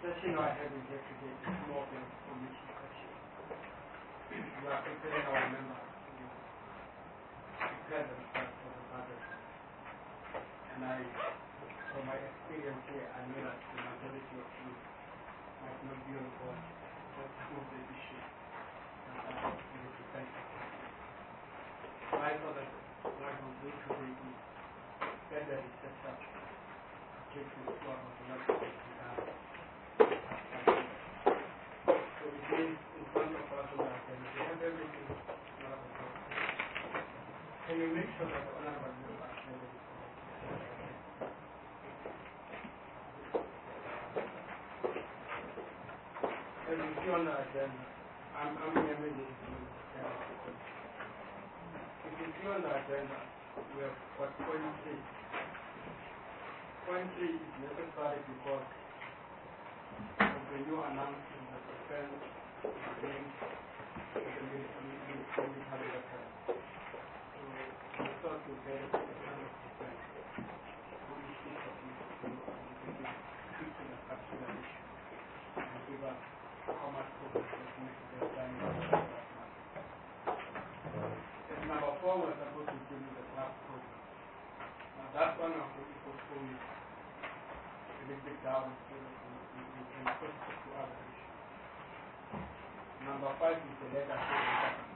session I have in here today is more of an information session. We are preparing our members to prepare themselves for the budget. And from my experience here, I know that the majority of you might not be on board with some of the issues that are in the defense. So I thought that what we'll do today is get the research up, take this to our automatic. So it means in front of us on our agenda, we have everything. Can you make sure that the honorable member has it? As you see on the agenda, I'm hearing this. If you see on the agenda, we have got point 3. Point 3 is necessary because of the new announcement that the defense is being for the military record. So we thought to get the kind of defense who issues of this to speak to the particular issue and give us how much progress has been done in the and number 4 was supposed to give you the draft program. Now that one of the postponed a little bit down so that we can push to other issues. Number 5 is the legacy of the government.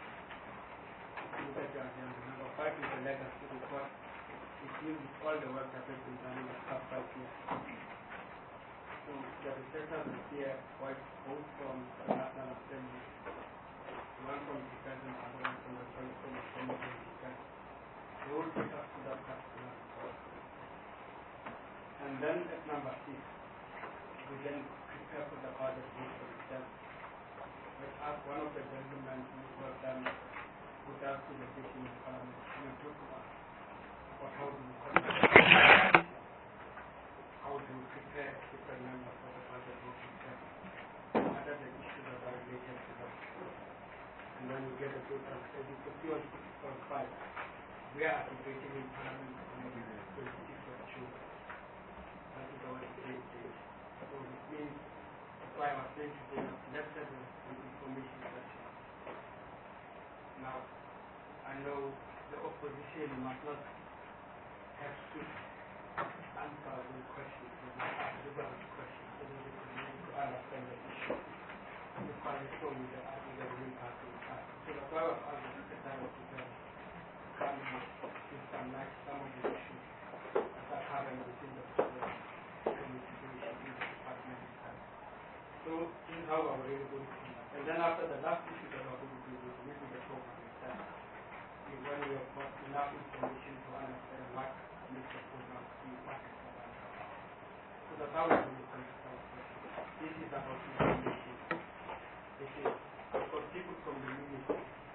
Number 5 is the legacy report. It deals with all the work that has been done in the past 5 years. So the researchers are here quite both from the National Assembly, one from the defense and other one from the Joint Commission of Defense. They will take us to that particular report. And then at number 6, we then prepare for the budget vote for itself. Let's ask one of the gentlemen who was done put us to the session in Parliament and talk about how do we conduct, how do we prepare different members for the budget vote itself, what are the issues that are related to that. And then we get a total, as you can see on 6.5, we are debating in Parliament on the 26th of June. That is our debate date. So it means, that's why I was saying today, let's have an information session. Now, I know the opposition must not have to answer those questions, they must ask different questions so that they can make to understand the issue. The coalition with the ruling party. So that's why I was asking the Secretary of Defense to come and give some light some of the issues that are current within the committee in the department itself. So this is how we're really going to do that. And then after the last issue that we're going to do is maybe the program itself. When we have got enough information to understand what makes the program be what is the answer. So that's how we're going to conduct our question. This is about information. This is for people from the ministry.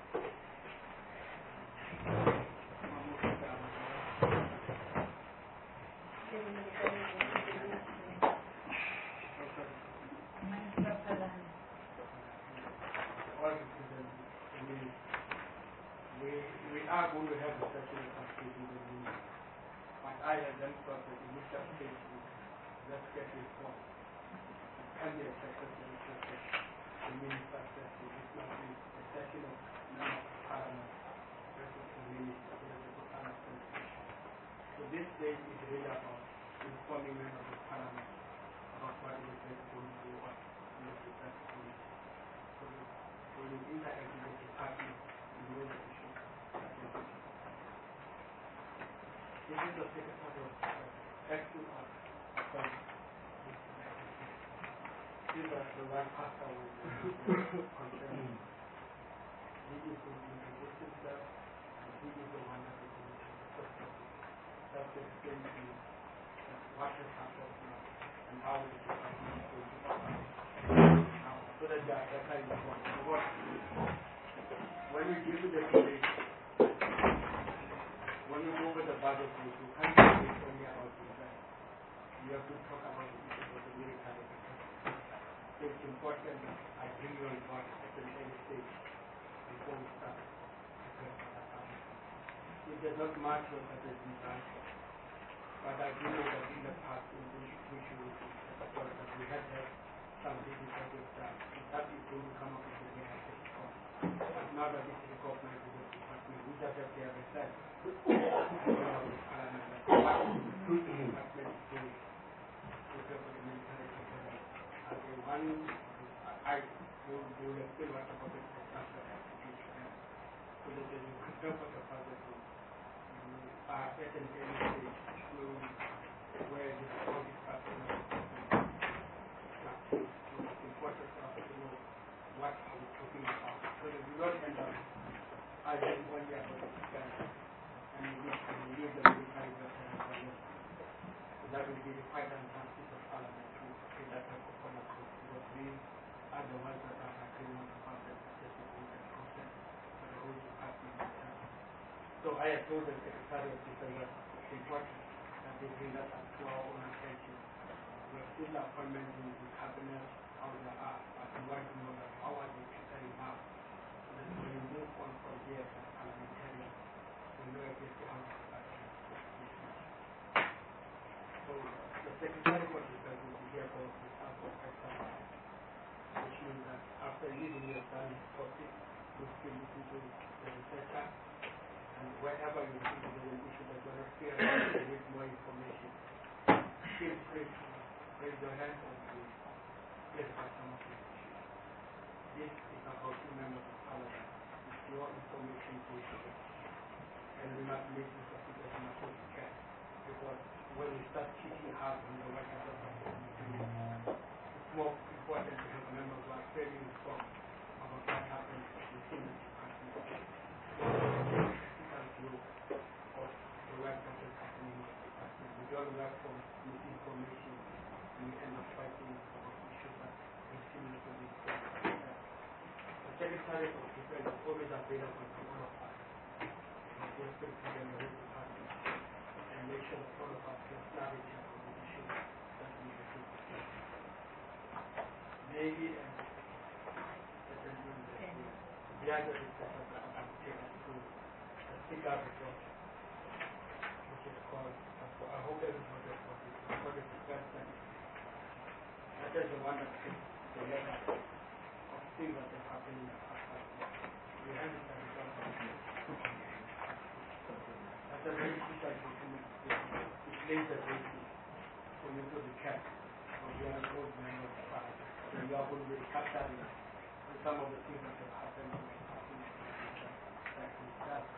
We are going to have a session of participation in the meeting. But I have then thought that the initial stage is let's get this form. It can be a successful session. The minister says it must be a session of members of Parliament versus the minister so that they could understand the issue. So this stage is really about informing members of Parliament about what it is they're going to do on the defense committee. So when you interact with the department, you know the issue. This is the Secretary of Acting on these are the right pastor with concerning. He is the introduce himself, and he is the one that is going to the first topic. Just to explain to you what has happened now and how the department is going to operate now, so that they are better informed. When we give you the debate, when you go over the budget, you can't debate only about defense. You have to talk about the issues of the military. It's important that I bring you on board at an early stage before we start. If there's not much work that has been done, But I do know that in the past, we had some difficulty with that. That is going to come up with the way I just thought. But now that this is recognized in the department, we just have their research. I don't have the parliament. But through the department is doing for the military together. As a one, I will explain what about the structure of the institution. So that you can help us about the at an early stage where this all this pattern so it's important for us to know what are we talking about. So that we don't end up arguing only about the scan and we use the military veteran. So that will be the quite advanced piece of parliament to create that type of format because we are the ones that are agreeing about the assessment and consent for the whole department. So I have told the Secretary of Defense that it's important that they bring that up to our own attention. We have seen the appointments in the cabinet, how they are, but we want to know that how are they preparing now. So that when we move on from here as a parliamentarian, we know exactly how to start. So the Secretary of Defense will be here for the start of exercise, which means that after leaving your done the topic, we'll still listen to the researcher. And wherever you think there is an issue that you are not clear about, you need more information. Feel free to raise your hand or to clarify some of the issues. This is about 2 members of parliament. It's your information issue. And we must make use of it as much as we can. Because when we start teaching hard on the right side of the it's more important to have a member who are fairly informed about what happens within the department. Of the right that is happening in the department. We don't work from misinformation and we end up fighting about issues that are similar to this. The Secretary of Defense is always available to all of us. We have to put them in the department and make sure that all of us have clarity about the issues that we have to discuss. Maybe the gentleman that the other discussions that I will take us through. Pick out the book, which is called, I hope everybody has got it, it's called the Defense Center. That is the one that takes the level of things that have happened in the past. We have it at the top of the That's a very crucial document. It lays the basis for you to be kept from the other old members of parliament. So you are going to be capturing some of the things that have happened in the past in the future. Like that.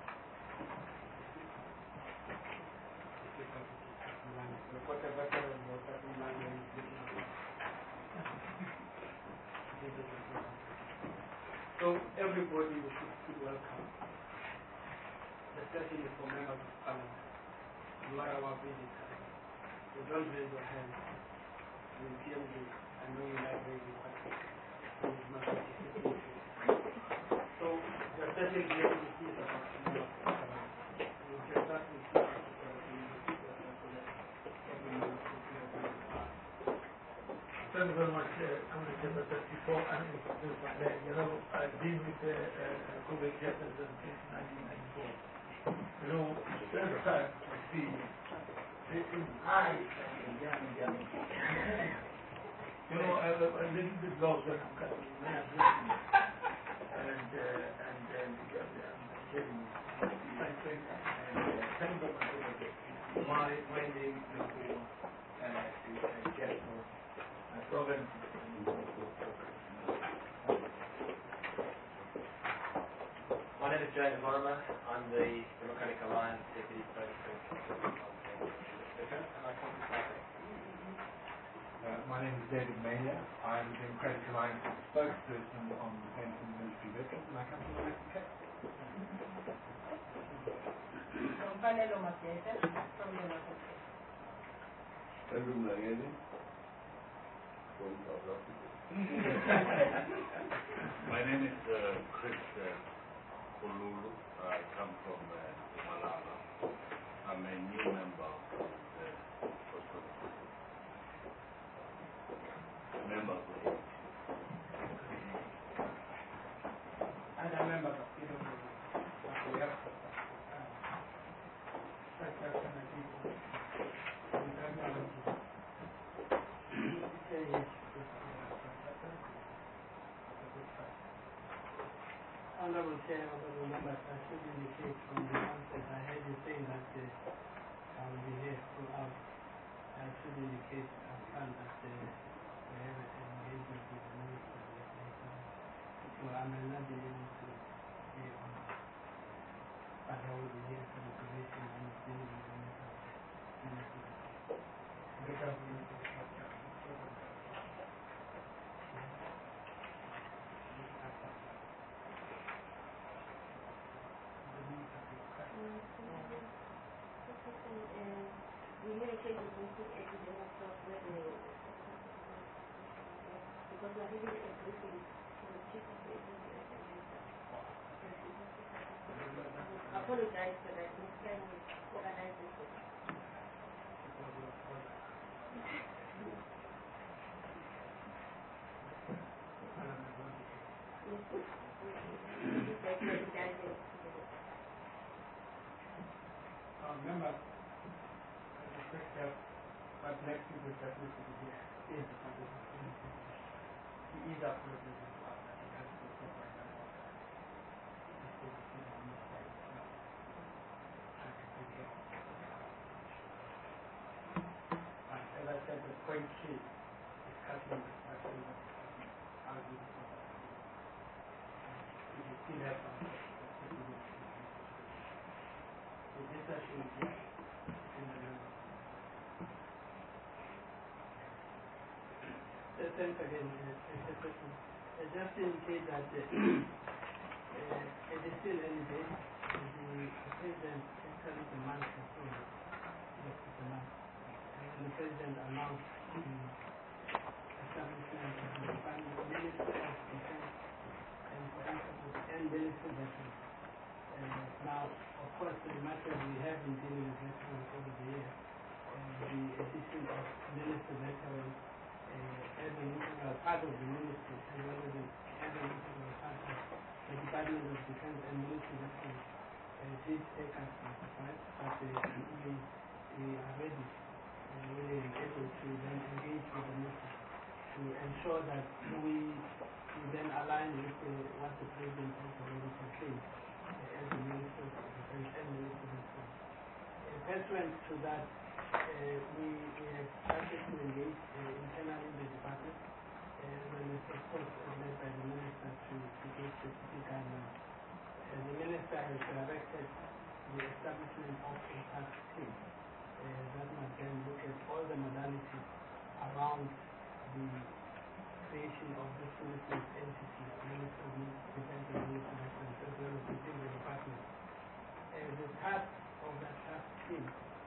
So everybody will feel welcome. Especially for members of parliament. You are our visitors. So don't raise your hand. You feel this. I know you like raising questions. So the second activity is about members of parliament. You can start with Thank you very much, Commissioner. But before I introduce my name, I've been with Kobe Jefferson since 1994. First time I see this is high and young. I'm a little bit lost when I'm cutting math and I'm getting my thing. And thank you very much. My name is Jeffo. Program. My name is James Lorimer. I'm the Democratic Alliance Deputy Spokesperson. My name is David Mania. I'm the Democratic Alliance spokesperson on defence and military veterans, and I come from the Western Cape. Panelo Matete from the Western Cape. Andrew Mangeni from South Africa. My name is Chris Kolulu. I come from Malala. I'm a new member of the members of the and a member of PWD. We have Chair, honorable members, I should indicate from the onset, I heard you saying that I will be here throughout. I should indicate upfront that we have an engagement with the minister later on. So I may not be able to be on, but I will be here for the commission and dealing with the minister. We made a case of missing evidence of where the because we are having a briefing from the chief of the agency I apologize for that. Next time we organize this. Members, but next week will definitely be here. Yes, he is absolutely as I said, the point key is cutting the structure of housing. If you still have some, so this actually is in the number. Thanks again, just to indicate that it is still early days. The President actually demands the phone. Yes, it's a month. And the President announced the establishment of the Department of Ministry of Defense and military veterans. Now, of course, the matter we have been dealing with veterans over the years, the addition of military veterans as an integral part of the ministry, as well as an integral part of the Department of Defense and military veterans, did take us by surprise, but we are ready and willing and able to then engage with the ministry to ensure that we then align with what the President has already proclaimed as the Minister of Defense and military veterans. Pursuant to that, we have started to engage internally in the department, and of course led by the Minister to get specific guidelines. The Minister has directed the establishment of a task team that must then look at all the modalities around the creation of this military entity, Minister of Defense and Military Veterans, as well as within the department. The task of that task team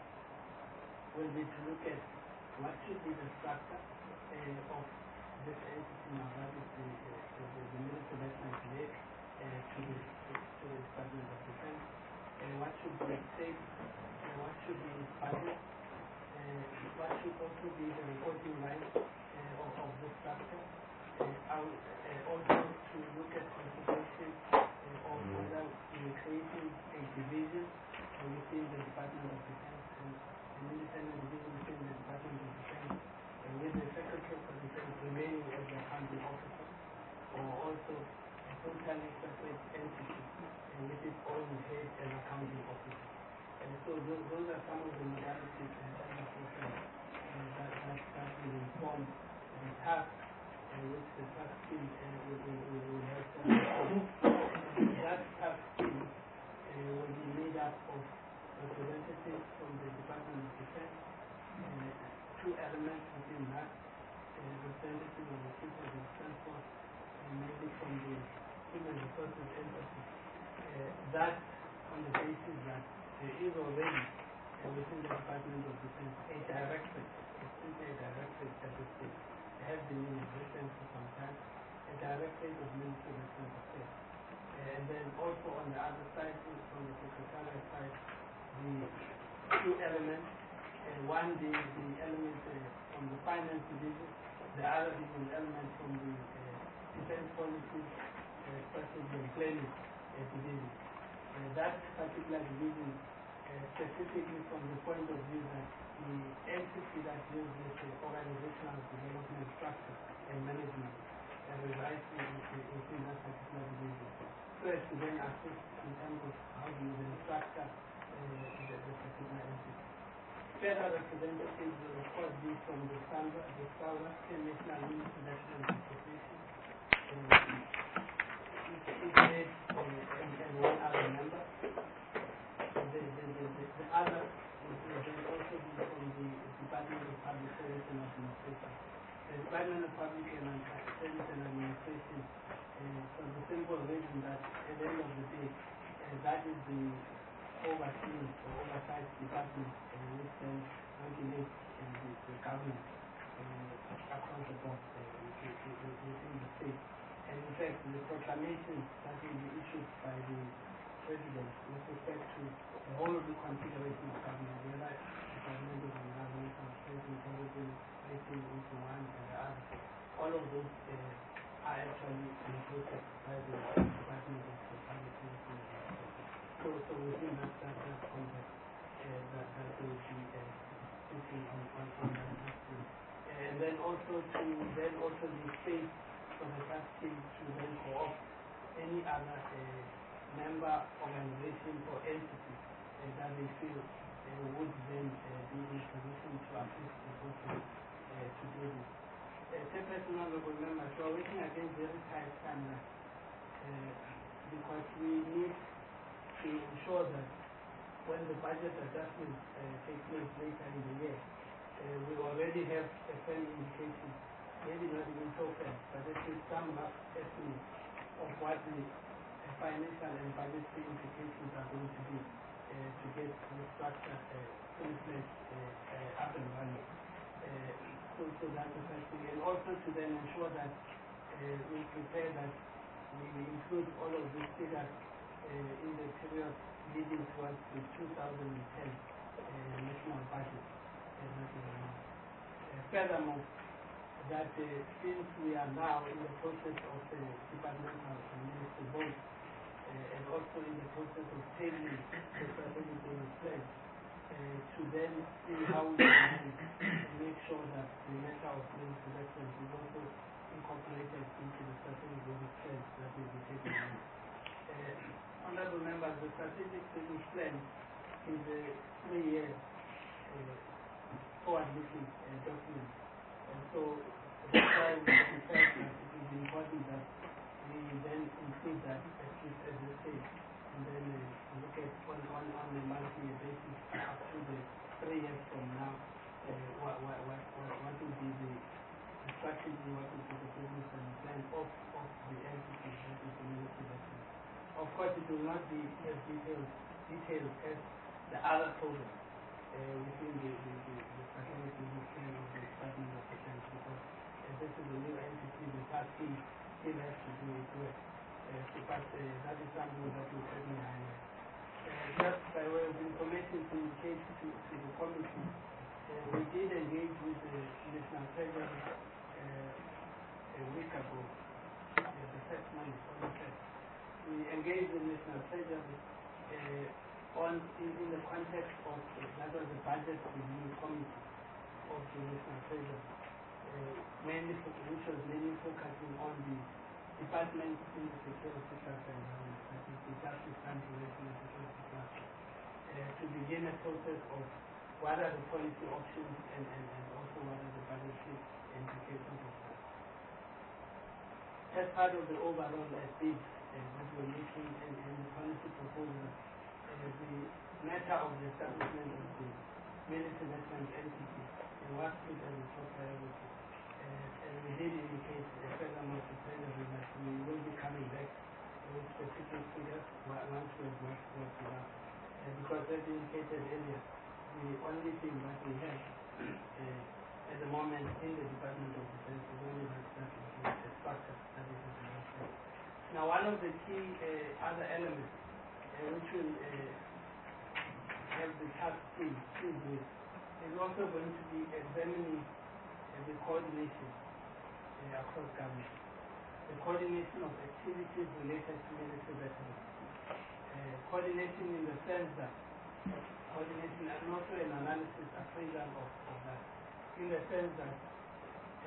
will be to look at what should be the structure of this entity now, that is the military veterans led to the Department of Defense, what should be at stake, what should be its budget, what should also be the reporting line of this structure, also to look at consideration of whether we are creating a division within the Department of Defense and an independent division within the Department of Defense, with the Secretary of Defense remaining as the accounting officer, or also a totally separate entity with its own head and accounting officer. And so those are some of the modalities and process that will inform the task which the task team will have to perform. That task team will be made up of representatives from the Department of Defense, two elements within that, representatives of the Chief of the Defense Force, and maybe from the Human Resources Entity. That on the basis that there is already within the Department of Defense a directorate, simply a directorate at this stage. It has been in existence for some time, a directorate of military veterans affairs. And then also on the other side, from the secretariat side, the two elements, one being the element from the finance division, the other being the element from the defense policy, strategy and planning division. That particular division, specifically from the point of view that the entity that deals with the organizational development structure and management resides within that particular division. express to then assist in terms of how do you then structure the particular entity. Federal representatives will of course be from the South African National Unity Selection Association, and one other member. The other will then also be from the Department of Public Service and Administration. The Department of Public Service and Administration, for the simple reason that at the end of the day, that is the overseeing or oversight department which then regulates the government across the board within the state. And in fact, the proclamation that will be issued by the President with respect to the whole of the configuration of government, whether Department of Environmental State Intelligence, State into one and the other, all of those are actually included by the Department of Public Service. So within that context, that will be sitting on that system. And then also the state for the trustee to then co-opt any other member organization or entity that they feel would then be in a position to assist the person to do this. Chairperson, honorable members, we are working against very tight timelines because we need to ensure that when the budget adjustments take place later in the year, we already have a fair indication, maybe not even so fair, but at least some rough estimate of what the financial and budgetary implications are going to be to get the structure fully fledged up and running. So that's the first thing. And also to then ensure that we prepare that we include all of these figures in the period leading towards the 2010 national budget. Furthermore, that since we are now in the process of departmental and ministry vote, and also in the process of tabling the strategic business plan, to then see how we can make sure that the matter of business elections is also incorporated into the strategic business plan that will be taken on. Honorable members, the strategic business plan is a 3-year forward-looking document. And so that's why we felt that it is important that we then include that at least at this stage, and then look at on a monthly basis up to the 3 years from now, what will be the strategy, what will be the business and the plan of the entities that is the ministry investment. Of course, it will not be as detailed as the other programs within the strategic business plan of the Department of Defense, because this is a new entity, the party still has to do its work. But that is something that will certainly highlight. Just by way of information to indicate to the committee, we did engage with the National Treasury a week ago, the first month, we engaged with the National Treasury in the context of that was the budget review committee of the National Treasury, which was mainly focusing on the department in the security structure environment, that is the justice and prevention and security structure, to begin a process of what are the policy options and also what are the budgetary implications of that. As part of the overall bid that we're making and the policy proposal, the matter of the establishment of the military investment entity was put as a top priority. And we did indicate furthermore to Treasury that we will be coming back with specific figures once we have worked it out. Because as indicated earlier, the only thing that we have at the moment in the Department of Defense is only that structure that is in the. Now, one of the key other elements which will have the task team with is also going to be examining the coordination across government, the coordination of activities related to military veterans, coordination in the sense that coordination and also an analysis appraisal of that, in the sense that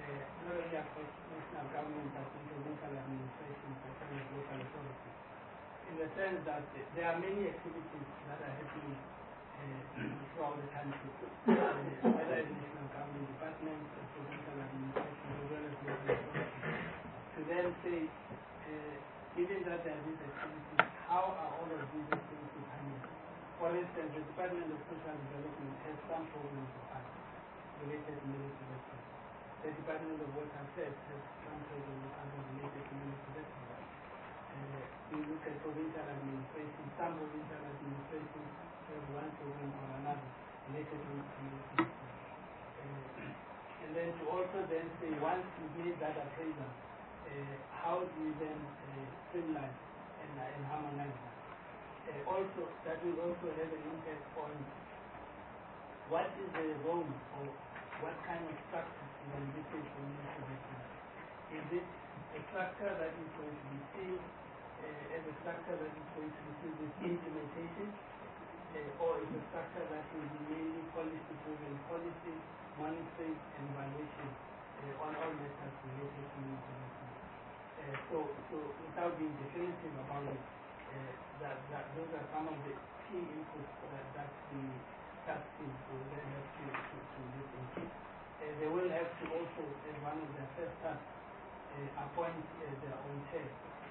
not only across national government but interlocal administrations as well as local authorities, in the sense that there are many activities that are happening throughout the country, whether it's national government departments, provincial administration, as well as local authorities. To then say, given that there are these activities, how are all of these activities handled? For instance, the Department of Social Development has some programs for us related to military veterans. The Department of Water Affairs has some programs for us related to military veterans. You look at provincial administration, some provincial administrations have one program or another related to military veterans. And then to also then say, once you made that appraisal, how do you then streamline and harmonize that? Also, that will also have an impact on what is the role or what kind of structure is envisaged for military veterans. Is it a structure that is going to be seen as a structure that is going to be seen with implementation, or is a structure that will be mainly policy-driven, policy, monitoring, and evaluation on all matters related to military veterans? So without being definitive about it, those are some of the key inputs that the task team will then have to look into. They will have to also, as one of their first tasks, appoint their own chair.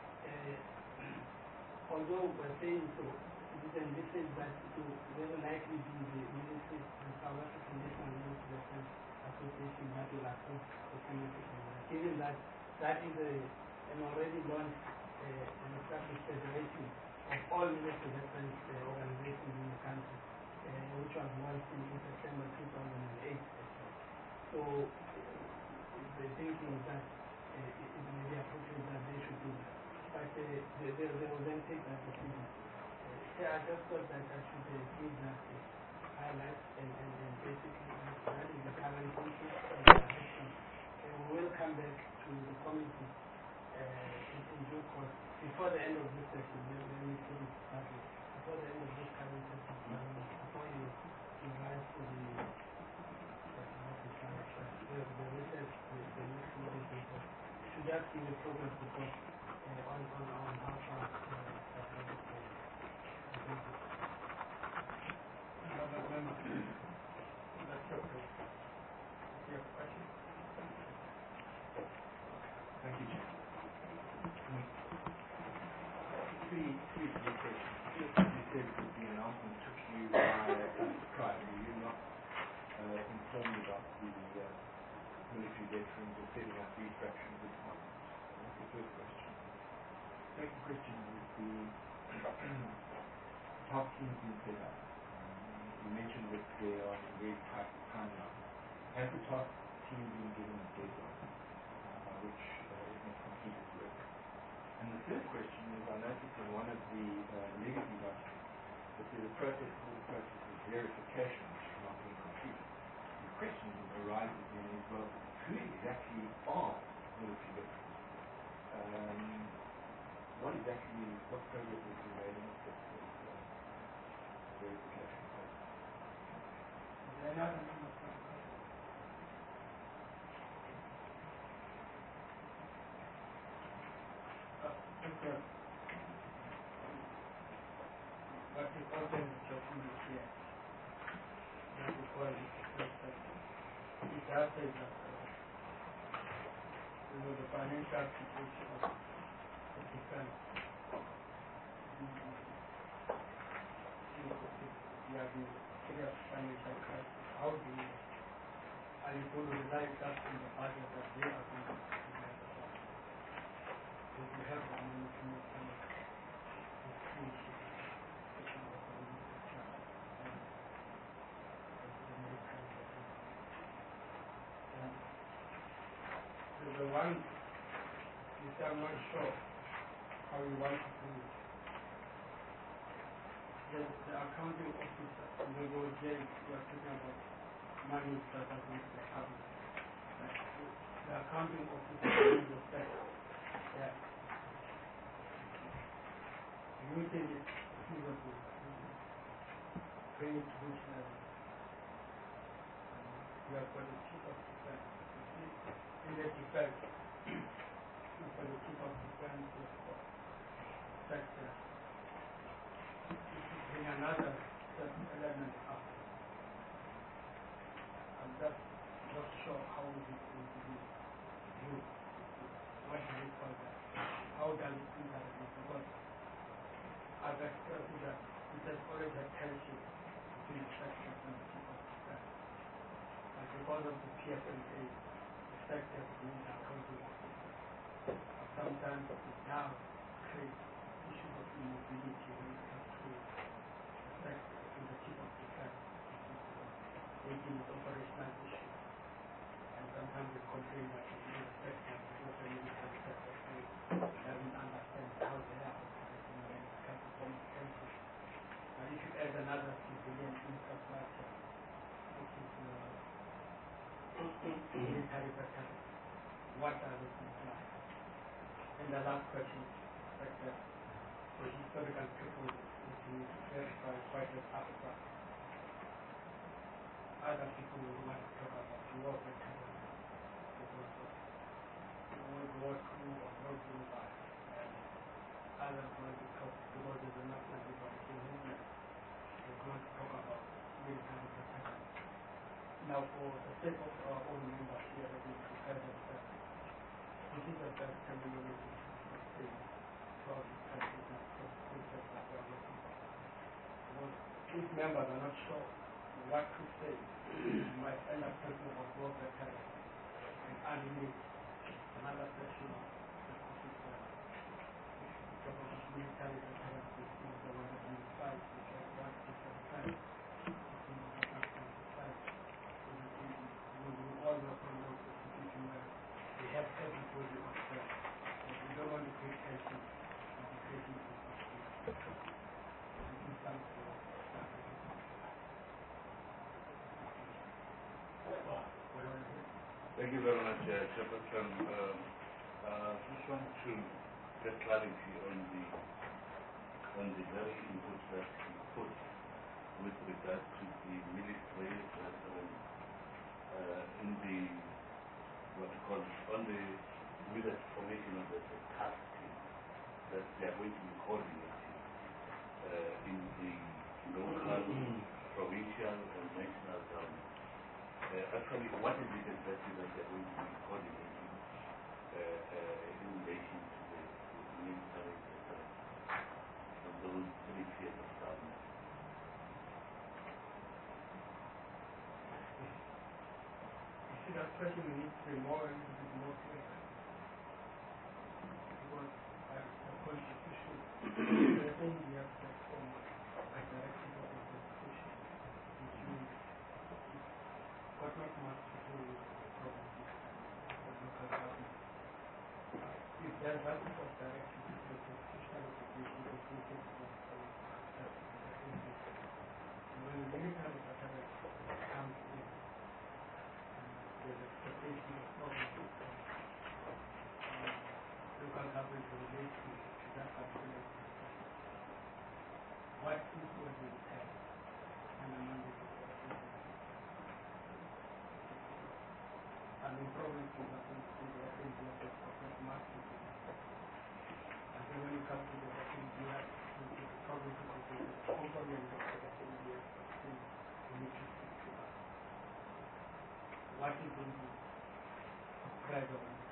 Although we're saying so, it is envisaged that it will very likely be the military, the South African National Military Defense Association that will appoint the committee. Given that that is an already launched and established federation of all military defense organizations in the country, which was launched in September 2008. So the thinking is that it may be appropriate that they should do that. But they will then take that decision. I just thought that I should give that highlight and basically that is the current thinking and direction. We will come back to the committee in due course before the end of this session. When we put it started, before the end of this current session, before you rise to the research, the next meeting paper, should just give a progress report on how far that has been. That's your question. Your question? Thank you, Chair. Three questions. First, you said that the announcement took you by surprise. Were you not informed about the military veterans or setting up restructuring departments? That's the first question. Second question is the task teams being set up. You mentioned that they are on a very tight timeline. Has the task team been given a deadline by which it must complete its work? And the third question is, I noticed in one of the legacy documents that there's a process called the process of verification, which is not being completed. The question that arises then is, well, who exactly are military veterans? What progress has been made in this verification process? What we call them is document here. What we call it it does say that the financial situation of the defense we have been serious financial crisis. How do you are you going to rely just on the budget that they are going to implement upon? If you have the money to make some of the one which I'm not sure how you want to do it. The accounting officer, the road there, you are talking about money that are going to the public. The accounting officer is the sector. Yeah. You think it's feasible to bring it to which level? You are for the chief of defense. In the defense, for the chief of defense sector, bring another certain element up. I'm just not sure how it is going to be viewed. What do you call that? How does it interact? Because as I said, that it has always had tension between the sectors and the chief of staff. And because of the PFMA, the sectors need accounting officer. Sometimes it now creates issues of immobility when it comes to the sector and the chief of defense, making it operational issue. And sometimes they complain that the sector is not a military sector, so doesn't understand how they are operating when it comes to form of entry. And if you add another civilian infrastructure, which is military battalion, what does it imply? And the last question is like that for historical purposes, is to verify quite an abstract. Other people will want to talk about war veterans because of World War II or World War I. And others want to talk because there's a national liberation movement. They want to talk about military veterans. Now, for the sake of our own members here, they will prepare themselves. This is the best terminology to say throughout the country that concepts that we are looking for. Because if members are not sure what to say, you might end up talking about war veterans and animate another section of specific talk about military veterans, the one that you fight, which are one different types. We all work on one situation where we have everybody on track. But we don't want to create tension and be creating Thank you very much, Chairperson. Just want to get clarity on the very input that you put with regard to the military in the what you call on the with the formation of the task team that they are going to be coordinating in the local, provincial, and national government. Actually, what is it exactly that they are going to be coordinating in relation to the military and those 3 tiers of government? You see, that question we need to be more, a little bit more clear. Because the Constitution, the thing we have set from a directive of the Constitution, which means got not much to do with the provinces or local government. If there's that sort of directive to the constitutional obligation, they can take it from and when the military battalion comes in, there's expectation of provinces local government to relate to that particular institution. What influence will it have on the mandate of the president? And the provinces are going to be the FNGF of Professor Martin. And then when you come to the FNGF, the provinces will be the component of the FNGF you need to speak to us. What is going to prescribe on the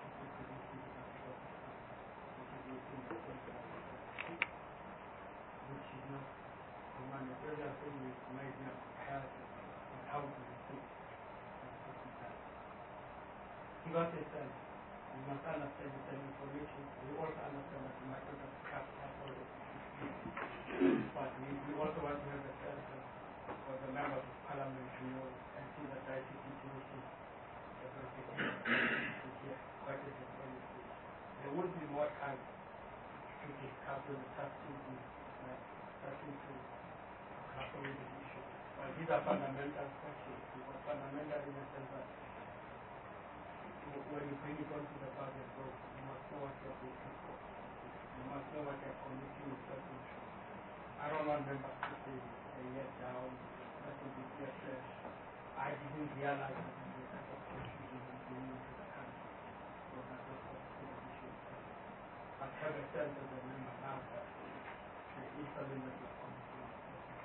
which is not commanded. The other thing is maybe health and how to receive. Give us a sense. We must understand the information. We also understand that we might not have cut out all the issues. But we also want to have a sense for the members of parliament to know and see that the IT situation is not here. Quite a different stage. There would be more time to discuss the substitute, starting to grapple with this issue. But these are fundamental questions. Because fundamental in the sense that when you bring it onto the budget book, you must know what you're voting for. You must know what you're committing yourself into. I don't want members to say a year down, that will be year fresh. I didn't realize that this is the type of confusion I'm bringing into the country. So that was the issue. But have a sense as a member now that the instrument that you're committing yourself to.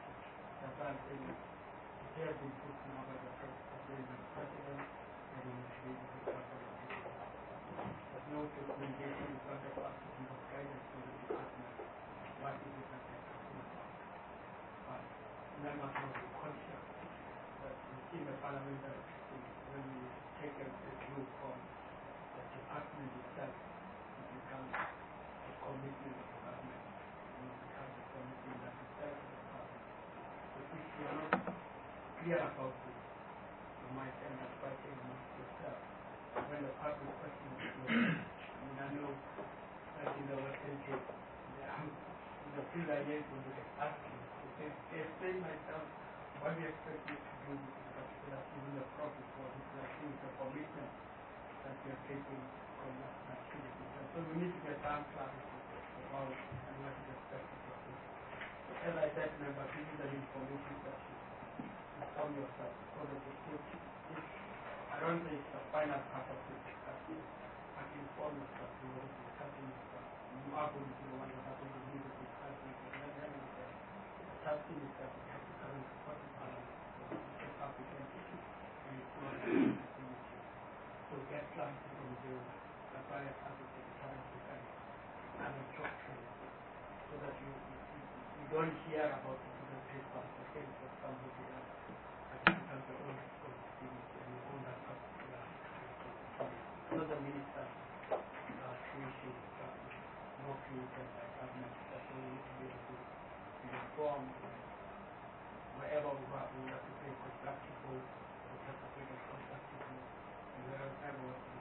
understand things. They have been put in order the president and the administration of the there's no documentation in front of us to give us guidance to the department. What is it that they're talking about? But members must be conscious that in the parliamentary system, when you take a group from the department itself, it becomes a commitment of the government. And it becomes a commitment that is there for the department. So if you are not clear about this, you might end up fighting amongst yourself. When the public question is I know that in the Western Cape, the thing I get will be asking, they explain myself, what do you expect me to do with this particular even the profit for this, I think the commitment that we are taking from that activity. So we need to get some clarity about and what is expected of us. As I said, remember, this is an information question. Inform yourself, because of the state. I don't think it's the final part of this discussion. I can inform yourself in what the discussion is. You are going to be the one that are going to lead the discussion. The task is that we have to come and support the parliament. The public entity. And it's not a community. So get clarity from the various advocates, current defense, and instruction, so that you don't hear about it in the paper, the things of somebody else. I think you have your own responsibility and your own particular responsibility. Not the ministers creation not created by government that we need to be able to inform wherever we are, we have to play constructive role, we have to play a constructive role, and wherever we can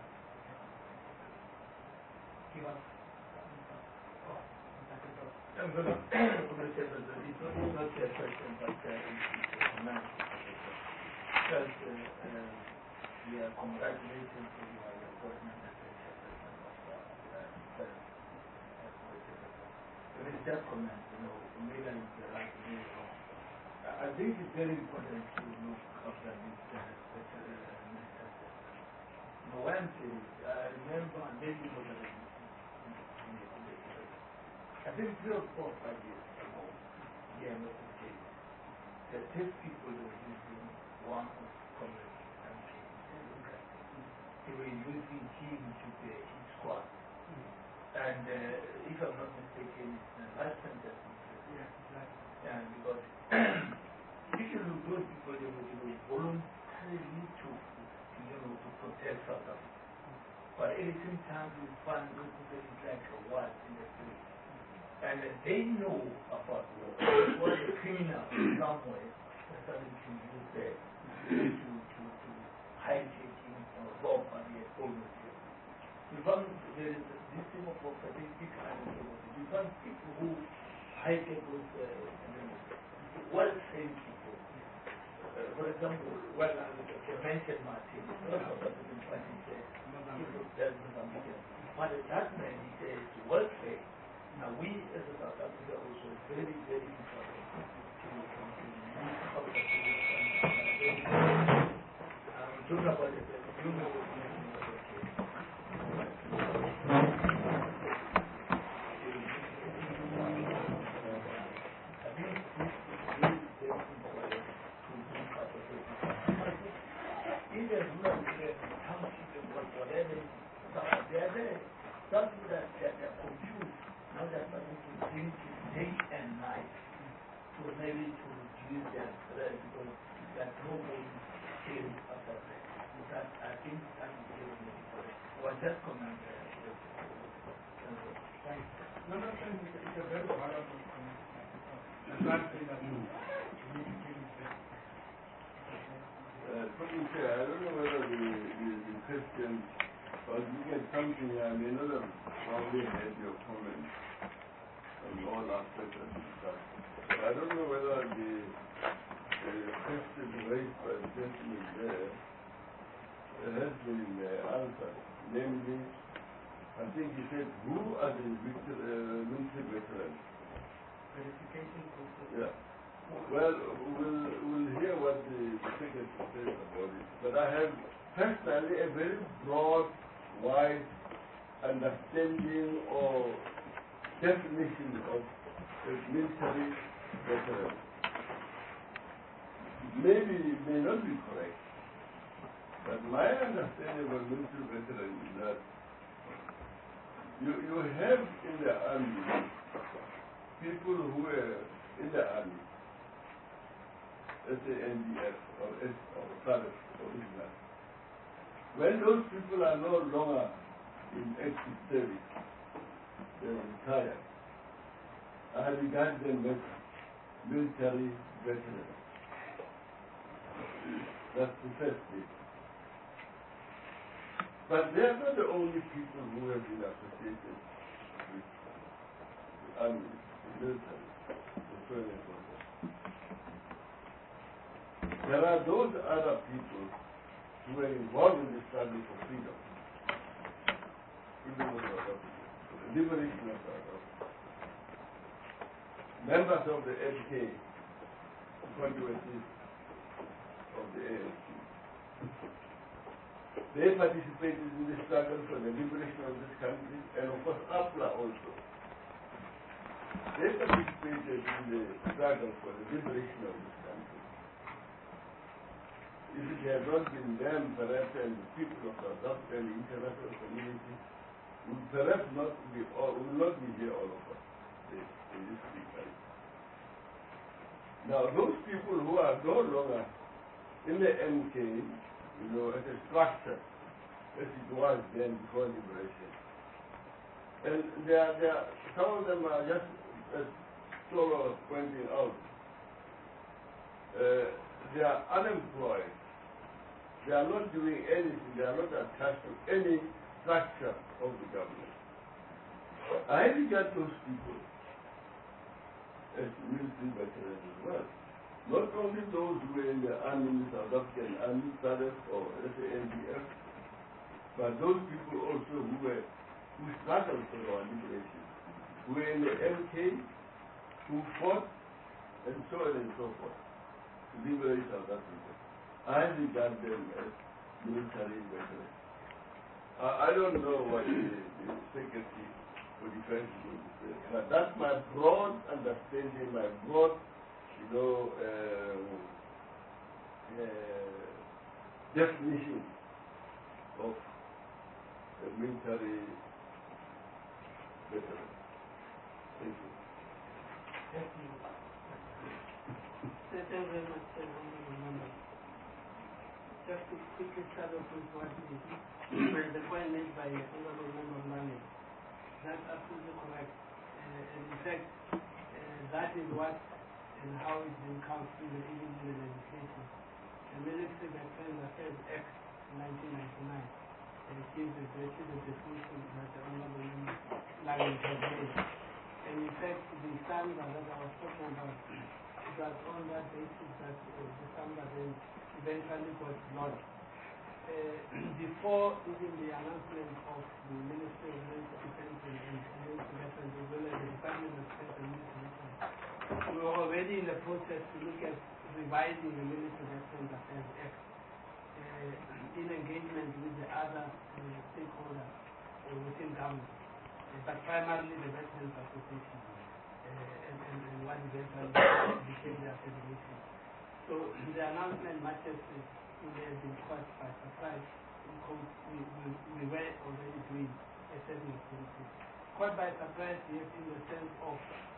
give us I'm going to say that it's not a question, but it's a comment. Because we are congratulating for your appointment as a chairperson of the It is just comment, maybe I'm the right way wrong. I think it's very important to look after this minister. One thing, I remember, maybe it was I think 3 or 4 or 5 years ago, here in the case, the 10 people were using one of Congress campaign. They were using him to be his squad. And if I'm not mistaken, it's the last sentence. Yeah, because if you look those people, they will voluntarily to protect South Africa. But at the same time, you find those people is like a word in the street. And they know about war. What the criminal somewhere started to use there to hijacking or rob and the opponent. You found there is this thing of strategic and you found people who hijack those well-trained people. For example, well, I mentioned Martin, but that man, he says, well-trained. Now, we as a South Africa also very, very important to use our solution. I'm talking about it, you know what we mean. I think this is very, very important to be part of it. Even rural township and whatever, they are there. Something that they are confused. Now they're starting to drink day and night to maybe to reduce their stress because that nobody came after that. That I think that is very important. Well, just comment there. Thanks. No, it's a very valuable comment. The last thing that you need to take is that. I don't know whether the question was looking at something I may not have probably heard your comment on all aspects of the discussion. But I don't know whether the question raised by the gentleman there has been answered. Namely, I think he said, who are the military veterans? Verification process. Yeah. Well, we'll hear what the secretary says about it. But I have personally a very broad, wide understanding or definition of the military veteran. maybe may not be correct, but my understanding of military veteran is that you have in the army people who were in the army, let's say NDF or SADF or Islam. When those people are no longer in active service, they retire. I regard them as military veterans. That's the first thing. But they are not the only people who have been associated with the army, the military, the foreign forces. There are those other people who were involved in the struggle for freedom. Freedom of South Africa, the liberation of South Africa. Members of the FK, controversies of the ANC. They participated in the struggle for the liberation of this country, and of course APLA also. They participated in the struggle for the liberation of this country. If it had not been them, perhaps, and the people of South Africa and the international community, would perhaps not be here all of us in this country. Now, those people who are no longer in the MK, as a structure, as it was then before liberation. And some of them are just, as Toro was pointing out, they are unemployed. They are not doing anything. They are not attached to any structure of the government. I regard those people as military veterans as well. Not only those who were in the army, South African Army, SADF or SANDF, but those people also who struggled for our liberation, who were in the MK, who fought, and so on and so forth, to liberate South Africa. I regard them as military veterans. I don't know what the Secretary for Defense will say, but that's my broad understanding, my broad definition of a military veteran. Thank you. Thank you. Thank you very much, honorable member. Just to quickly start off with what the point made by honorable member Mane. That's absolutely correct. And in fact, that is what and how it's been counted in the legislation. The Military Veterans Affairs Act 1999 gives exactly the definition that the honorable member Lange has made. And in fact, the standard that I was talking about, it was on that basis that the standard then eventually got launched. Before even the announcement of the Ministry of Defense and Military Veterans, as well as the Department of Defense and Military Veterans, we were already in the process to look at revising the Military Veterans Affairs Act in engagement with the other stakeholders within government, but primarily the Veterans Association and what eventually became the federation. So the announcement much as it may have been caught by surprise because we were already doing a certain activity. Caught by surprise, yes, in the sense of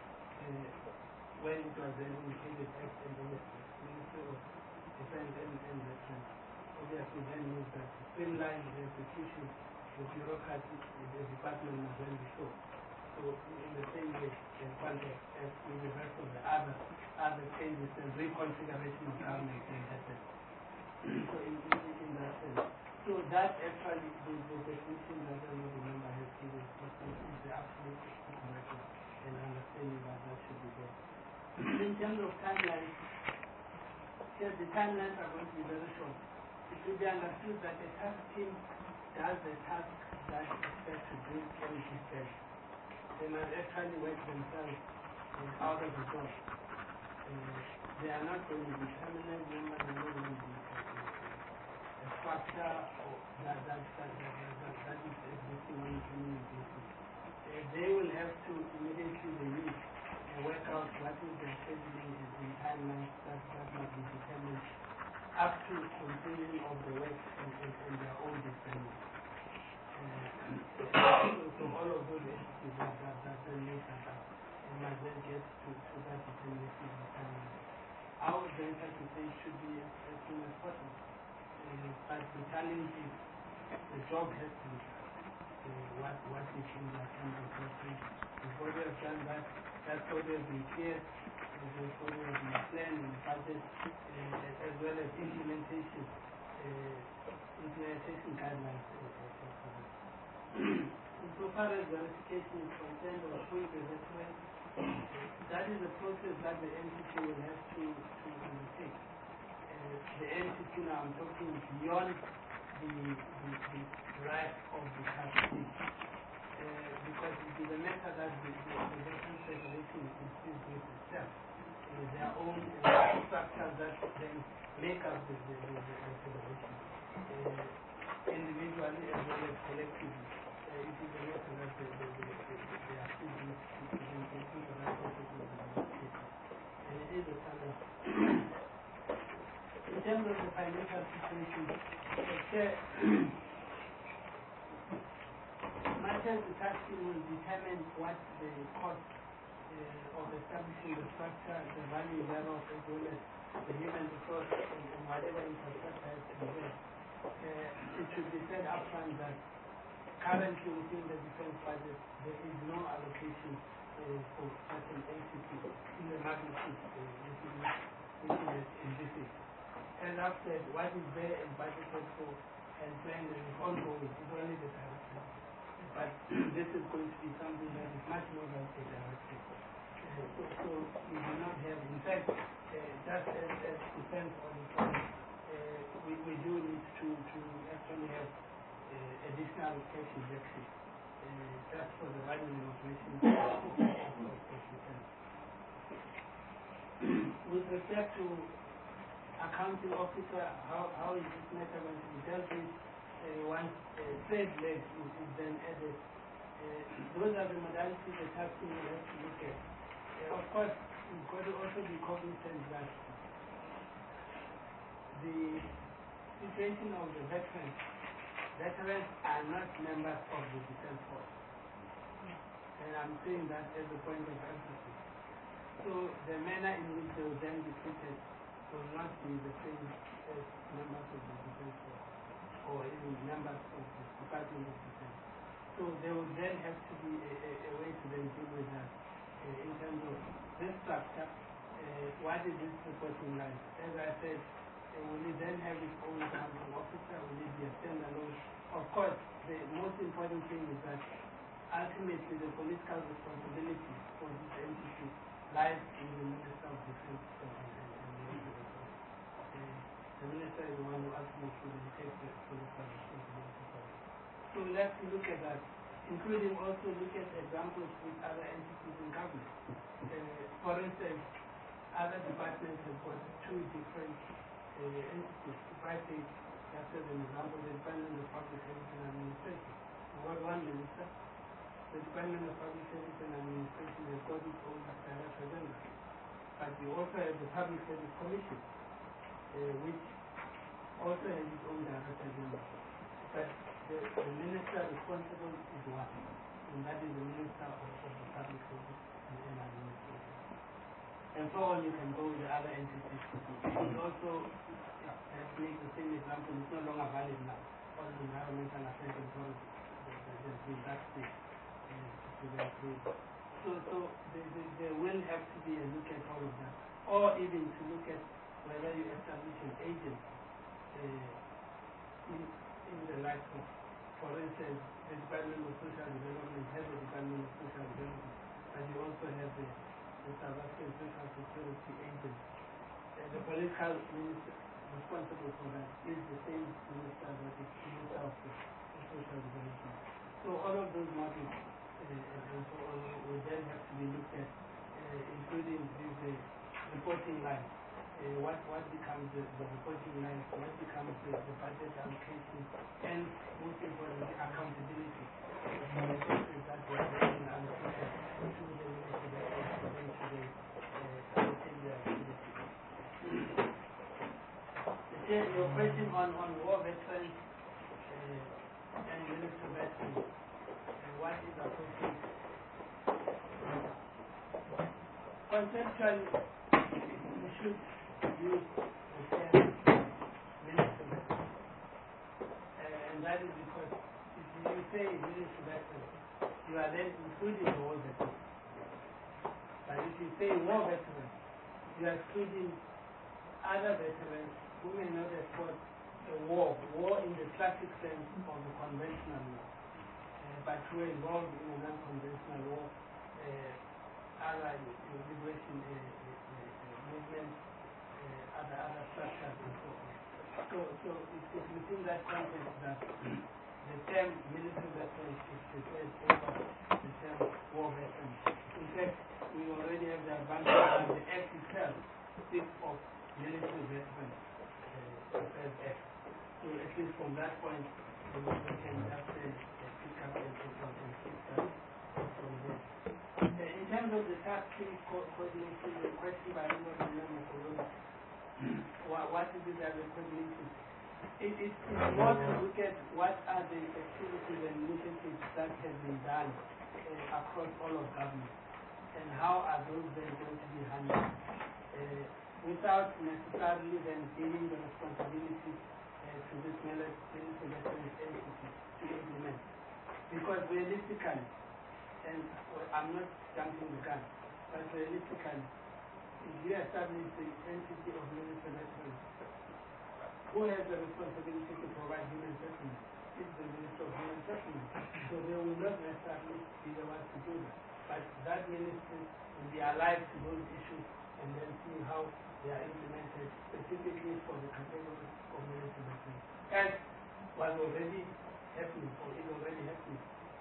when it was then indicated Act and the Ministry of Defense and Veterans. Obviously then means that to streamline the execution, the bureaucracy, the department must then be so. So in the same way, the context as with the rest of the other changes and reconfiguration of government can happen. So in that sense. So that actually the definition that I remember has given is the absolute correct and understanding that that should be there. In terms of timelines, yes, the timelines are going to be very short. It should be understood that a task team does the task that is expected to bring quality steps. They must actually work themselves out of the job. They are not going to be permanent members, they are not going to be a structure or that is existing on a permanent basis. They will have to immediately work out what is their scheduling and timelines that must be determined up to completion of the work in their own discipline. So all of those entities that then make that up, and must then get to that determination of the timeline. I would venture to say it should be as soon as possible. But the challenge is the job has to be done. What we think that can be done. Before we have done that, that's what we have been clear, that's what we have been planned and budget, as well as implementation guidelines. So far as verification is concerned or full resettlement, that is a process that the entity will have to undertake. The entity now, I'm talking beyond the right of the trustee, because it is a matter that the Veterans Federation is with itself. Their own structures that then make up the federation, individually as well as collectively. It is a matter that they are still going to the right process of the administration. And it is a challenge. In terms of the financial situation, much as the tax will determine what the cost of establishing the structure, the value thereof, as well as the human resource and whatever infrastructure has to be there. It should be said upfront that currently within the defense budget, there is no allocation for certain entities in the magnitude which is envisaged. As I've said, what is there and budgeted for and planned and is ongoing is only the direction. But this is going to be something that is much more than a direction. So we do not have, in fact, just as defense auditors, we do need to actually have additional cash injection just for the running and operation of defense. With respect to accounting officer, how is this matter going to be dealt with once third leg is then added? Those are the modalities the tax team will have to look at. Of course, we've got to also be cognizant that the situation of the veterans are not members of the defense force. And I'm saying that as a point of emphasis. So the manner in which they will then be treated will not be the same as members of the defense force or even members of the Department of Defense. So there will then have to be a way to then deal with that in terms of this structure. What is this reporting line? As I said, will it then have its own accounting officer? Will it be a standalone? Of course, the most important thing is that ultimately the political responsibility for this entity lies in the Minister of Defense and the Minister is the one who ultimately will take the political responsibility for it. So we'll have to look at that, including also look at examples with other entities in government. For instance, other departments have got two different entities. If I take, just as an example, the Department of Public Service and Administration. We've got one minister. The Department of Public Service and Administration has got its own director general. But we also have the Public Service Commission, which also has its own director general. But the minister responsible is one, and that is the Minister of the Public Service and Administration. And so on, you can go with the other entities. And also, let's make the same example, it's no longer valid now. All the environmental affairs authority, there's been that state to their place. So there will have to be a look at all of that. Or even to look at whether you establish an agent in the likes of, for instance, the Department of Social Development has a Department of Social Development, but you also have the South African Social Security Agent. The political minister responsible for that is the same minister that is Minister of the Social Development. So all of those models and so on will then have to be looked at, including the reporting line. What becomes the reporting line, what becomes the budget allocation, and most importantly, accountability. The resources that we are being allocated to the ministry that is going to the activity. The Chair, your question on war veterans and military veterans, what is appropriate? Conceptually, we should use the term military veterans. And that is because if you say military veterans, you are then including the war veterans. But if you say war veterans, you are excluding other veterans who may not have fought a war in the classic sense of the conventional war, but who were involved in a non-conventional war, other liberation movement, other structures and so on. So it's within that context that the term military veterans is preferred over the term war veterans. In fact, we already have the advantage that the Act itself speaks of military veterans as Act. So at least from that point, we can just pick up and fix that from there. In terms of the task team coordination, the question by what is it that we're coordinating? It's more to look at what are the activities and initiatives that have been done across all of government, and how are those then going to be handled, without necessarily then giving the responsibility to this military veterans entity to implement. Because realistically, and I'm not jumping the gun, but realistically, if you establish the entity of military veterans, who has the responsibility to provide human settlement? It's the Minister of Human Settlement. So they will not necessarily be the ones to do that. But that ministry will be alive to those issues and then see how they are implemented specifically for the category of military veterans. As was already happening, or is already happening,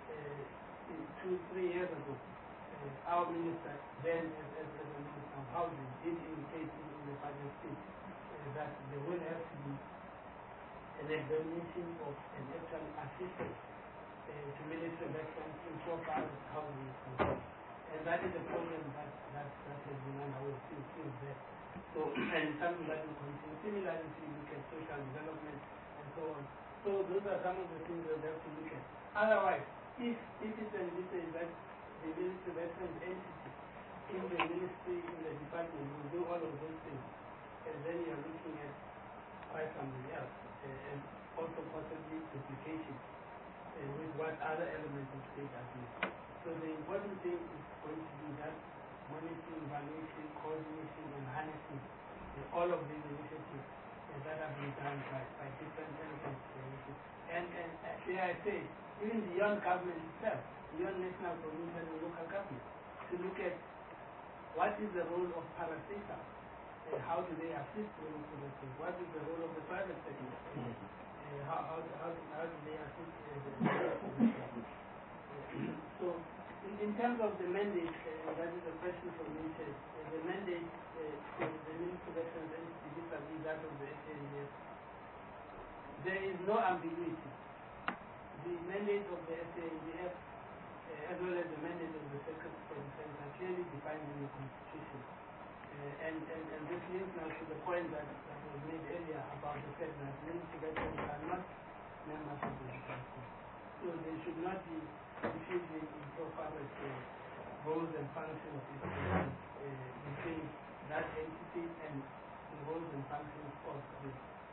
2-3 years ago, our minister, then as the Minister of Housing, did indicate in the budget speech that there will have to be an examination of an actual assistance to military veterans in so far as housing is concerned. And that is a program that has been underway since then. So, and something that will continue. Similarly, if you look at social development and so on. So those are some of the things that we have to look at. Otherwise, if it's envisaged that the military veterans entity in the ministry, in the department will do all of those things, and then you are looking at quite something else, and also possibly duplication with what other elements of state are doing. So the important thing is going to be that monitoring, evaluation, coordination, and harnessing all of these initiatives that have been done by different elements. And here I say, even beyond government itself, beyond national, provincial, and local government, to look at what is the role of parastatals, how do they assist military veterans, what is the role of the private sector, how do they assist the military veterans. So, in terms of the mandate, that is a question for me, the mandate for the military veterans entity vis-a-vis that of the SANDF, there is no ambiguity. The mandate of the SANDF, as well as the mandate of the Secretary for Defense, are clearly defined in the Constitution. And this links now to the point that was made earlier about the fact that military veterans are not members of the defense force. So they should not be confusing in so far as roles and functions between that entity and the roles and functions of the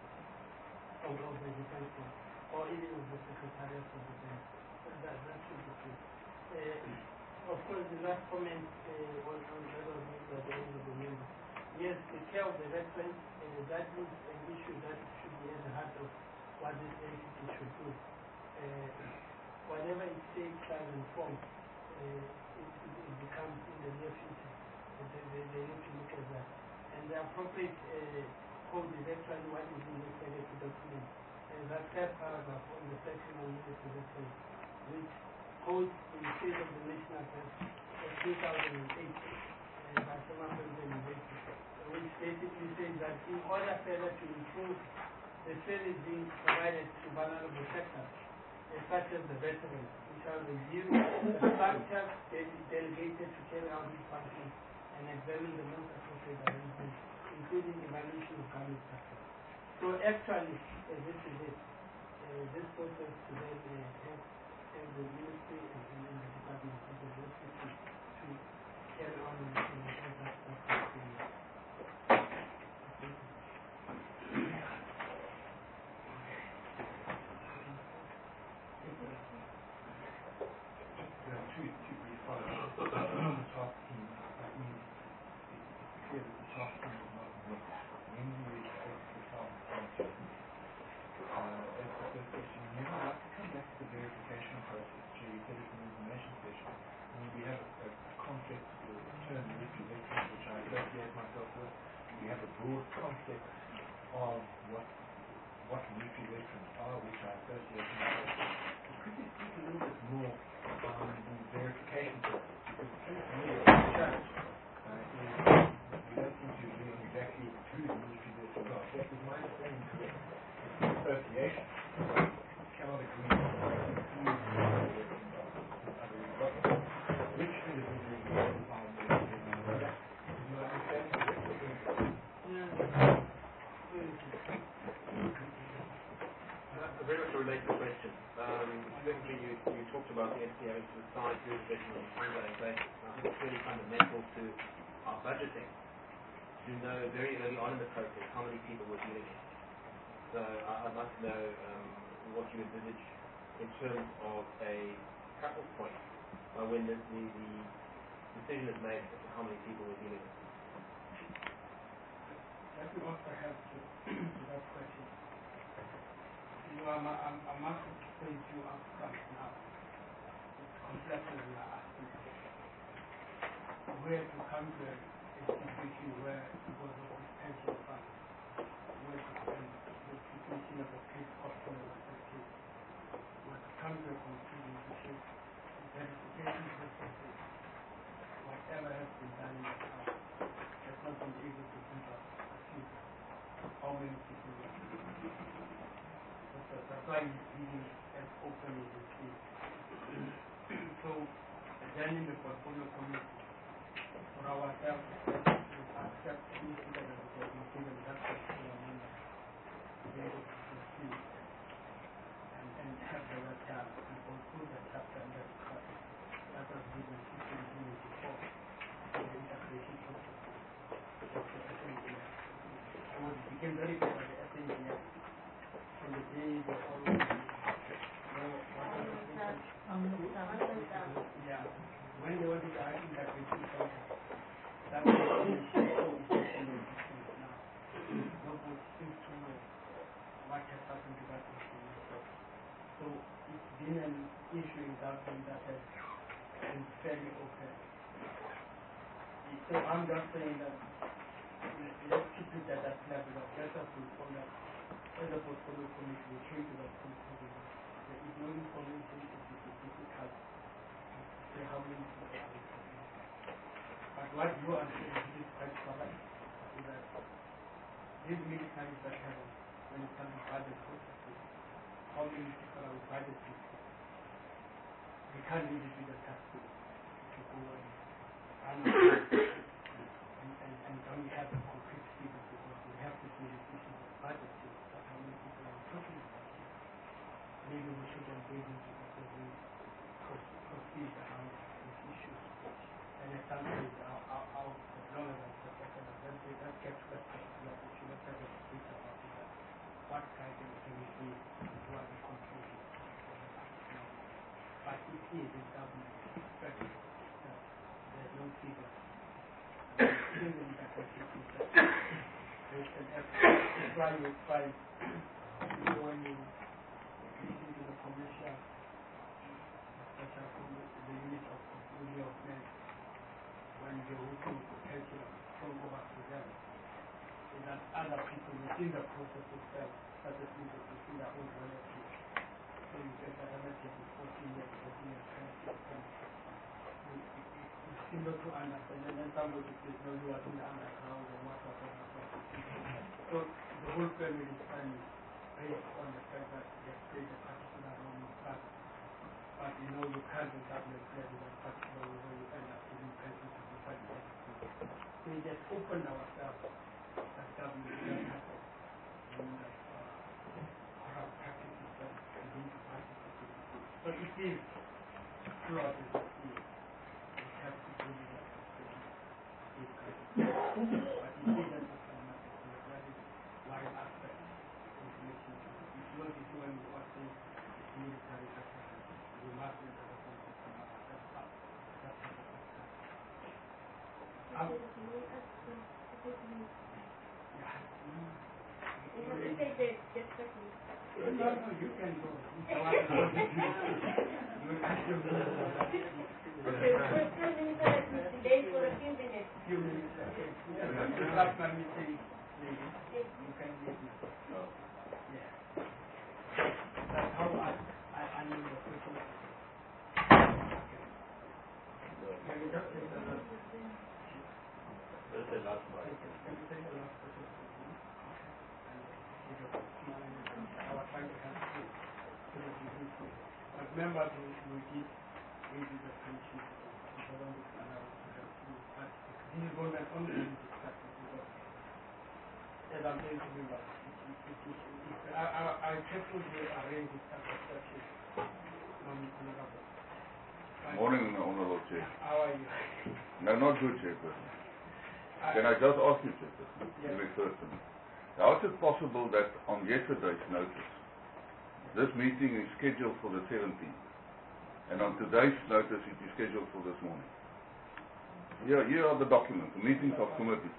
defense force, or even of the Secretariat of Defense. So that should be true. Of course, the last comment was on that was made by the end of the member. Yes, the care of the veterans, that is an issue that should be at the heart of what this entity should do. Whatever it takes, size, and form, it becomes in the near future. They need to look at that. And the appropriate code is actually what is in the legacy document. And that third paragraph on the section on military veterans, which codes in the state of the national affairs of 2008 by Soma President, which basically says that in order further to improve the service being provided to vulnerable sectors, such as the veterans, we shall review the structures delegated to carry out these functions and examine the most appropriate arrangements, including evaluation of government structure. So actually, this is it. This process today, they have the ministry and then the department of the justice to carry on in that process. Two brief follow-ups. On the task team, that means it's clear that the task team is not met. When do you expect the task team to meet? That's the first question. And then I'd like to come back to the verification process. Jay, you said it's an information session. I mean, we have a concept, the term military veterans, which I associate myself with. We have a broad concept of what military veterans are, which I associate myself with. Could you speak a little bit more on the verification process? Because it seems to me that the challenge is we don't seem to agree on exactly who the military veterans are. That is my understanding correct. It's the association cannot agree on who the military veterans are. Which individuals are military veterans? Do you understand correctly? A very much a related question. Secondly, you talked about the SDA to assign jurisdiction on an ongoing basis. I think it's really fundamental to our budgeting to know very early on in the process how many people we're dealing with. So I'd like to know what you envisage in terms of a cut-off point when the decision is made as to how many people we're dealing with. Let me also help to that question. You know, I must say to you up front now, it's complex as you are asking. Where to come to a situation where, because of this pension fund, where to come the situation of the case hospital was the case, where to come to a conclusion to say verification processes, whatever has been done in the past, has not been able to give us a few how many people were. That's why he's being as open as he is. So then in the portfolio committee, for ourselves, we accept any figure that we have been given that particular number to be able to proceed and have the letter and conclude the chapter and the department. That was given to 2024 the integration process of the SNDF. And what became very clear by the SNDF from the day they always when they wanted to act in that regime, that was now. Nobody seems to know what has happened to that information. So it's been an issue in government that has been fairly open. So I'm just saying that let's keep it at that level of let us inform that as a portfolio committee we came to that conclusion. There is no information, it is difficult to say how many people are informed. But what you are saying is quite correct, is that these militaries that have, when it comes to budget processes, how many people are budgeted for? We can't really do the task to go and don't have a concrete figure because we have to do this issue of budget but how many people are talking about here. Maybe we shouldn't be able to proceed around these issues. And at some point, as long as I'm protected, let's get to that particular issue. Let's have a speech about it. What guidance can we give to our conclusion? But it is in government practice that there's no figure. Even in that particular there's an effort to try to find when you listen to the commercial, the unit of New York men, when they're looking potential from over to them, is that other people within the process itself started to their own relatives. So you get the relative is 14 years, 20 years. You seem not to understand, and then somebody says, no, you are in the underground and whatever. So the whole family is based on the fact that they played a particular role in part. But you know, you can't do that in a particular way where you end up giving pension to different entities. So we just open ourselves as government. still, throughout the year, it has to do with that. But it didn't affect market, so that is why aspect information. It's not just when you are saying military veterans, you must be the veterans to come out. That's up. That's the No, you can go. Few minutes. Last time you say, you can leave now. Yeah. That's how I know the question. Can you just take the last question? That's the last part. Can you take the last question? I was trying to help you so that you can see. But remember, we did the country the government allowed to help you. But this is going on only discussion because, as I'm saying to you, I carefully arrange this type of session. Morning, Honorable Chair. How are you? No, not good, Chairperson. Can I just ask you, Chairperson? Yes. Very personally. How is it possible that on yesterday's notice, this meeting is scheduled for the 17th, and on today's notice it is scheduled for this morning? Here are the documents, the meetings of committees.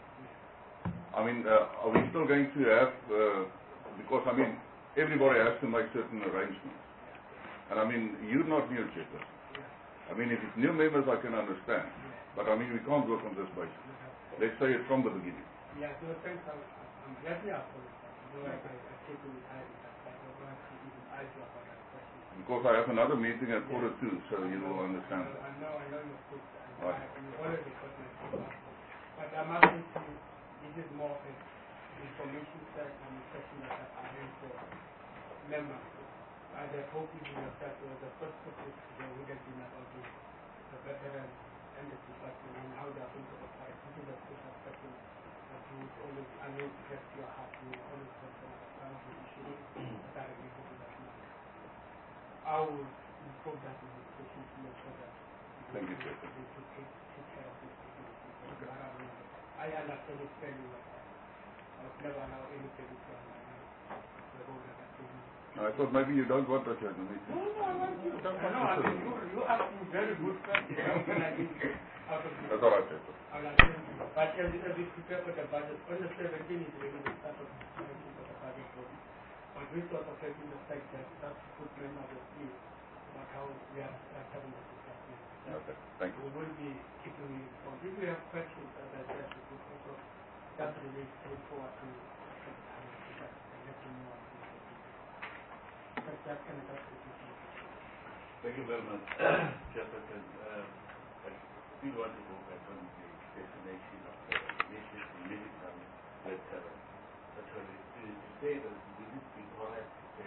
I mean, are we still going to have, because I mean, everybody has to make certain arrangements. And I mean, you're not new, Chairperson. I mean, if it's new members, I can understand. But I mean, we can't work on this basis. Let's say it from the beginning. Yeah, so thanks. I'm glad you apologize. Though I take you with high because I don't want to even ask you about that question. Because I have another meeting at 2:45, so you will understand. I know your foot. Right. You already got my foot. But I'm asking you, this is more of an information set and a session that I arranged for members. I hope you yourself was the first topic they would have been about the veteran and the department and how they are going to operate. This is a special session that you would always, I know it gets your heart, you will always concern about some of the issues that are related to that matter. I will improve that in the session to make sure that Thank you, sir. they take care of this issue. I understand it fairly well. I would never allow anybody to undermine the role that I play. I thought maybe you don't want us at the meeting. No, I want you. You asked me very good questions. How can I get out of this? That's all right, Chairperson. I will attend to you. But as we prepare for the budget, on the 17th is really the start of the discussion for the budget vote. But we sort of taking the fact that that's put members at ease about how we are having the discussion. Okay, thank you. We will be keeping you informed. If we have questions, as I said, we could also just relate straightforward to that and let you know what we are doing. But that can help you. Thank you very much, Chairperson. I still want to go back on the definition of the military veteran. Actually, to say that we need to be correct to say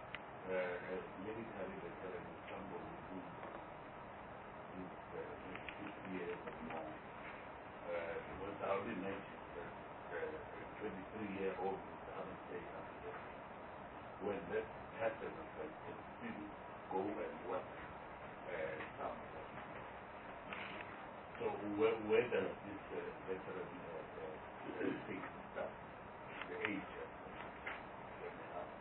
military veteran is somebody who is 50 years or more. Because I already mentioned that 23-year-old is the other state after that. When that happens, I can still go and work somewhere. So where does this veteran thing start? The age when they have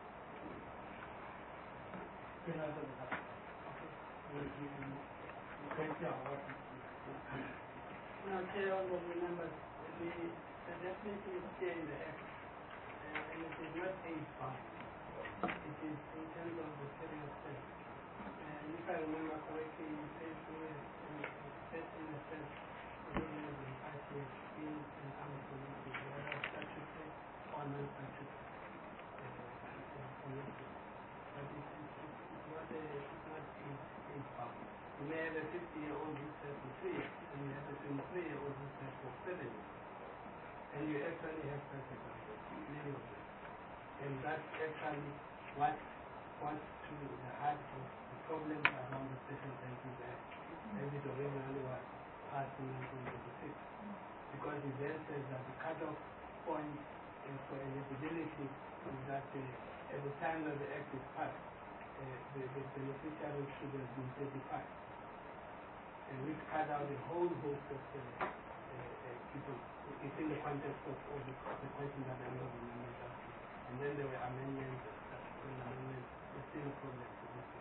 Can I answer that? Okay. We'll give you, you can see our work. Now, Chair, honorable members, the definition is here in the Act, and it is not age-bound. It is in terms of the period of service. And if I remember correctly, you said in the sense of more than 5 years in an armed community, whether statutory or non-statutory community. But it's not age-bound. You may have a 50-year-old who served for 3 years, and you have a 23-year-old who served for 7 years. And you actually have such examples, many of them. And that's actually what to the heart of the problems around the Special Pensions Act, as it originally was passed in 1996. Because it then says that the cut-off point for eligibility is that at the time that the Act is passed, the beneficiary should have been 35. And which cut out a whole host of people. It's in the context of all the questions that the member was asking. And then there were amendments, subsequent amendments. It's still a problem to this thing.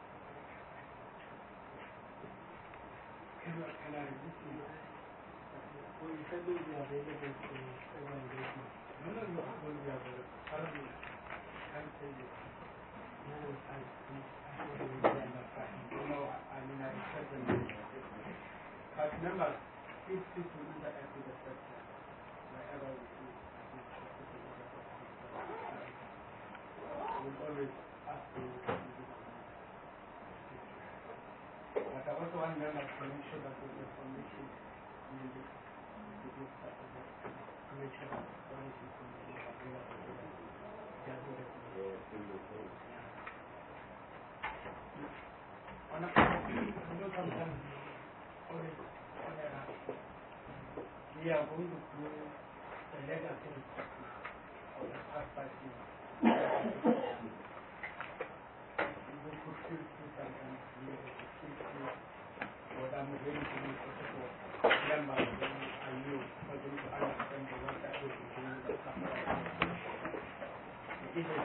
Can I resist you? Well, you said those were available for several engagement. No, going to be available. Currently, I can't tell you. No, I don't really understand. I mean, I accept them. But remember, please interact with the sector wherever we do. We'll always ask you to do this. But I also want them to make sure that the information in this group to make sure that all this information is available so that they are doing it. Sometimes we are going to do the legacy of the past 5 years. We could still see sometimes what I'm going to do for members and you are going to understand the work that we do in the past 5 years. It is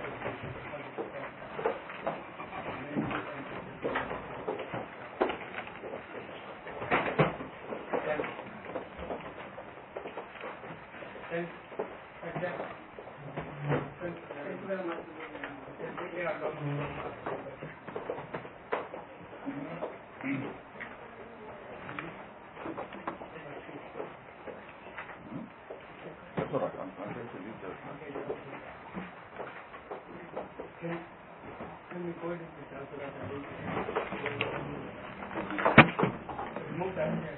Thank you very much. That's all right. I'm going to leave that. Can we go into the answer that remove that here?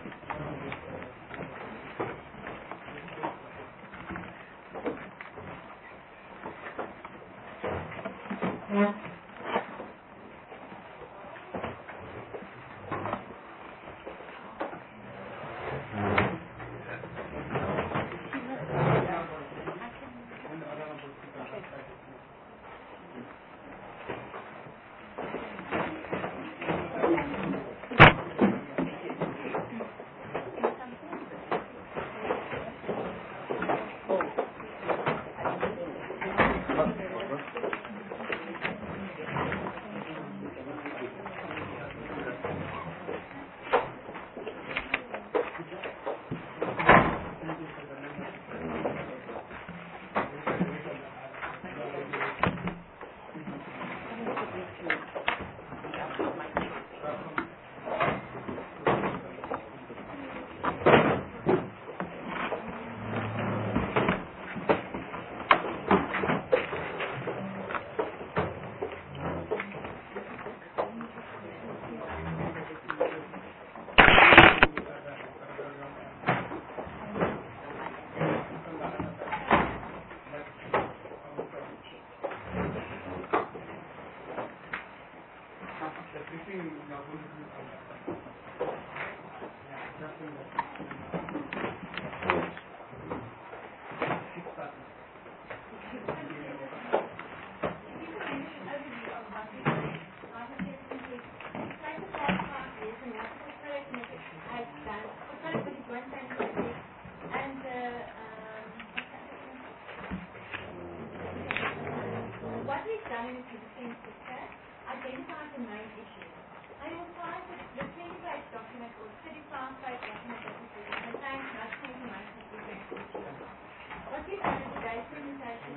What we've done in the citizen sector, identified the main issues. And you'll find that the 20-page document or 35-page document that we did contains much more information that we're going to issue. What we've done in today's presentation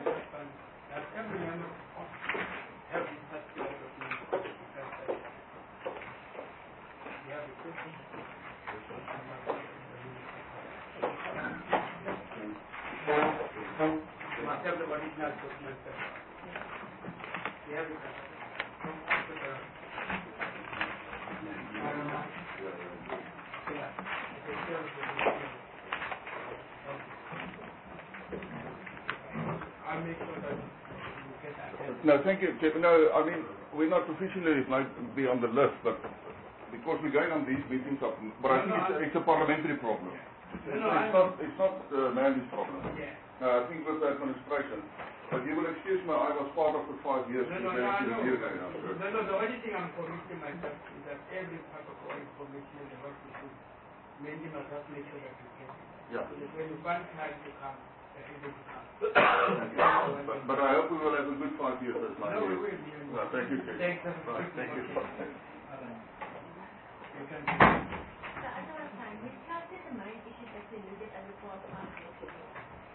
must have the original document. We have it. I'll make sure that you get that. No, thank you, Chairman. No, I mean, we're not officially, it might be on the list, but because we're going on these meetings, but I think it's a parliamentary problem. It's not Mandy's problem. Yeah. I think it was the administration. But you will excuse me, I was part of the 5 years No, preparing I to know. review that. Sir. No, the only thing I'm committing myself is that every part of our information in the work we do, mainly must just make sure that we get it. Yeah. So that when you find time to come, that it will come. But I hope we will have a good 5 years as my No, we year. will. Well, thank you, Chair. Thanks. Right, thank you. You can So as I was saying, we started the main issues that we looked at over the past 5 years.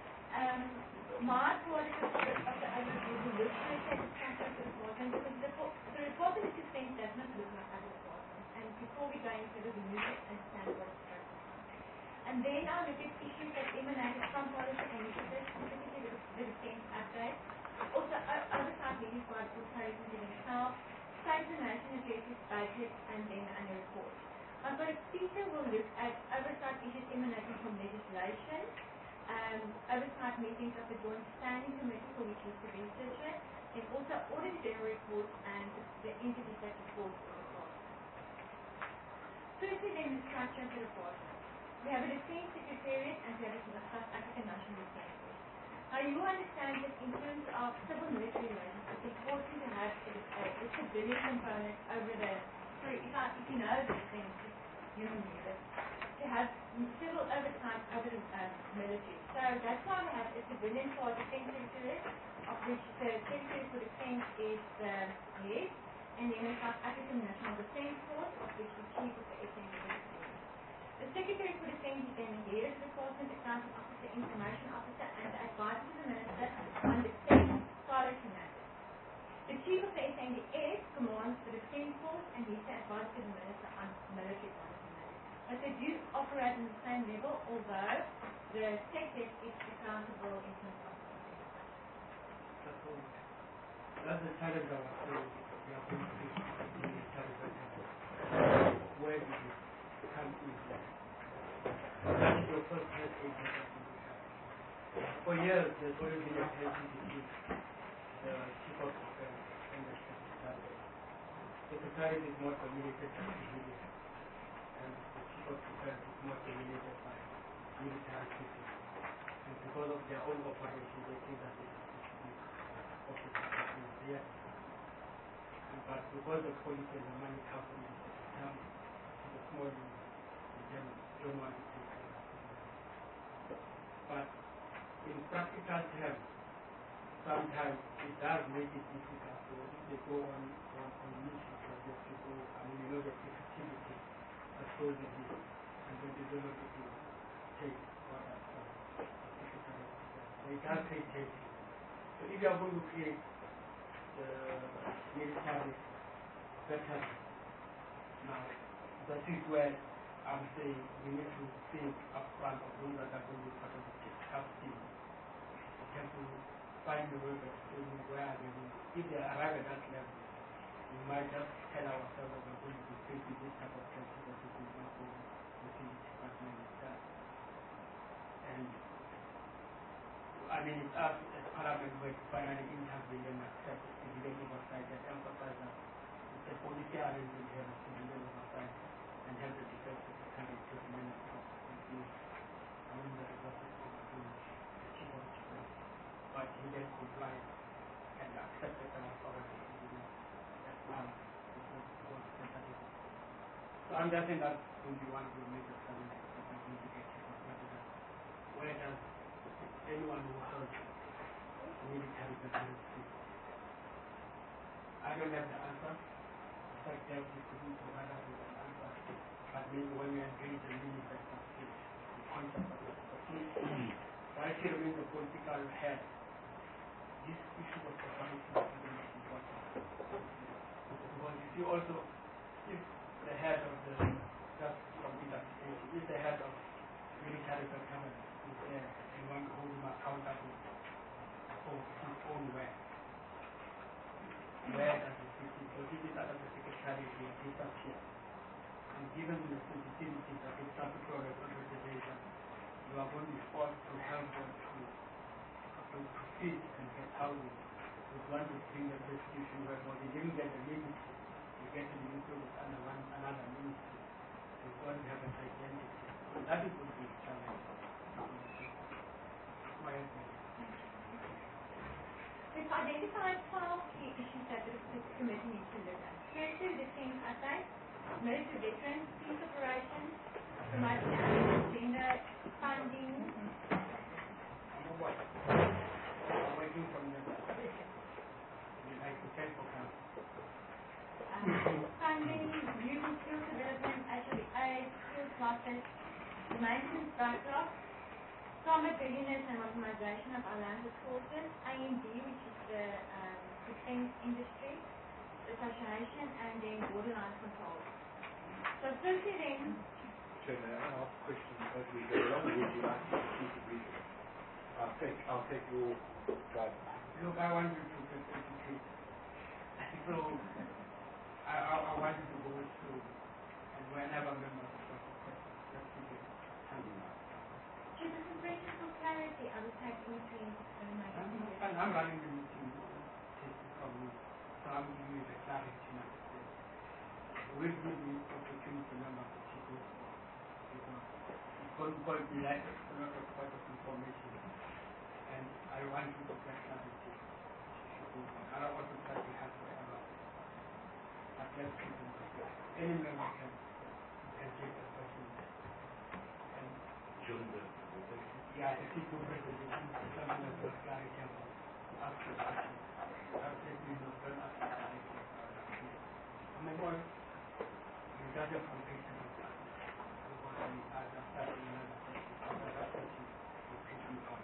My part of the overview will look at the structure of the department because the report that is sent does not look like other departments. And before we go into it, we need to understand what it's structure is. And then I'll look at issues that emanated from policy initiatives, specifically the defense update. Also, oversight meetings by the authorities in itself, state the nation addresses, budget, and then the annual report. My colleague Peter will look at oversight issues emanating from legislation, oversight meetings of the Joint Standing Committee for which Mr. Winter chairs, and also audit general reports and the entities that report to the department. Firstly, then the structure of the department. We have a Defence Secretariat and we have a South African National Defence Force. Now you will understand that in terms of civil-military relations, it's important to have a civilian component over the, if you know this thing, you don't need it, to have civil oversight over the military. So that's why we have a civilian for the Defence Secretariat, of which the Secretary for Defence is the head, and then the South African National Defence Force, of which the Chief of the SAND is the head. The Secretary for Defence is then the head of the Department, Accounting Officer, Information Officer, and the advisor to the Minister on defence policy matters. The Chief of the SANDF commands the Defence Force and he's the advisor to the Minister on military policy matters. But they do operate on the same level, although the SecDef is accountable in terms of that's the challenge of our story. We are going to be the challenge of our where did it come in? That is your first head agent that you have. For years, there's always been a tension between the Chief of Defense and the Secretary. The Secretary is more dominated by civilians, and the Chief of Defense is more dominated by military people. And because of their own operation, they think that they have to be officers there. But because the policy and the money come from the small units, they don't want to take care of it. But in practical terms, sometimes it does make it difficult. So if they go on missions, they have to go, the activity that goes with it, and then they don't know to take orders from the secretary. So it does create tension. So if you are going to create the military veteran, now that is where I'm saying we need to think upfront of those that are going to be part of the tough team. We have to find the way of explaining where they will. If they arrive at that level, we might just tell ourselves that we're going to be facing this type of tension that we will not go within the department itself. And it's us as Parliament who finally intervene and accept civilian oversight and emphasize that it's a policy arrangement here of civilian oversight and have the defense secretary to the minister of defense among the resources to the chief of defense. But he then complied and accepted our authority as well. So I'm just saying that's going to be one of the major challenges that we're going to get to. Where does anyone who has military veterans fit? I don't have the answer. The secretary couldn't provide us with an answer. But maybe when we engage the minister at some stage, the concept of the opportunity, while she remains the political head, this issue of authority is very much important. Because if you also, if the head of the, just from interpretation, if the head of military veterans is there and want to hold him accountable for his own work, where does it fit in? So this is under the secretary will disappear. And given the sensitivities of the statutory representation, you are going to be forced to help them to feed and get housing. We want to bring the restitution where they didn't get the ministry, they get the ministry under another ministry. We want to have an identity. So that is going to be a challenge. If I identified 12 key issues that the committee needs to look at. Firstly, defense update, military veterans, peace operations, promoting gender funding. I'm waiting from the hypothetical council. Funding, youth and skills development, HIV AIDS, skills classes, maintenance backlog, climate readiness and modernization of our land resources, A&D, which is the defense industry, association, and then borderline control. So firstly then, Chairman, I ask questions as we go along, or would you like to keep it brief? I'll take your guidance. Look, I want you to educate. So, I want you to go through, and whenever members have questions, just keep it handing out. just as a question for clarity, I would take anything I'm running the meeting from you, so I'm giving you the clarity now. We'll give the opportunity members to go for, because it's going to be like a lot of part of information, and I want you to get clarity. I don't want to try to have forever. But let's keep it clear. Any member can take the question. And yeah, the people presentation, something that was clarity about after the question. I've said we don't ask clarity about that. I'm a boy. You got your foundation of that. And I'm starting another question. After that question, you keep me on.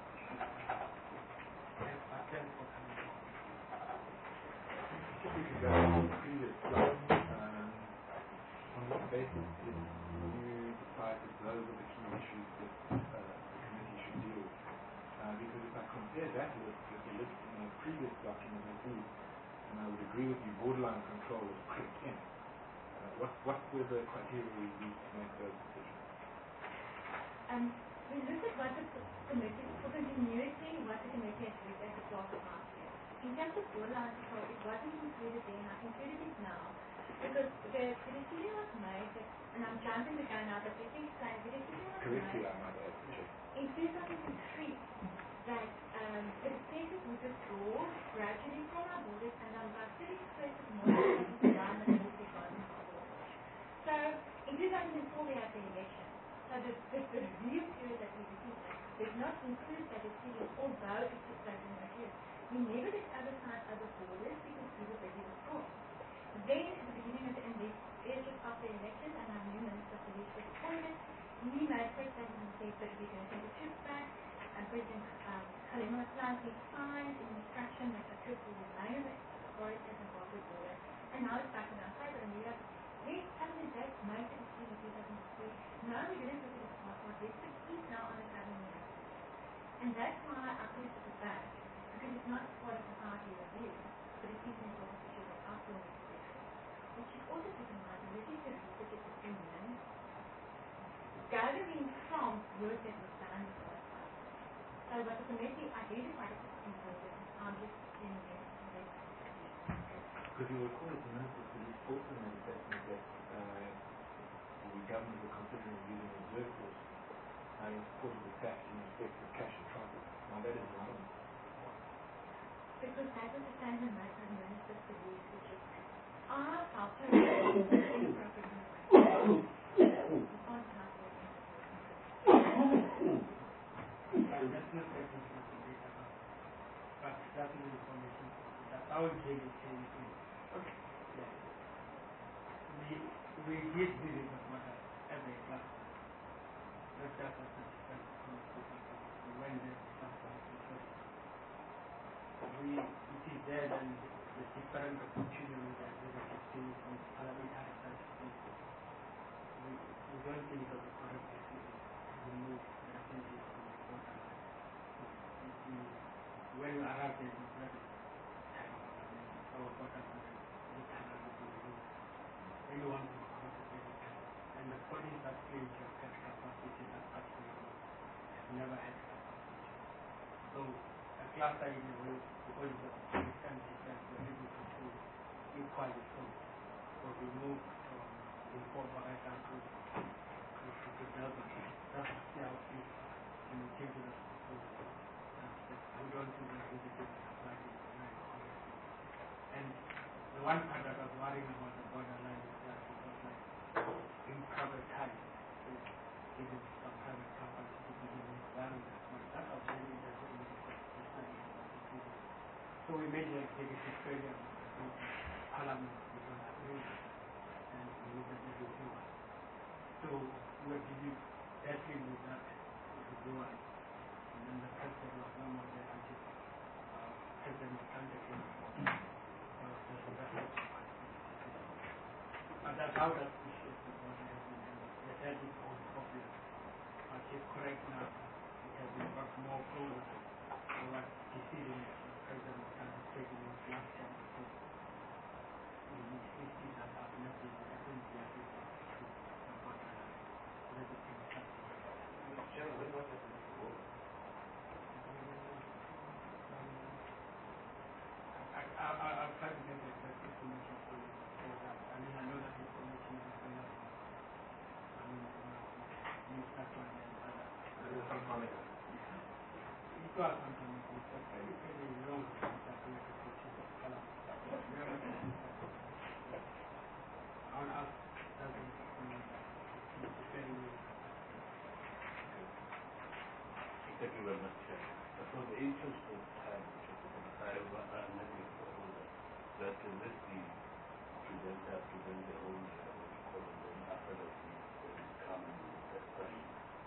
Yes, but then for coming on. Specifically regarding the previous slide, on what basis did you decide that those are the key issues that the committee should deal with? Because if I compare that with the list in the previous document, I see, and I would agree with you, borderline control was crept in. What were the criteria we used to make those decisions? We looked at what the committee, for continuity, what the committee has looked at the last last year. In terms of borderline control, it wasn't included there, and I've included it now. Because the decision was made, that, and I'm jumping the gun now, but let me explain, the decision was Correctly, made I might add. in 2003 that the defences would withdraw gradually from our borders, and on about 31st of March 2009, the military got into our borders. So, in 2004 we had the election. So the review period that we received did not include that decision, although it took place in that year. We never did other side other borders because we were busy withdrawing. Then at the beginning of the just after the election, and our new Minister of Police was appointed, he made press statements and said that we're going to take the troops back, and President Kgalema Motlanthe signed an instruction that the troops will remain in the authority at the Zimbabwe border, and now it's back in our favor, and we have less other than that made the decision in 2003. No, we didn't look at the passport, this is now on the government. And that's why I put it at the back, because it's not part of the party review, but it is an important issue that I feel needs to be addressed. What you also keep in mind, and this is the research at the opinion, gathering from work that was done for that time. So what the committee identified as important, I'm just in there. Because you recall that the Minister of Police also made a statement that the government were considering using a reserve force in support of the tax in respect of cash and transit. Now that is wrong. Because that was the statement made by the Minister of Police, which is our culture is inappropriate. That's not but that's the information that our daily changing. Okay. Yeah. We did visit the matter every class. That's just as when the class it is there and the different opportunities that we have seen from parliamentary participants. We don't think of the correct decision to remove the activities from the border. When you arrive there, you have our border anyone who comes to visit, and the police that claims your cash capacity that absolutely never had capacity. So a class that in a way, because the Christian defense were able to do equally so we moved from the Baraka to Delta. That's the CLC and we came to the we don't do the visiting like one part that I was worrying about the borderline is that it was like being privatized. Even some private companies to be in value that much. That was really the so we made a executive failure of the Parliament did not agree and we needed to do one. So we were giving that with that to do one. And then the president was no more there until President Kanda came forward. But that's how that issue of the body has been handled. The head is all popular. But it's correct now. It has been brought more closer to what decision President Kanda has taken in the last 10 years. We see that have not been the borderline. Let it be Mr. Chairman, what happened to the war? I'll try to get the exact information for you. I mean, I know that information is available. I mean, Minister Kwan and others. There was some comment. It was something it's a very, very long that we have to put in the column. I'll ask that it's very well. Thank you very much. For the interest of time, I make a proposal that let the presenter present their own comment, and after that we come with the question.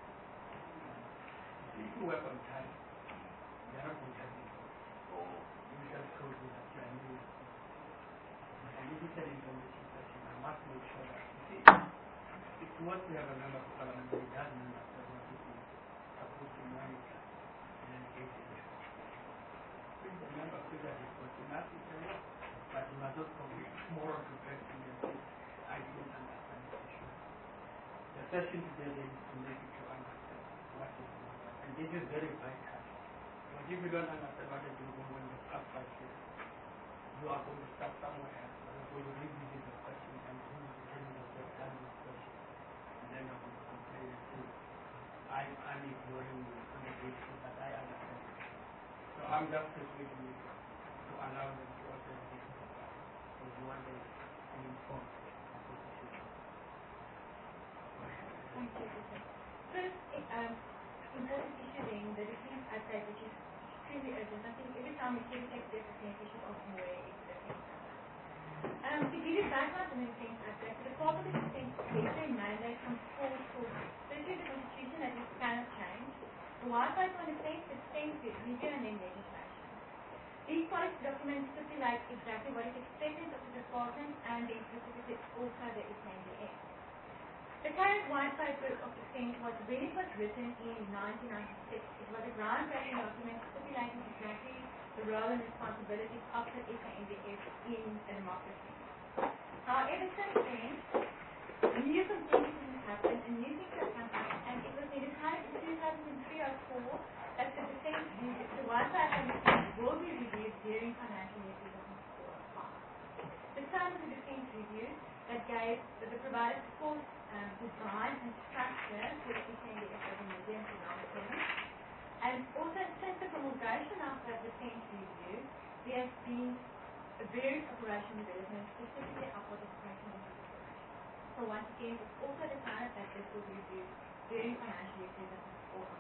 If you work on time, you are not going to have it. Or You just told me that you are new. And limited information session, I must make sure that, you see, it's what we have a member of parliament, he doesn't understand what it is supposed to monitor and engage in it. If the member feels that he's watching that, he can work. But he must not complete moral complexity and say, I didn't understand the issue. The session today is to make you to understand what is going on. And this is very vital. But if you don't understand what is going on when the class fight here, you are going to start somewhere else. So you revisit the question and you will tell yourself that this question. And then I'm going to complain and say, I'm ignoring you on the basis that I understand it. So I'm just persuading you to allow them to also engage in the class. Because you want them to inform the position. Thank you, Peter. First, important issue then, the defense update, which is extremely urgent. I think every time we see the text defense, we should ask where is the defense update. To give you background on the defense update, the Department of Defense gets a mandate from four sources. Firstly, the Constitution that is kind of changed. The White Paper on Defense, the Defense Review, and then legislation. These policy documents stipulate exactly what is expected of the department and then specifically also the SNDF. The current White Paper of Defense was when it was written in 1996. It was a groundbreaking document stipulating exactly the role and responsibilities of the SNDF in a democracy. However, since then, new complexities happened and new things have come up, and it was decided in 2003 or 4 that the defense the White Paper on Defense will be reviewed during financial year 2004 or 5. The terms of the defense review that provided support, design and structure for the SNDF over medium to long term. And also since the promulgation of the defense review, there has been various operational developments, specifically our participation in this operation. So once again, it's also decided that this will be reviewed during financial year 2004 and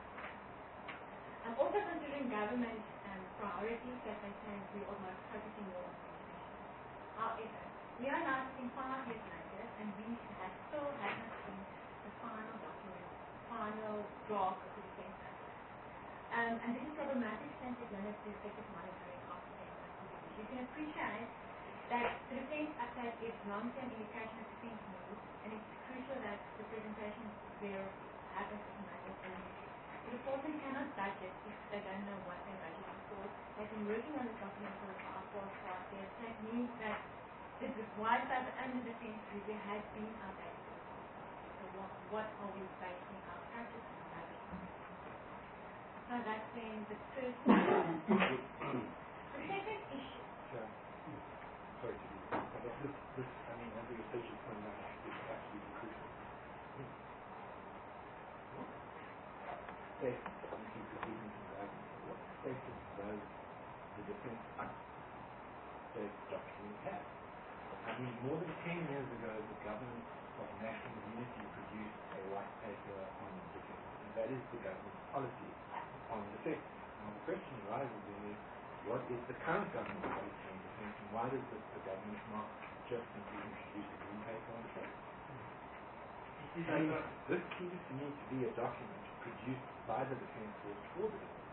5. I'm also considering government priorities that they say we are not focusing more on competition. However, we are now sitting 5 years later and we have still haven't seen the final document, final draft of the defense update. And this is problematic since it limits the effective monitoring of defense activities. You can appreciate that the defense update gives long-term indication of defense needs, and it's crucial that the presentation there happens as a matter of urgency. The department cannot budget if they don't know what they're budgeting for. They've been working on this document for the past years. That means that the White Paper and the defense review has been outdated. So what are we basing our strategy and budget on? So that's then the first issue. The second issue. Sorry to be this, I mean, I think it's just point out is absolutely crucial. What state, you can proceed into that, what state does the defense act state document has. I mean, more than 10 years ago, the government of national unity produced a white paper on defense, and that is the government's policy on defense. Now, the question arises then is, what is the current government's policy on defense, and why does the government not just simply introduce a green paper on defense? This seems to me to be a document produced by the Defence Force for the defense.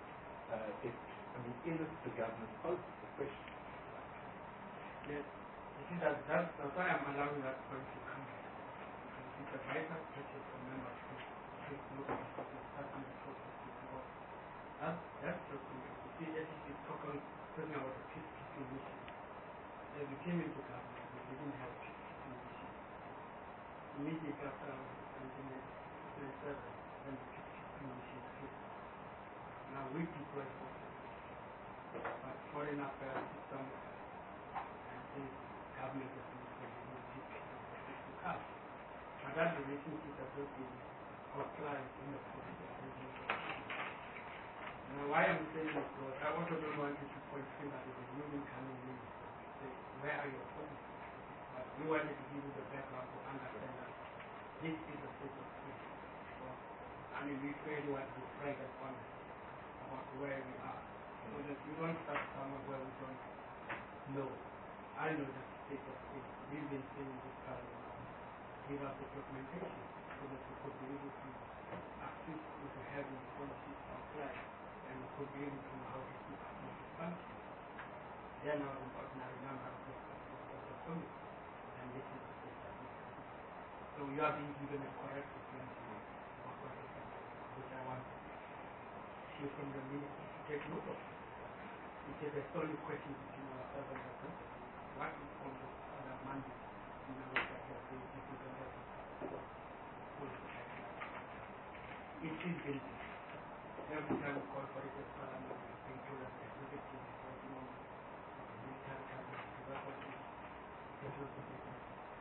Is it the government's policy? The question. Yes. You see that's why I'm allowing that point to come. Because it's a vital question for members to take note of the starting the process before. That's document. You see, SEC is talking about the peacekeeping mission. As we came into government, we didn't have peacekeeping mission. Immediately after 1997, when the peacekeeping mission came. Now we deploy forces. But foreign affairs system and the government has been to come. And that relationship has not been outlined in the policy. Now why I'm saying this because I also don't want you to point fingers at the union coming in and say, where are your policies? But we wanted to give you the background to understand that this is a state of things. So, I mean, we really want to be frank and honest about where we are. So that we don't start somewhere where we don't know. I know the state of things. We've been saying this parallel. Give us the documentation so that we could be able to assist into having policies outlined and we could be able to know how to keep up with the function. They are now an ordinary number of the committee. And this is the state of things. So you are being given a correct explanation of what is happening, which I want you from the ministry to take note of. It is a solid question between ourselves and the country. What is on the other mandate in the work that you are doing? This is a level of policy. It is building. Every time we call for it as parliament, it's being told that executive is no military cabinet. So that's what it is. It was the business.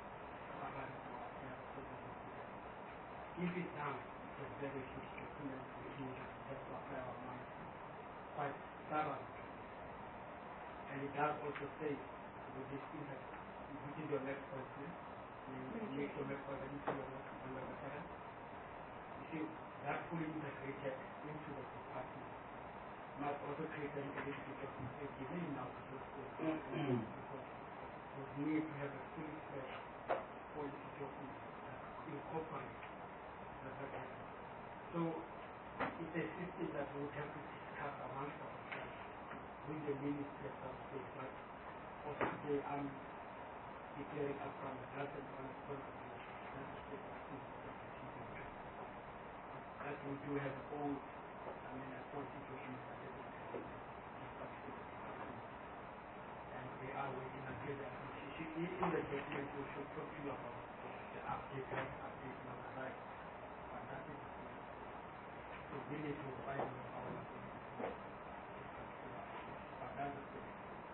If it's down, it's very huge document which we have to apply our mind quite thoroughly. And it does also say with this impact, which is your next point, make your next point into your work on the veteran. You see, that fully integrated into the department must also create a little bit of a delay now to those things. Because we need to have a fully fledged policy document that incorporates the veteran. So it's a system that we would have to discuss amongst ourselves with the Ministry of State, but also today I'm declaring upfront that that's one of the state of things that we do have old, a policy document that is and they are waiting until they are in the document we should talk to you about the update on the right. But that is so we need to find our but that's the thing.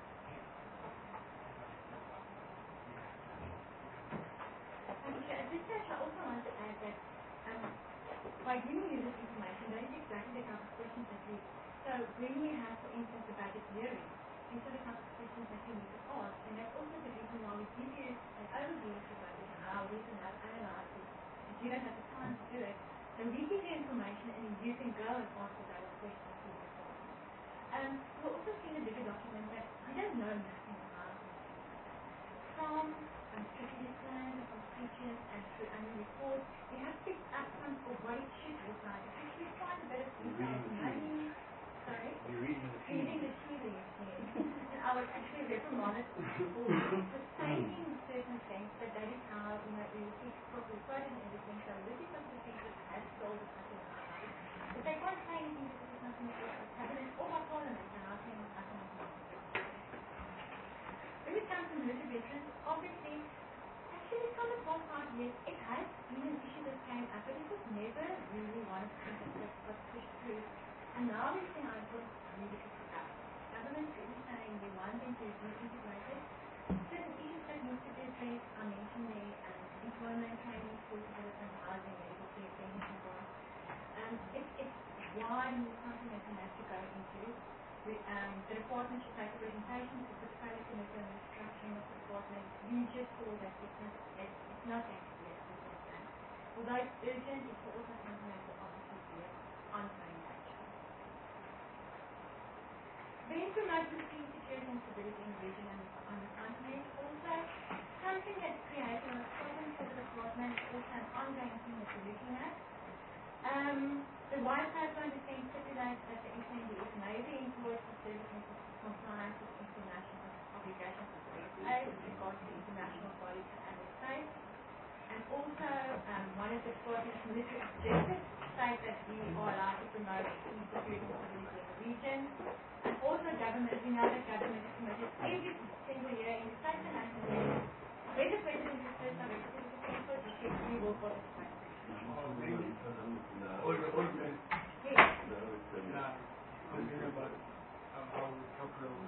At this stage, I also want to add that by giving you this information, that is exactly the kind of questions that we. So when we have, for instance, the budget hearing, these are the kind of questions that you need to ask, and that's also the reason why we give you an overview of the budget and how we can have analyzed it. If you don't have the time to do it, then we give you information and you can go and ask the other questions to the department. We'll also see in the bigger document that we don't know nothing about it. From strategic plans, from speeches, and through annual reports, we have picked up some of what it should look like. Actually, quite a bit of detail. Maybe, sorry? You're reading the tea leaves. Reading the tea leaves, yes. And I was actually reprimanded for saying certain things, but that is how, we receive properly quoted and everything. So this is what the speakers have told us nothing about it. But they can't say anything because it's nothing that was cabinet or by parliament, and I think nothing about it. When it comes to military veterans, obviously, actually from the past 5 years, it has been an issue that came up, but it was never really one of the things that was pushed through. And now we're seeing how it was really picked up. Government is really saying we want them to be integrated. Certain issues that need to be addressed, I mentioned the employment, training, skills development, housing, medical care, pension, and so on. It's wide and it's something that we have to go into. the department should make a presentation to the Fiscal Committee on the structuring of the department. You just saw that it's not going to be a simple thing. Although it's urgent, it's also something that will obviously be an ongoing nature. Then promote the peace, security and stability in the region and on the continent. Also, something that's created a problem for the department is also an ongoing thing that we're looking at. The White Paper defense stipulates that the SNDS may be employed for service in compliance with international obligations of the SA with regards to international bodies and their states. And also, one of the department's military objectives state that we are allowed to promote peace, security and stability in the region. And also government, we know that government is committed every single year in the state and national level. When the President is first directed to the Defense Force, we will participate. All the Yes. Continue about how we talk about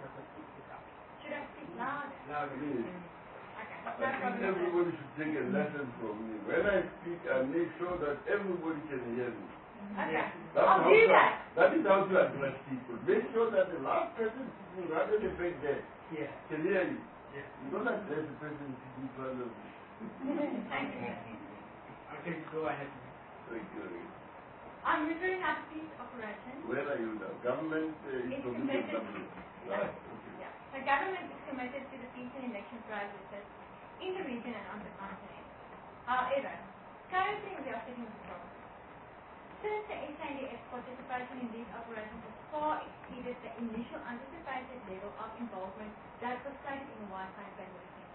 Should I speak loud? Please. Okay. I think everybody should take a lesson from me. When I speak, I make sure that everybody can hear me. Okay. That's I'll how do to- that. That is how to address people. Make sure that the last person sitting right at the back there Yeah. can hear you. Yeah. You don't address the person sitting in front of you. Thank you. Okay, go ahead. Thank you. I'm referring out peace operations. Where are you now? Government It's information committed. government. Right. Okay. Yeah. The government is committed to the peace and election processes in the region and on the continent. However, currently we are sitting with the problem. Since the SNDF participation in these operations has far exceeded the initial anticipated level of involvement that was stated in the White Paper and the Defense.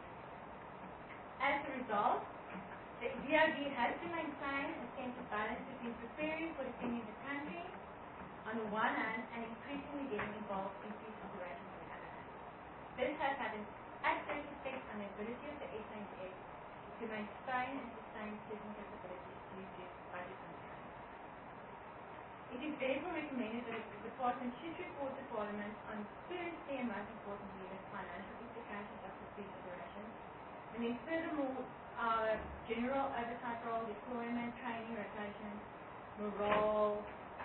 As a result, the DRD has to maintain a sense of balance between preparing for defending the country on the one hand and increasingly getting involved in peace operations on the other hand. This has had an adverse effect on the ability of the SNDF to maintain and sustain certain capabilities due to budget constraints. It is therefore recommended that the department should report to Parliament on firstly and most importantly the financial implications of the peace operations, and then furthermore our general oversight role, deployment, training, rotations, morale,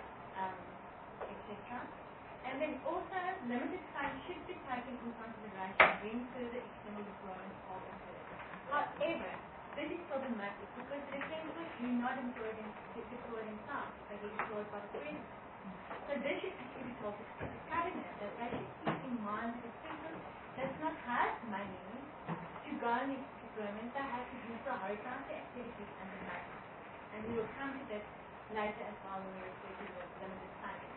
etc. And then also limited funds should be taken in consideration when further external deployments are considered. However, this is problematic because the Defence Force do not deploy themselves, they get deployed by the President. So this should actually be told to the Cabinet that they should keep in mind that the Defence Force does not have money to go on these deployments, they have to do prioritize activities and the like. And we will come to this later as well when we refer to the limited funding.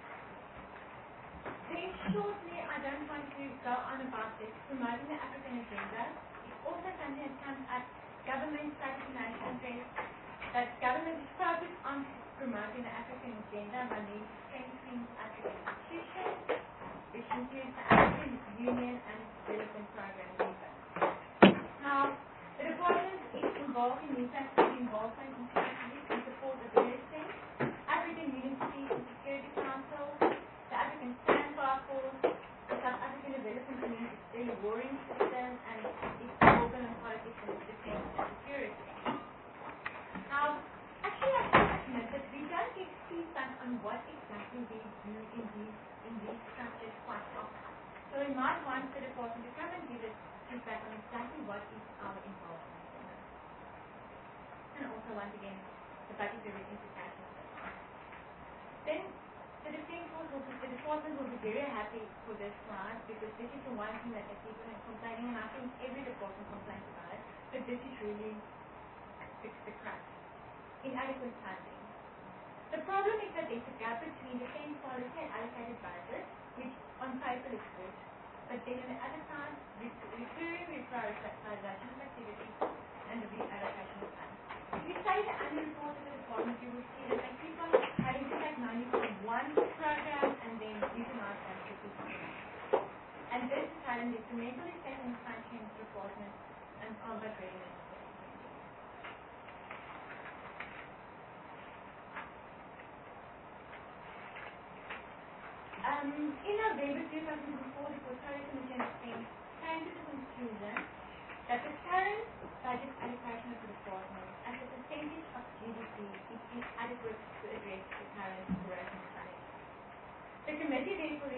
Then shortly, I don't want to go on about this, promoting the African agenda. It's also something that comes at government status nation affairs, that government is focused on promoting the African agenda by means of strengthening African institutions, which includes the African Union and Development Program, NEPA. Now, the department is involved in NEPA through involvement in strategies in support of various things, African Unity and Security Council, the African Sandbar Force, the South African Development Community, the Warring System, and its organ and politics and defense and security. Now, actually I should admit that we don't get feedback on what exactly we do in these structures quite often. So we might want the department to come and give us feedback on exactly what is our involvement in this. And also, once again, the budgetary implications of that. Then, the department will be very happy for this slide because this is the one thing that the people are complaining, and I think every department complains about it, but this is really the crux. Inadequate funding. The problem is that there's a gap between defense policy and allocated budget, which on paper looks good, but then on the other side, recurring reprioritization of activities and the reallocation of funds. If you say the annual report of the department, you will see that they keep on having to take money from one program and then utilize that for people. And this has had an detrimental effect on the function of the department and combat readiness. In November 2004, the Portfolio Committee on Defense came to the conclusion that the current budget allocation of the department as a percentage of GDP is inadequate to address the current operational challenges. The committee therefore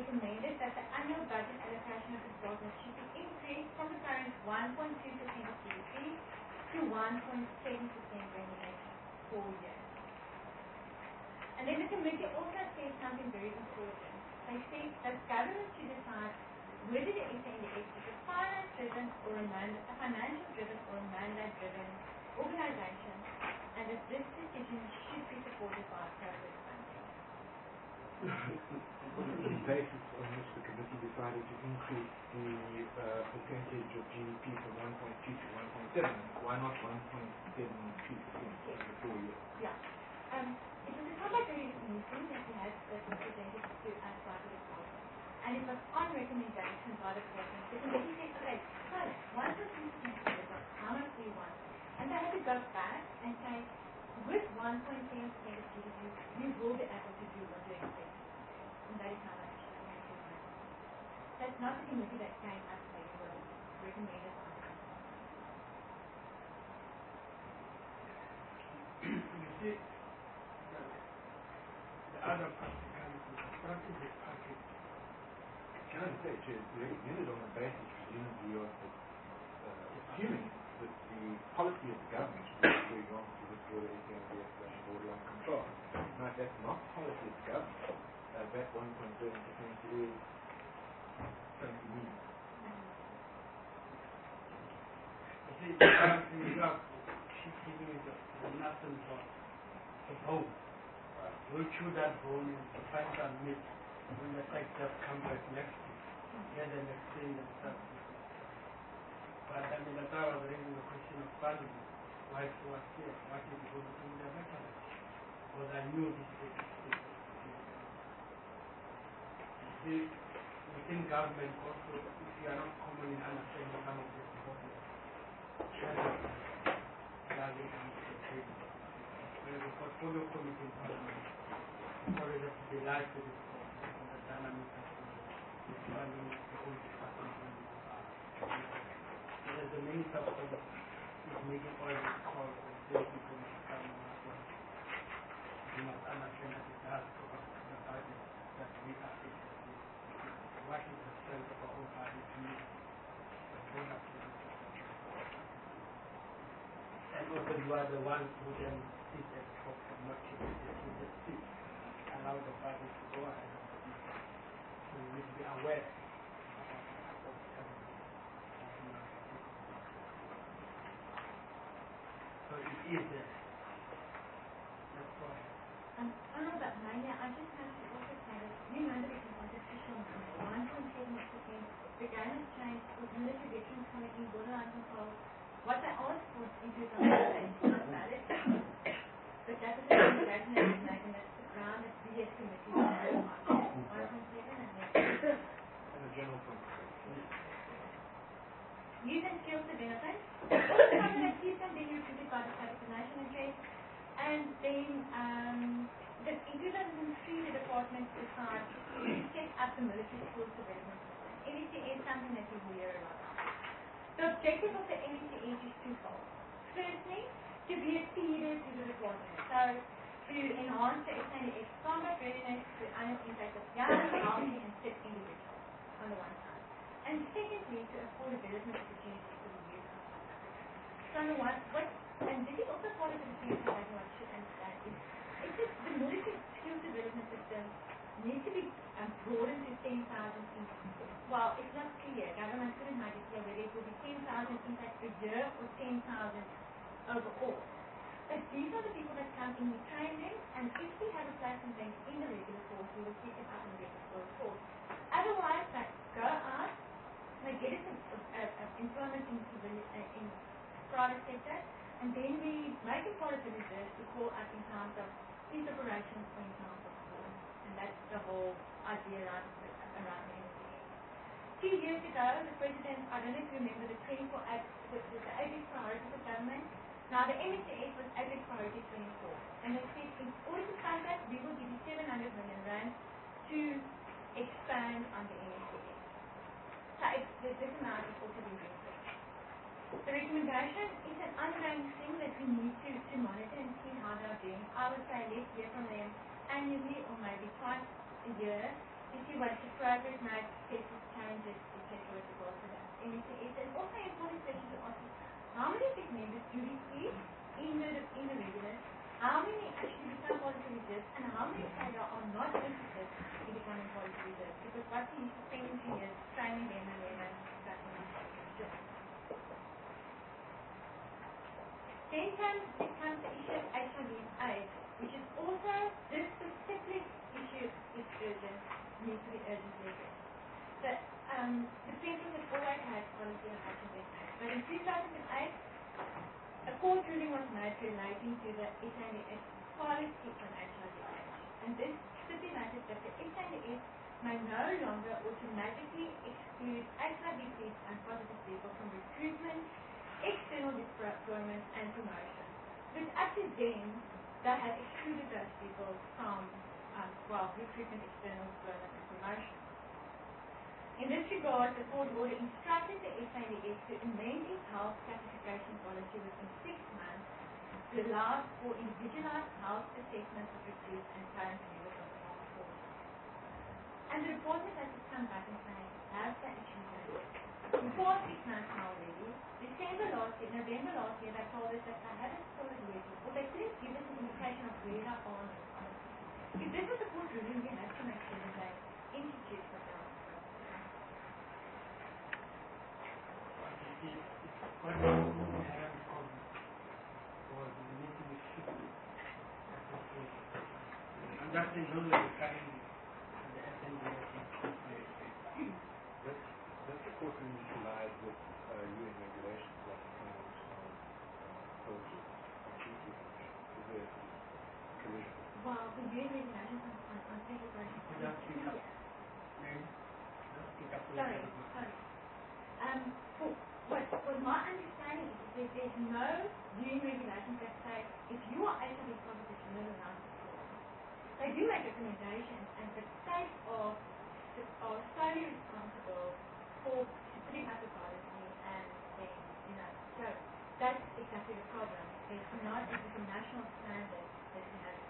of GDP to 1.7% when the next 4 years. And then the committee also said something very important. They said that government should decide whether the SANDF is a finance-driven or a financial-driven or a mandate-driven organization, and that this decision should be supported by appropriate funding. The basis on which the committee decided to increase the percentage of GDP from 1.2 to 1.7. Why not 1.72% over the 4 years? Yeah. It was a public meeting that we had that was presented to us by the department. And it was on recommendation by the department. The committee said, okay, fine, 1.2% is how much do you want? And they had to go back and say, with 1.7% of GDP, you will be able to do what you expect. And that is how much they want to do. That's not the committee that came up with it was recommended by the You see, the other party comes to the strategic package. Can I say, Chair, we did it on the basis, presumably, of assuming that the policy of the government is going on to withdraw the SANDF borderline control. Now, if that's not policy of the government, that 1.7% is going to mean. You see, you have giving nothing but a vote. We'll choose that vote and find some meat when the tax just come back next week. Get an exchange and stuff. But I mean, that's why I was raising the question of funding. Why it was here? Why did you go to the matter? Because I knew this was see, within government also, if you are not common in understanding some of these problems, where the portfolio committee in parliament always have to be live to this problem and the dynamic of the funding of the whole department. As the minister of public is making all these calls and saying people should come as well. You must understand that it has to go to the budget that we are facing. What is the strength of our own party to meet the border policy? And also you are the ones who then sit and talk and not keep it, you just sit, allow the party to go ahead of the people. So you need to be aware about what's coming. So it is there. Let's go ahead. Honorable Mania, I just have to also say that you know that it's an artificial number, 1.7%. The game has changed with military veterans coming in, borderline control. What they asked for in 2008 is not valid. But that is a recommendation that was made, and that's the ground that we as committee will have on 1.7 and next. And the general point. Use and skills to benefit. Also something that keeps on being repeated by the South Nation interest. And then in 2003 the department decided to set up the military skills development system. MECS is something that you will hear a lot about. The objective of the MECS is twofold. Firstly, to be a feeder to the department. So to enhance the SANDF combat readiness to impact of young, healthy and fit individuals on the one side. And secondly, to afford development opportunities for the youth of South Africa. So on the one, and this is also part of the decision that everyone should understand, is that the military skills development system needs to be broadened to 10,000 intakes. Well, it's not clear. Government couldn't make it clear whether it will be 10,000 intakes per year or 10,000 overall. But these are the people that come in, we train them, and if we have a placement bank in the regular force, we will pick them up in the regular force. Otherwise, they go out, they get employment in private sector, and then we make it part of the reserve to call up in terms of peace operations or in terms of war. And that's the whole idea around the MECS. 2 years ago, the President, I don't know if you remember, the 24 Act was the APEC priorities of government. Now the MECS was APEC priority 24. And they said, in order to fund that, we will give you 700 million rand to expand on the MECS. So this amount is also being used. The recommendation is an ongoing thing that we need to monitor and see how they are doing. I would say let's hear from them annually or maybe twice a year to see what's the progress made, cases, changes, etc. with regards to that. MECS. And also important question they say they are not interested in becoming quality leaders because what we used to spend 2 years training them and discussing on quality jobs. Then comes the issue of HIV and AIDS, which is also, this specific issue is urgent, needs to be urgently addressed. The Central has always had policy on HIV and AIDS, but in 2008, a court ruling was made relating to the SANDS policy on HIV and AIDS, and this stipulated that the SANDS may no longer automatically exclude HIV-free and positive people from recruitment, external deployment and promotion. But up to then, they had excluded those people from recruitment, external deployment and promotion. In this regard, the court order instructed the SANDS to amend its health classification policy within 6 months to allow for individualized health assessment of recruits and current members of the armed forces. And the reporter has to come back and say, have they actually done it? Before 6 months now already, November last year, they told us that they haven't started yet, or they couldn't give us an indication of where they are on this policy. If this was a court ruling, we have to make sure that they institute what they are supposed to do. What we have on was the need to be shifted. I'm just saying, those were the kind the SNDS. Does the court really collide with UN regulations like the approaches on treaty? Is there a collision? Well, the UN regulations on sexual relations. What my understanding is that there's no UN regulations that say if you are HIV positive, you're not allowed to perform. They do make recommendations, and the states are solely responsible for putting up the policy, and then, so that's exactly the problem. It's not a national standard that we have.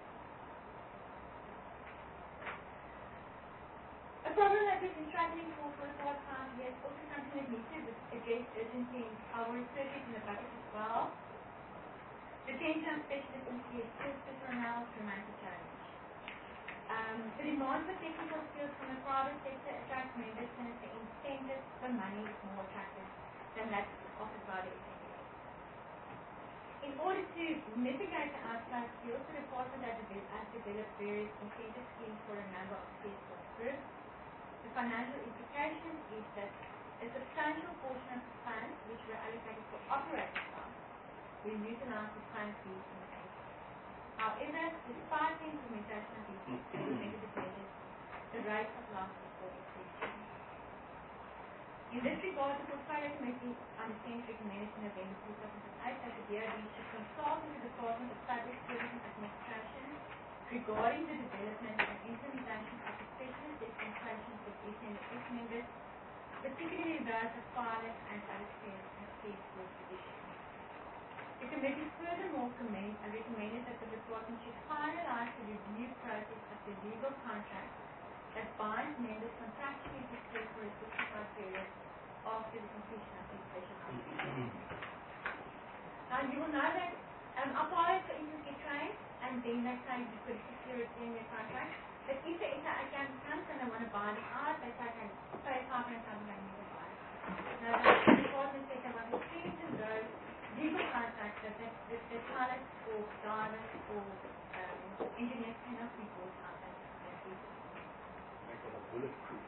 A problem that we've been struggling for the past 5 years, also something that needs to be addressed urgently. I will refer to it in the budget as well. Retention of specialist and skilled personnel remains a challenge. The demand for technical skills from the private sector attracts members, and the incentive for money is more attractive than that offered by the SNDS. In order to mitigate the outflow of skills, the department has developed various incentive schemes for a number of skilled groups. The financial implication is that a substantial portion of the funds which were allocated for operating costs were utilized to fund these incentives. However, despite the implementation of these preventative measures, the rate of loss is still increasing. In this regard, the Portfolio Committee on Defence recommended in November 2008 that the DoD should consult with the Department of Public Service and Administration regarding the development and implementation of the specialist dispensation for SNDS members, particularly those of pilots and other space force positions. The committee furthermore recommended that the department should finalize the review process of the legal contract that binds members contractually to serve for a specified period after the completion of these special conditions. Now you will know that our pilots, for instance, get trained, and then they say you could secure it in their contract. But if the SAA comes and they want to buy it out, they say, okay, pay $500,000 and need to buy it. Now the department says they want to strengthen those legal contracts that pilots or divers or engineers cannot be bought out as people. Make them a bulletproof.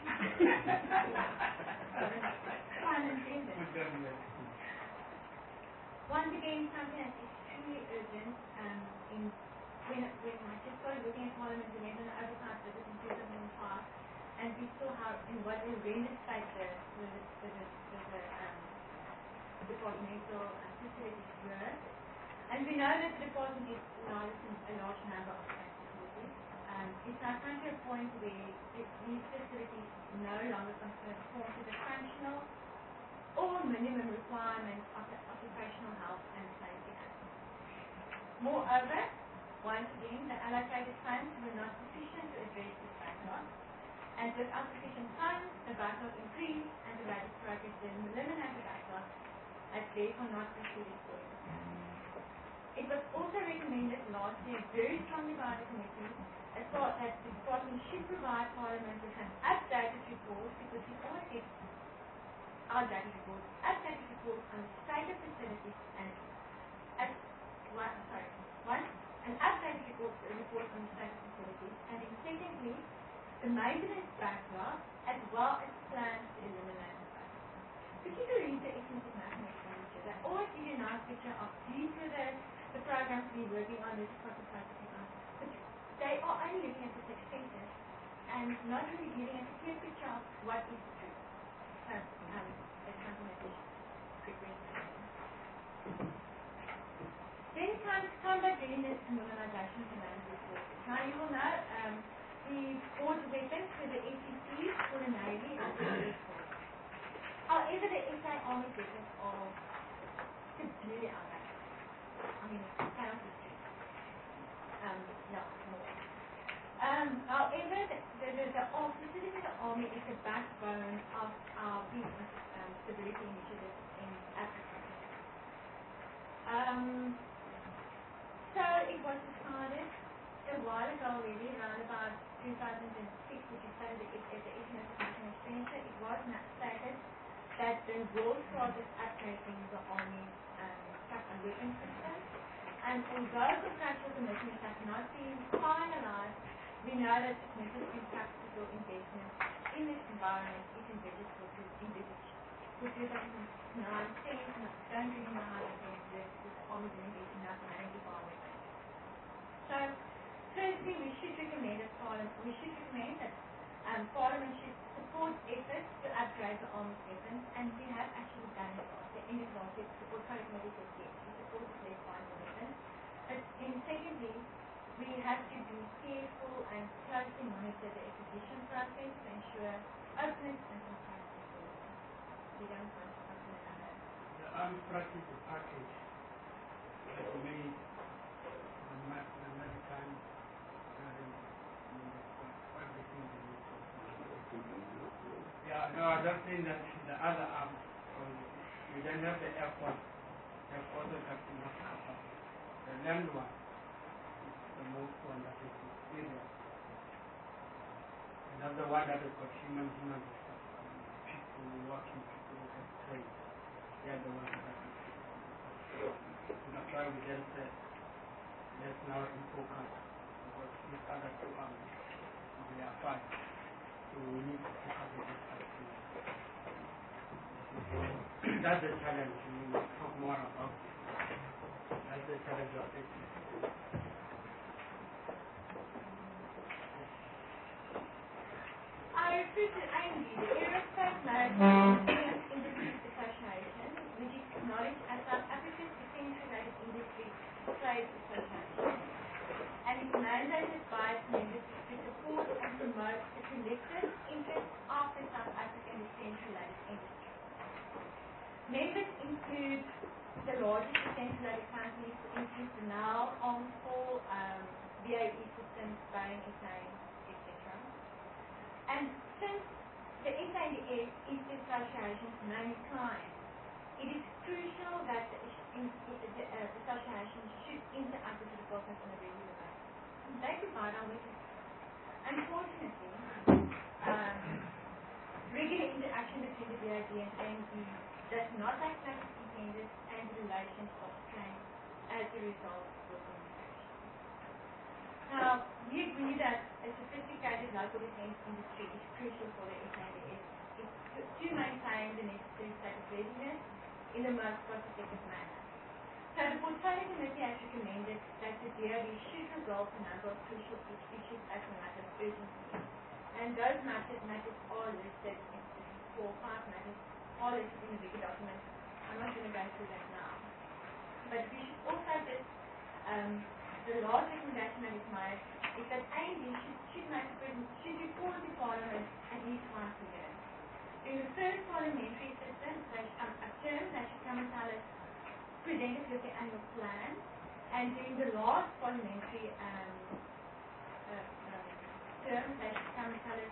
Once again, something that's extremely urgent. When I just started looking at Parliament, we made an oversight visit in 2005, and we saw how in what a horrendous state the departmental facilities were. And we know that the department is a large number of facilities. It's now come to a point where these facilities no longer conform to the functional or minimum requirements of the Occupational Health and Safety Act. Moreover, once again, the allocated funds were not sufficient to address this backlog, and without sufficient funds, the backlog increased, and the rate of progress to eliminate the backlog has therefore not proceeded fully. It was also recommended last year very strongly by the committee as well that the department should provide Parliament with an updated report, because we always get outdated reports on the state of facilities and an updated report on the state of facilities, and then secondly, the maintenance backlog as well as plans to eliminate the backlog. Could you read the estimates of national expenditure? They always give you a nice picture of these are the programs we're working on, this is what the focus is on. But they are only looking at the expenses and not really giving us a clear picture of what is the truth. So, that's something that we should request. Then comes combat readiness and modernization command report. Now you will know the forged weapons for the SECs, for the Navy, and for the Air Force. However, the SA Army weapons are completely outdated. I mean, it's cannot be true. However, specifically the Army is the backbone of our peace and stability initiatives in Africa. So it was decided a while ago already, around about 2006, which is started the estimate of national expenditure. It was not stated that the world started updating the Army truck and weapon system. And although contractual commitments have not been finalized, we know that significant capital investment in this environment is envisaged for 2019. And I don't really know how to say this, because the Army didn't get enough money to buy weapons. So, firstly, we should recommend that Parliament should support efforts to upgrade the Army's weapons, and we have actually done it last year. In the last year, the support committee said yes, we support the less vital weapons. But then secondly, we have to be careful and closely monitor the acquisition process to ensure openness and transparency. We don't want to open another. The armed practice package that made the maritime everything they need to. Yeah, no, I don't think that the other arms, we don't have the Air Force. They have also got enough capacity. The land one is the most one that is serious. And that's the one that has got human resources, people working, people who can trade. They are the ones that are that's why we then said let's now focus, because these other two arms, they are fine. So we need to focus on this country. That's the challenge. We will talk more about it. That's the challenge of it. I recruited AIMD, the Aerospace Maritime Industry Association, which is acknowledged as South Africa's defense-related industry trade association. And its mandate is by its members to support and promote the collective interests of the South African defense-related industry. Members include the largest defense-related companies, for instance, the now Armscor, BAE Systems, Boeing, SA, etc. And since the SANDF is the association's main client, it is crucial that the association should interact with the department on a regular basis. They provide our witnesses. Unfortunately, regular interaction between the BAD and AMD does not take place intended, and the relations are strained as a result of the communication. Now, we agree that a sophisticated local defense industry is crucial for the SANDF to maintain the necessary state of readiness in the most cost-effective manner. So the Portfolio Committee has recommended that the DoD should resolve a number of crucial issues as a matter of urgency. And those matters are listed in 4 or 5 matters, all listed in the bigger document. I'm not going to go through that now. But we should also just, the last recommendation that is made is that AIMD should report to Parliament at least once a year. In the first parliamentary session, they should come and tell us, present us with the annual plan, and during the last parliamentary term, they should come and tell us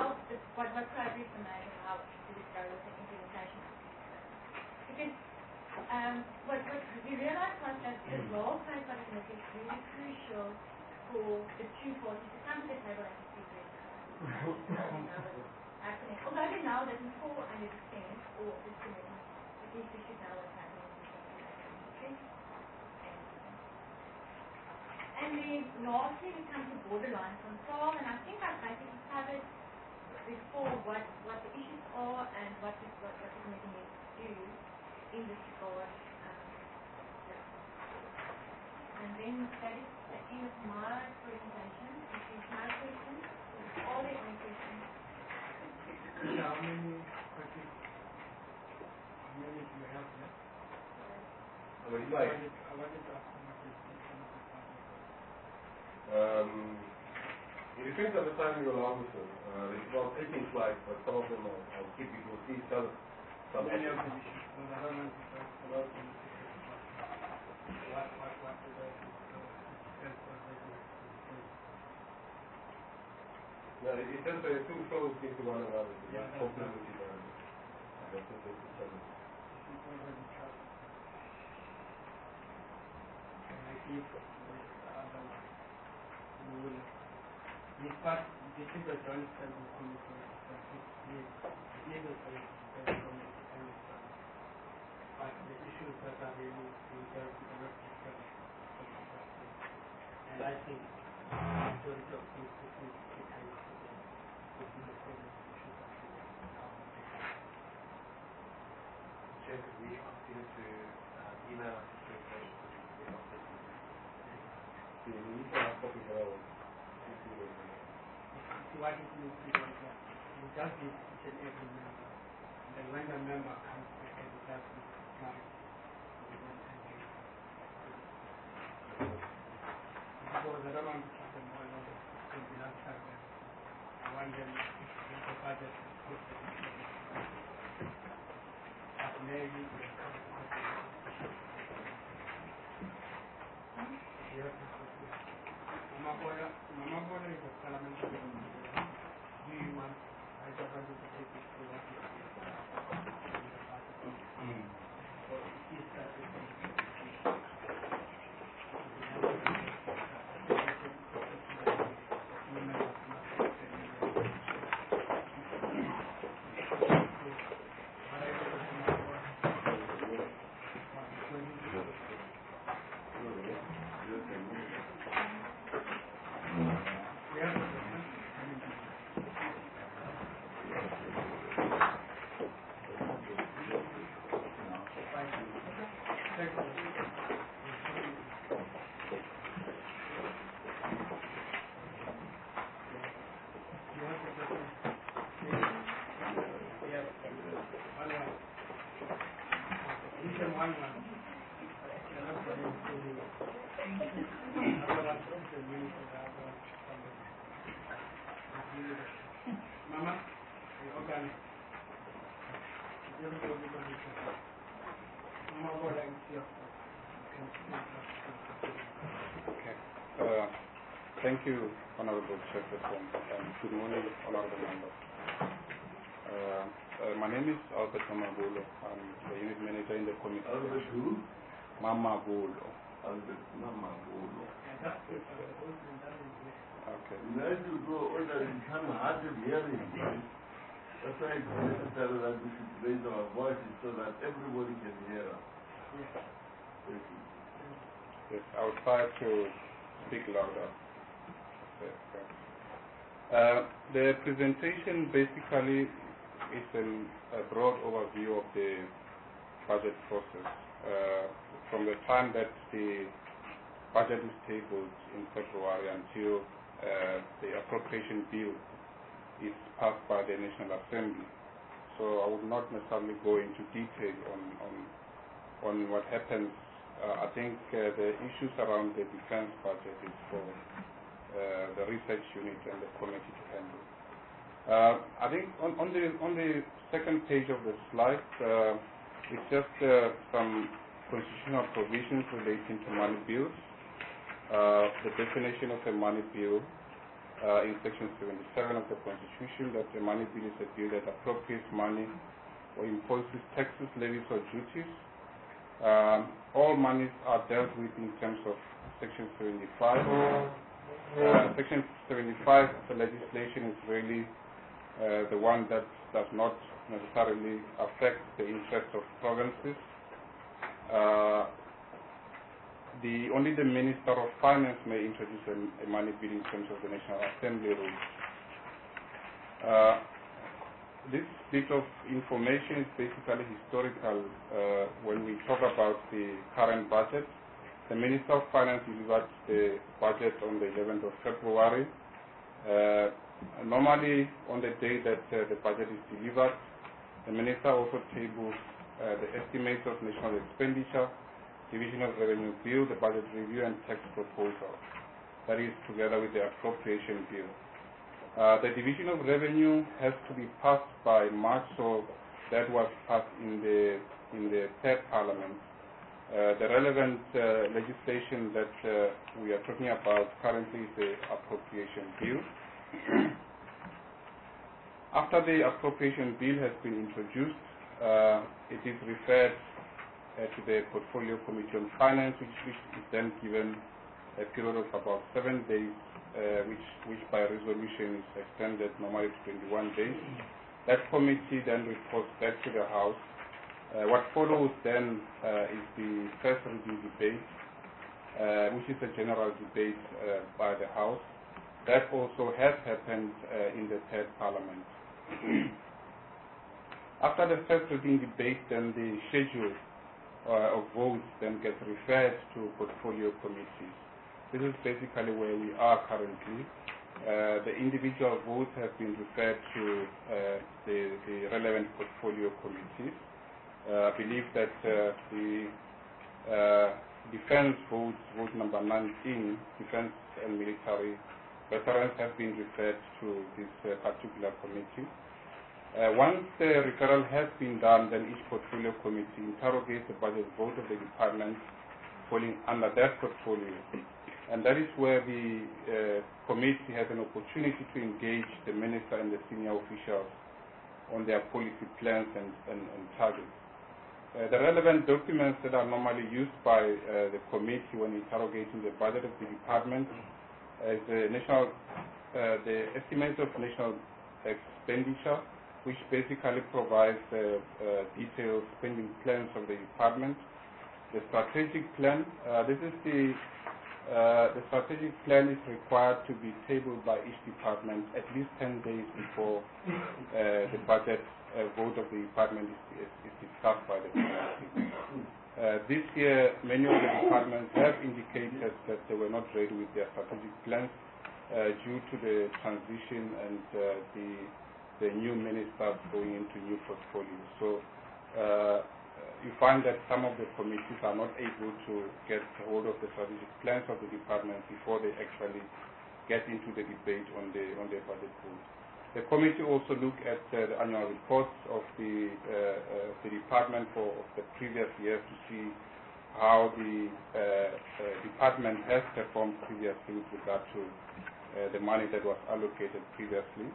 what progress they made and how did it go with the implementation of this. Because what we realized was that the role played by the committee is really crucial for the two parties to come to the table and to speak to each other. Although we know it doesn't fall under the sense or this committee, at least we should know what's happening in the country. And then lastly we come to borderline control, and I think I've basically covered before what the issues are and what the committee needs to do in this regard. And then that is the end of my presentation. If there's no questions, all the only questions. How many questions? How many do you have left? How many slides? I wanted to ask how much is It depends on the time you allow me, sir. It's about 18 slides, but some of them I'll keep it. You'll see some many of the issues. So I don't want to talk about them. What do they Yeah, it says they're two flows into one another. Yeah, that's complementary. This is the joint study committee that is able to but the issues that are really reserved to the rest of the and I think the majority of these issues would be the same issues that we have. Chair, could we ask you to email us the presentation so we can get off this? You can have copies of all. Why did you do that? We just did each and every member. And then when the member comes back and does this slide, we then engage. Because I don't want to keep them all over in the last time. I want them to the budget and put them but maybe we can come to Mama Bola is a parliamentary member. Do you want, I just wanted to take this to what you have in the party. So it is that we can Mama, okay. Thank you, Honorable Chairperson, and good morning, Honorable Members. My name is Albert Mamabulo. I'm the unit manager in the committee. Albert who? Mamabulo. Albert Mamabulo. Okay. As you go older, you become hard of hearing. That's why it's necessary that we should raise our voices so that everybody can hear us. Thank you. Yes, I will try to speak louder. The presentation basically is a broad overview of the budget process from the time that the budget is tabled in February until the appropriation bill is passed by the National Assembly. So I would not necessarily go into detail on what happens. I think the issues around the defense budget is for the research unit and the committee to handle. I think on the second page of the slide, it's just some constitutional provisions relating to money bills. The definition of a money bill in section 77 of the Constitution, that a money bill is a bill that appropriates money or imposes taxes, levies or duties All monies are dealt with in terms of Section 75. Section 75, the legislation is really the one that does not necessarily affect the interests of provinces. Only the Minister of Finance may introduce a money bill in terms of the National Assembly rules. This bit of information is basically historical. When we talk about the current budget, the Minister of Finance delivered the budget on the 11th of February. Normally, on the day that the budget is delivered, the Minister also tables the estimates of national expenditure, Division of Revenue Bill, the Budget Review, and Tax Proposal. That is together with the Appropriation Bill. The Division of Revenue has to be passed by March, so that was passed in the third Parliament. The relevant legislation that we are talking about currently is the Appropriation Bill. After the Appropriation Bill has been introduced, it is referred to the Portfolio Committee on Finance, which is then given a period of about 7 days, which by resolution is extended normally to 21 days. That committee then reports back to the House. What follows then is the first reading debate, which is a general debate by the House. That also has happened in the third Parliament. After the first reading debate, then the schedule of votes then gets referred to portfolio committees. This is basically where we are currently. The individual votes have been referred to the relevant portfolio committees. I believe that the defense votes, vote number 19, defense and military veterans, have been referred to this particular committee. Once the referral has been done, then each portfolio committee interrogates the budget vote of the department falling under that portfolio. And that is where the committee has an opportunity to engage the minister and the senior officials on their policy plans and targets. The relevant documents that are normally used by the committee when interrogating the budget of the department is the estimate of national expenditure, which basically provides detailed spending plans of the department. The strategic plan, the strategic plan is required to be tabled by each department at least 10 days before the budget vote of the department is discussed by the committee. This year, many of the departments have indicated that they were not ready with their strategic plans due to the transition and the new ministers going into new portfolios. So you find that some of the committees are not able to get hold of the strategic plans of the department before they actually get into the debate on the budget vote. The committee also look at the annual reports of the department for the previous years to see how the department has performed previously with regard to the money that was allocated previously.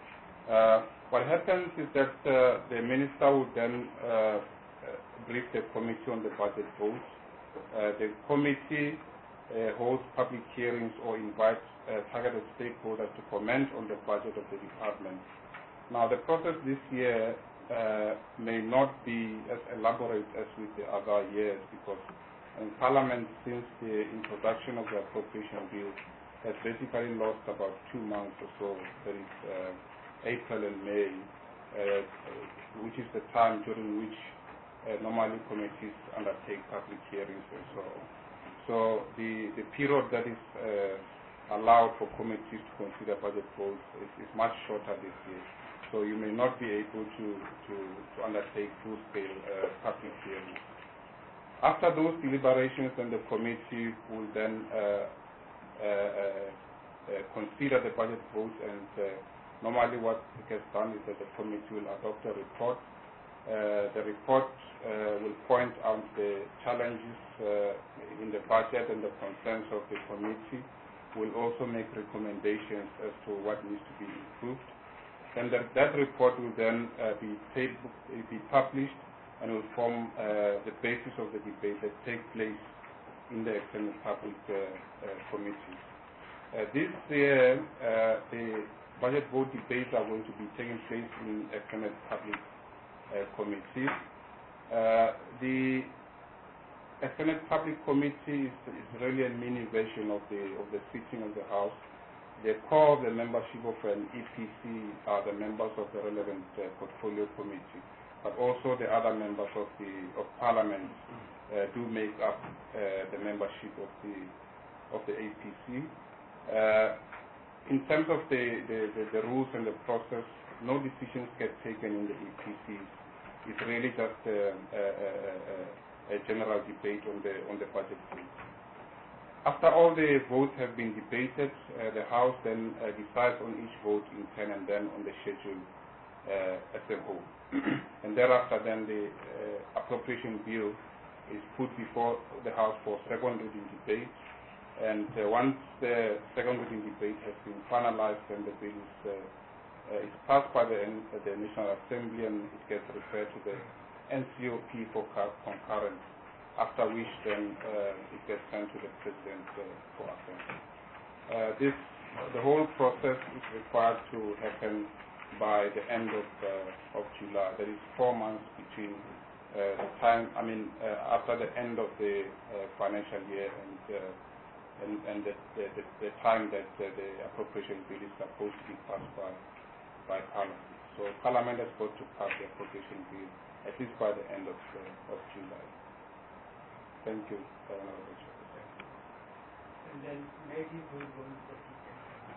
What happens is that the minister would then brief the committee on the budget votes. The committee holds public hearings or invites targeted stakeholders to comment on the budget of the department. Now, the process this year may not be as elaborate as with the other years, because in Parliament, since the introduction of the appropriation bill, has basically lost about 2 months or so. That is April and May, which is the time during which normally committees undertake public hearings and so on. So the period that is allowed for committees to consider budget votes is much shorter this year. So you may not be able to undertake full-scale public hearings. After those deliberations, then the committee will then consider the budget votes, and normally what gets done is that the committee will adopt a report. The report will point out the challenges in the budget and the concerns of the committee. Will also make recommendations as to what needs to be improved. And that report will then be published and will form the basis of the debate that takes place in the Extended Public Committee. This year, the budget vote debates are going to be taking place in Extended Public Committee. The Extended Public Committee is really a mini version of the sitting of the House. The core of the membership of an EPC are the members of the relevant portfolio committee, but also the other members of Parliament do make up the membership of the APC. In terms of the rules and the process, no decisions get taken in the EPCs. It's really just a general debate on the budget vote. After all the votes have been debated, the House then decides on each vote in turn and then on the schedule as a whole. And thereafter then the appropriation bill is put before the House for second reading debate. And once the second reading debate has been finalized, then the bill is passed by the National Assembly and it gets referred to the NCOP for concurrence, after which then it gets sent to the President for assent. The whole process is required to happen by the end of July. There is 4 months between the time, after the end of the financial year and the time that the appropriation bill is supposed to be passed by Parliament. So Parliament has got to pass the appropriation bill at least by the end of July. Thank you, Honorable Chair. And then maybe we'll go into the details.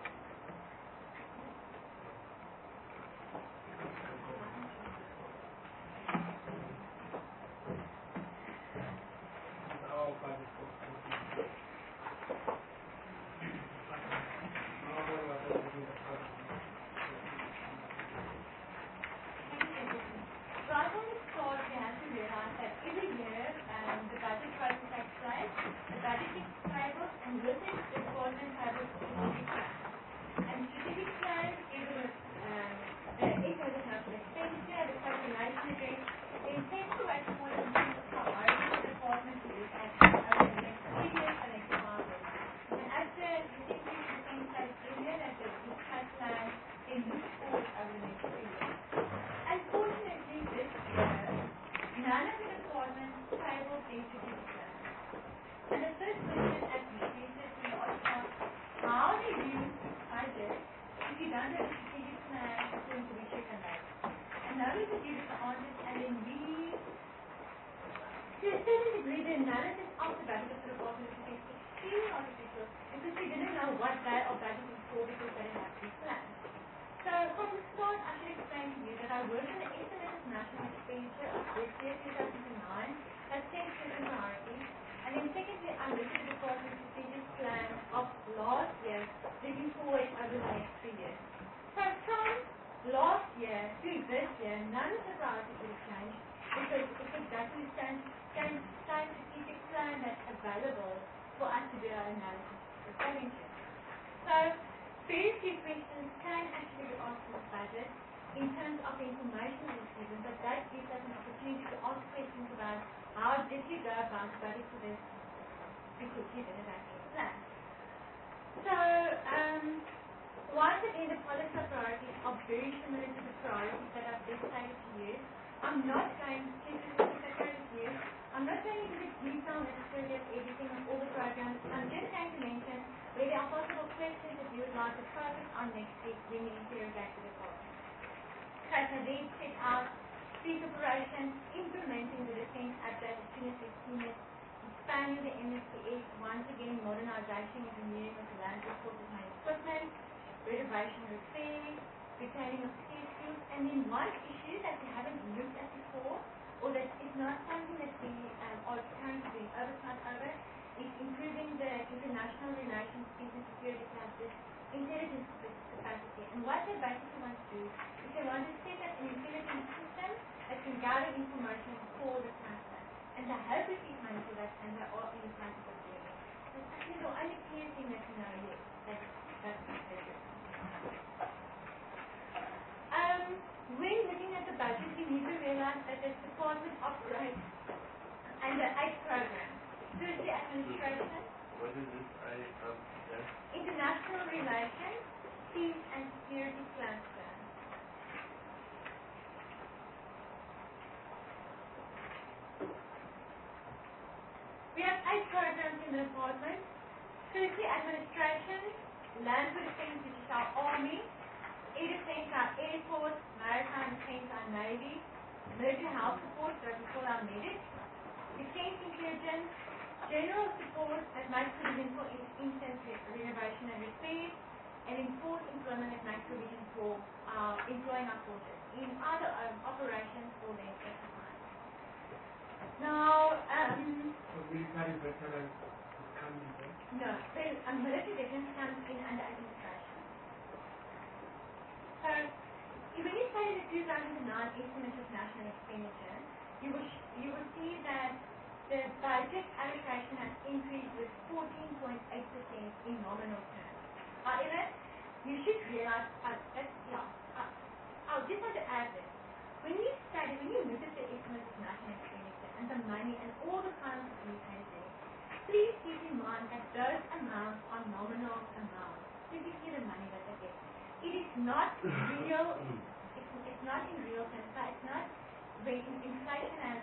Our budget for Right on the start, we have to realize that every year the budget process takes place, the budgeting tables, and with it the department tables strategic plan. And strategic plan is the economic national expenditure, the calculation again, the intent to actually in terms of priorities the department to look at over the next 3 years and next 5 years. And as the executive defense said earlier, that the cash plan then looks forward over the next 3 years. Unfortunately, this year, none of the departments tabled their strategic plan. And the first question at the research we asked, how do you budget if you don't have a strategic plan according to which you can make? And nobody could give us the answers, and then we, to a certain degree, the analysis of the budget of the department is extremely artificial because we didn't know what they are budgeting for because they didn't have these plans. So from the start, I should explain to you that I worked on the estimated national expenditure of this year, 2009, that set certain priorities. And then secondly, I looked at the department's strategic plan of last year, looking forward over the next 3 years. So from last year to this year, none of the priorities will change because it's exactly the same strategic plan that's available for us to do our analysis according to. So very few questions can actually be asked in the budget in terms of the information we've given, but that gives us an opportunity to ask questions about how did you go about the budget for this because you didn't actually plan. So, once again, the policy priorities are very similar to the priorities that I've just stated to you. I'm not going to you. I'm not going into the detail necessarily of everything of all the programs. I'm just going to mention where there are possible questions that you would like to focus on next week when you interrogate the department. Okay, so they set out peace operations, implementing the defense update as soon as we've seen it, expanding the MSPS, once again modernization and renewing of the land report and main equipment, renovation repair, retaining of scarce skills, and then one issue that we haven't looked at before, or that is not something that we are currently doing oversight over, is improving the international relations, peace and security clusters, intelligence capacity. And what they basically want to do is they want to set up an intelligence system that can gather information for the cluster. And they hope we keep money for that, and they are in the process of doing it. That's actually the only clear thing that we know yet. That's very good. When looking at the budget, you need to realize that the department operates under 8 programs. Firstly, administration, What is this? international relations, peace and security cluster. We have 8 programs in the department. Firstly, administration, land for defense, which is our army, air defense, our air force, maritime defense, our navy, military health support, that we call our medics, defense intelligence, general support that makes provision for instant renovation and repair, and enforce employment that makes provision for employing our forces in either operations or their exercise. Now, military veterans come in there. no, well, military veterans comes in under administration. So, when you say the 2009 estimate of national expenditure, you will see that the budget allocation has increased with 14.8% in nominal terms. However, you should realize I'll just want to add this. When you look at the estimate of national expenditure and the money and all the funds that we pay there, please keep in mind that those amounts are nominal amounts. Simply see the money that they get. It is not real. It's not in real terms. So it's not inflation as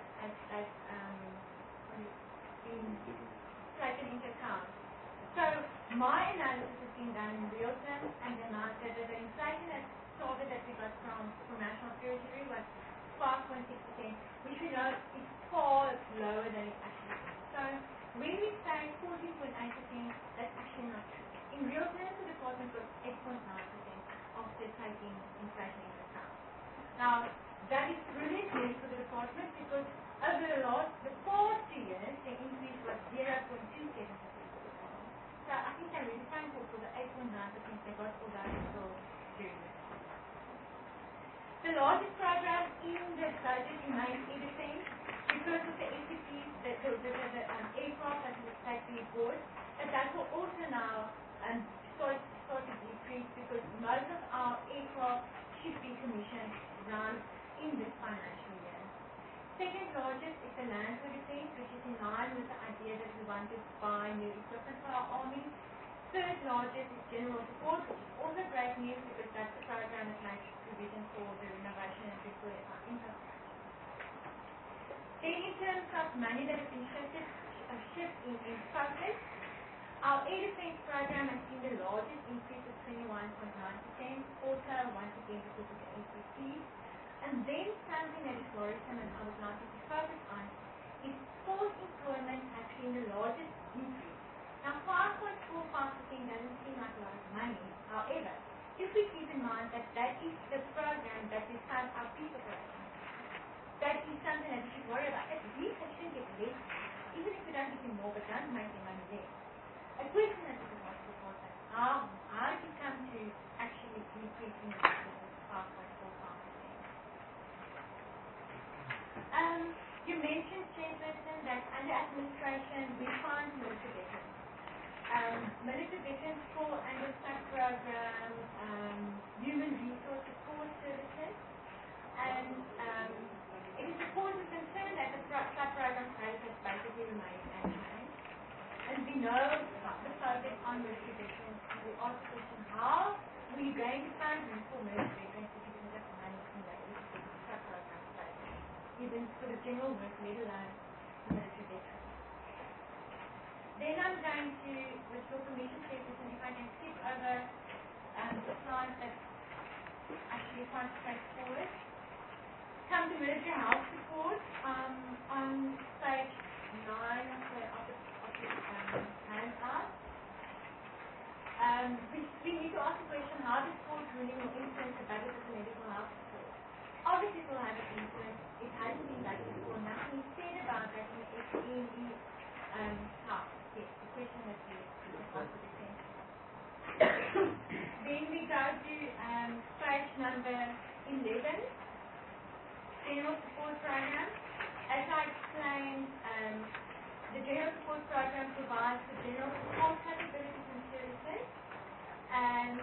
taken into account. So my analysis has been done in real terms, and the amount that the inflation as target that we got from National Treasury was 5.6%, which we know is far lower than it actually is. So when we say 14.8%, that's actually not true. In real terms, the department got 8.9% after taking inflation into account. Now, that is brilliant news for the department because over the past 2 years, the increase was 0.27%. So I think they're really thankful for the 8.9% they got, although it's still very good. The largest program in the budget remains air defense because of the SCPs, the aircraft that will take the board, and that will also now start to decrease because most of our aircraft should be commissioned around in this financial year. Second largest is the land for defense, which is in line with the idea that we want to buy new equipment for our army. Third largest is general support, which is also great news because that's the program that makes provision for the renovation and repair of our infrastructure. Then in terms of money that has been shift in focus, our air defense program has seen the largest increase of 21.9%, also once again because of the NCC. And then something that is worrisome and I would like you to focus on is forced employment has seen the largest increase. Now 5.45% doesn't seem like a lot of money. However, if we keep in mind that that is the program that we fund our people operations, that is something that we should worry about. At least they should get less, even if we don't give them more, but don't make their money less. A question that is asked before that, how did you come to actually increasing the budget of 5.45%? You mentioned, Chairperson, that under administration we fund military veterans. Military veterans fall under sub-program human resource support services, and it is a cause of concern that the sub-program status has basically remained unchanged. And we know the focus on military veterans, and we ask the question, how are we going to fund for military veterans if we don't have money in that sub-program status, even for the general work, let alone military veterans? Then I'm going to, with your permission, Chairperson, if I can skip over the slides that actually quite straightforward. Come to military health support on page 9 of the handout. We need to ask the question, how does court ruling will influence the budget of the medical health support? Obviously it will have an influence. It hasn't been budgeted before. Nothing is said about that in the SENE house. Yes, the question that we asked the defense. Then we go to page number 11, General Support Program. As I explained, the General Support Program provides for general support capabilities and services and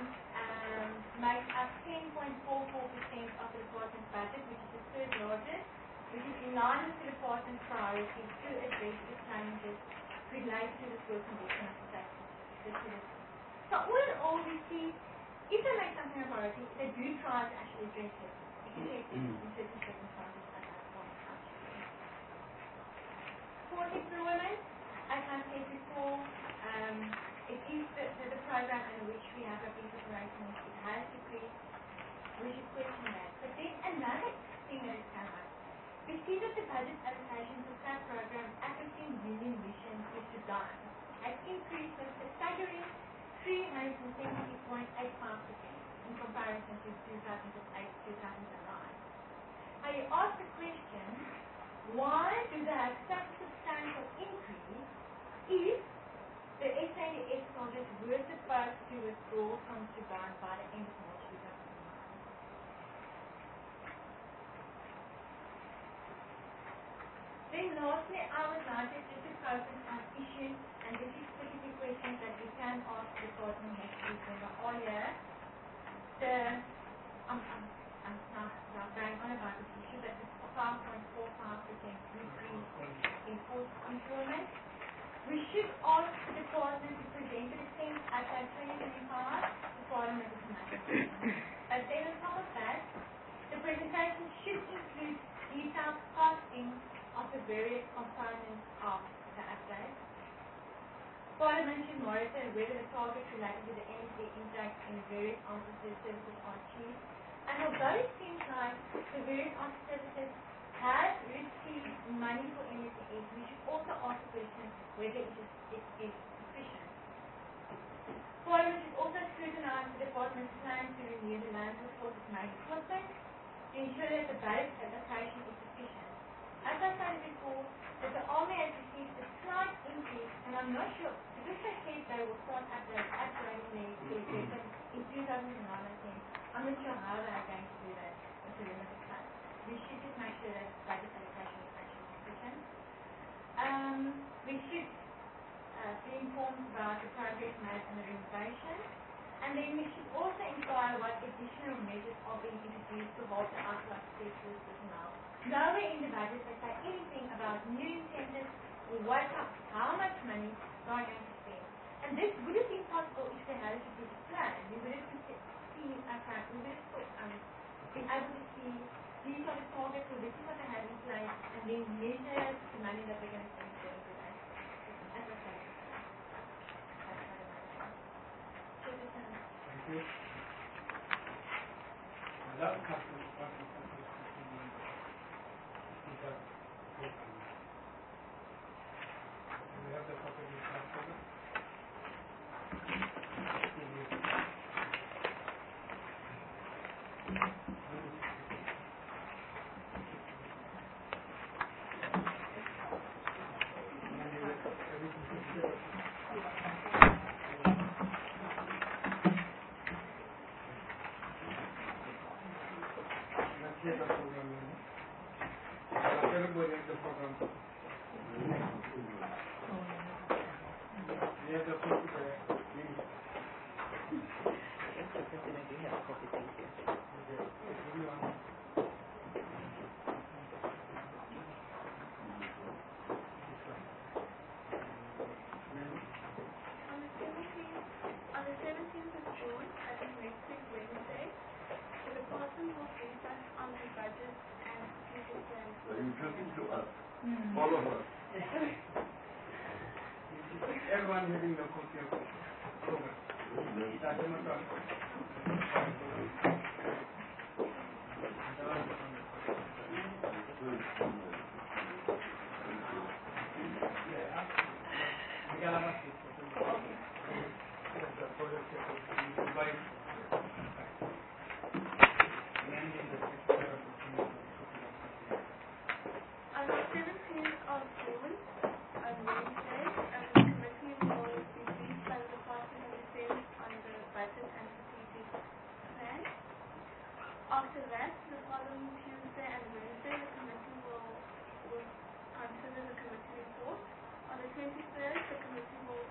makes up 10.44% of the department's budget, which is the third largest, which is in in line with the department's priorities to address the challenges related to the poor condition of the facility. So all in all, we see, if they make something a priority, they do try to actually address it. Except in certain circumstances at that point in time. For employment, as I said before, it is the program in which we have our business operations. It has decreased. We should question that. But then another thing that has come up, we see that the budget allocation for that program at 15 million mission is done has increased with a staggering 370.85% in comparison to 2008-2009. Now you ask the question, why do they have such substantial increase if the SADF soldiers were supposed to withdraw from Sudan by the end of March 2009? Then lastly, I would like to just focus on issues, and this is specific questions that we can ask the department next week when we're all here. I'm not going on about this issue, but this 5.45% increase in forced employment. We should ask the department to present the things at that 2025 to Parliament of the United. But then on top of that, the presentation should include detailed costing of the various components of the update. Parliament should monitor whether the targets related to the energy intake in the various answer services are achieved. And although it seems like the various answer services have received money for MSS, we should also ask the question whether it is sufficient. Parliament should also scrutinize the department's plan to renew the land forces main equipment to ensure that the budget allocation is sufficient. As I said before, that the Army has received a slight increase, and I'm not sure, because they said they will start upgrading their equipment in 2009, I think. I'm not sure how they are going to do that with the limited funds. We should just make sure that budget allocation is actually sufficient. We should be informed about the progress made on the renovation, and then we should also inquire what additional measures are being introduced to halt the outflow of sexual personnel. Nowhere in the budget they say anything about new incentives or how much money they are going to spend. And this would have been possible if they had a strategic plan. We would have been able to see these are the targets, or this is what they have in place, and then measure the money that they're going to spend for that. As I said. Thank you. Last couple of questions. We have the copy of the transcript. Everybody has the program. We have the copy there. Mr. President, you have a copy, thank you. On the 17th of June, that is next week Wednesday, the department will brief us on the budget and strategic plans. Are you talking to us? All of us? Everyone having the copy of the program. On the 17th of June, on Wednesday, the committee will be briefed by the Department of Defense on the budget and strategic plan. After that, the following Tuesday and Wednesday, the committee will consider the committee report. On the 23rd, the committee will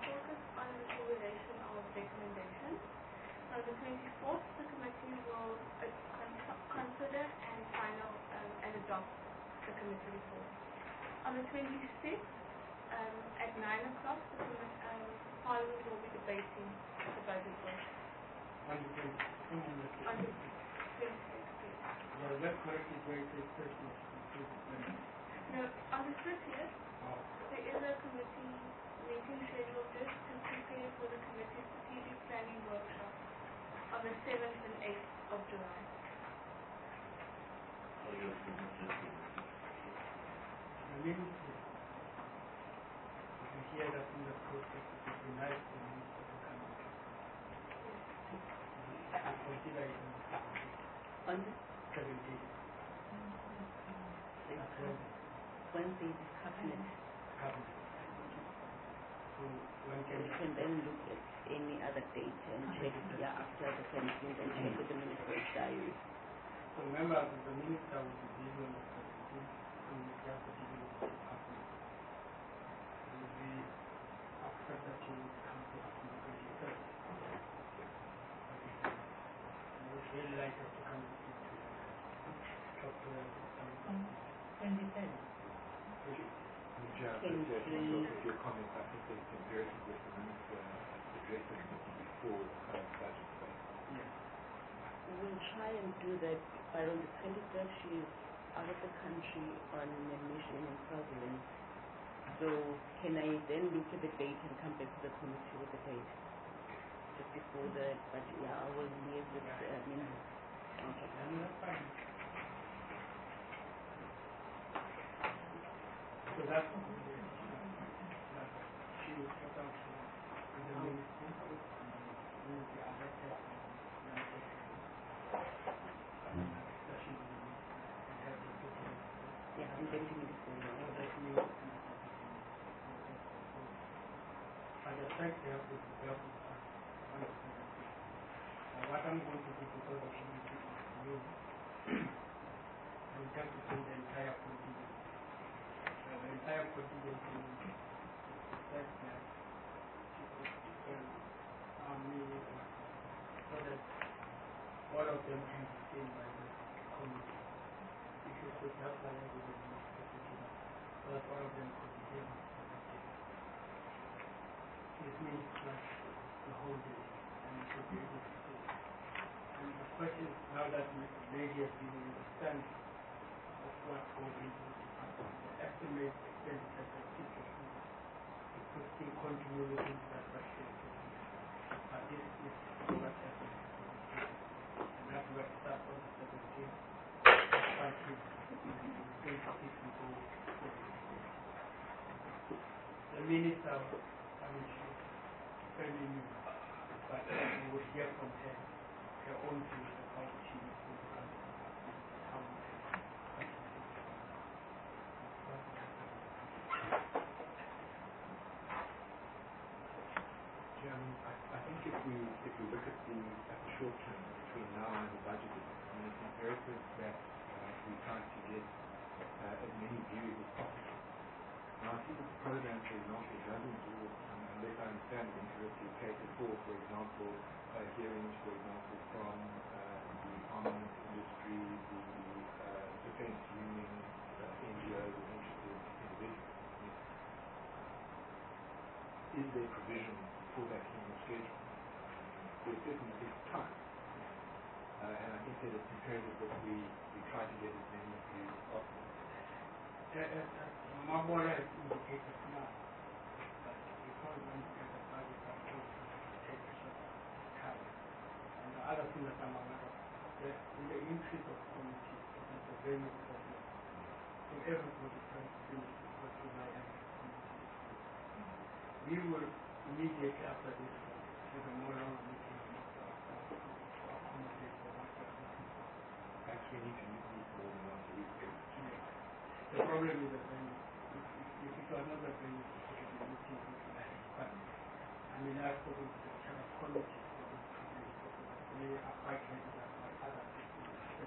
the committee report. On the 26th, at 9 o'clock, Parliament will be debating the budget vote. On the 26th. On the 26th, yes. Yeah, that's correct. It's very special. No, on the 30th, Oh. there is a committee meeting scheduled just to prepare for the committee's strategic planning workshop on the 7th and 8th of July. Oh, yes, The minister, you hear that in the process, it would be nice for the minister to come and consider it On the 17th. Wednesday, the cabinet. Cabinet. So when We can then look at any other date and check after the 17th and check with the minister's diary. So remember, the minister will be busy on the 17th, so we have to deal with the department. It will be after that he will come to us on the 23rd. I would really like us to come and speak to him. Talk to him. 23rd. With your comments, I think it's imperative that the minister address the committee before the current budget debate. Yes. We'll try and do that, but on the 23rd she is out of the country on a mission in Swaziland. So can I then look at the date and come back to the committee with the date? Just before the budget, I will liaise with minister. Okay. That's fine. So that's what we did. She will sort out with the minister and the other person. That she will have to put in. Yeah, I'm getting it for you. I just like to help with the help with what I'm going to do because of you, I will have to send the entire contingent. The entire contingent to that army so that all of them can be seen by the committee. If you could help the language of the minister, so that all of them could be here. It means like the whole day, and you should be able to see. And the question is now that the lady has given you the sense of what goes into the department, the estimate expenditure that people it could still continue looking at that budget. But this is what happens. And that's where it starts on the 17th. Until the 26th we go. The minister, I mean, she's fairly new, but we would hear from her own views of how she is going to run how I think if we look at the short term between now and the budget, it's imperative that we try to get as many views as possible. Now, I see that the program, for example, doesn't do, unless I understand it incorrectly, cater for example, hearings, for example, from the armament industry, the defense union, NGOs, and interested individuals. Is there provision for that in your schedule? There's certainly time. And I think that it's imperative that we try to get as many views as possible. Mabora has indicated now that because when you get the budget approved, take a short time. And the other thing that I'm aware of, in the increase of committees, that's a very big problem. So everybody tries to finish before July and we will immediately after this have a more long meeting to accommodate for what we are looking for. Actually, we need to meet more than once a week. The problem is that when if it was not a very meeting, but I mean, I've spoken to the chair of committee for this problem. We are quite ready that my other people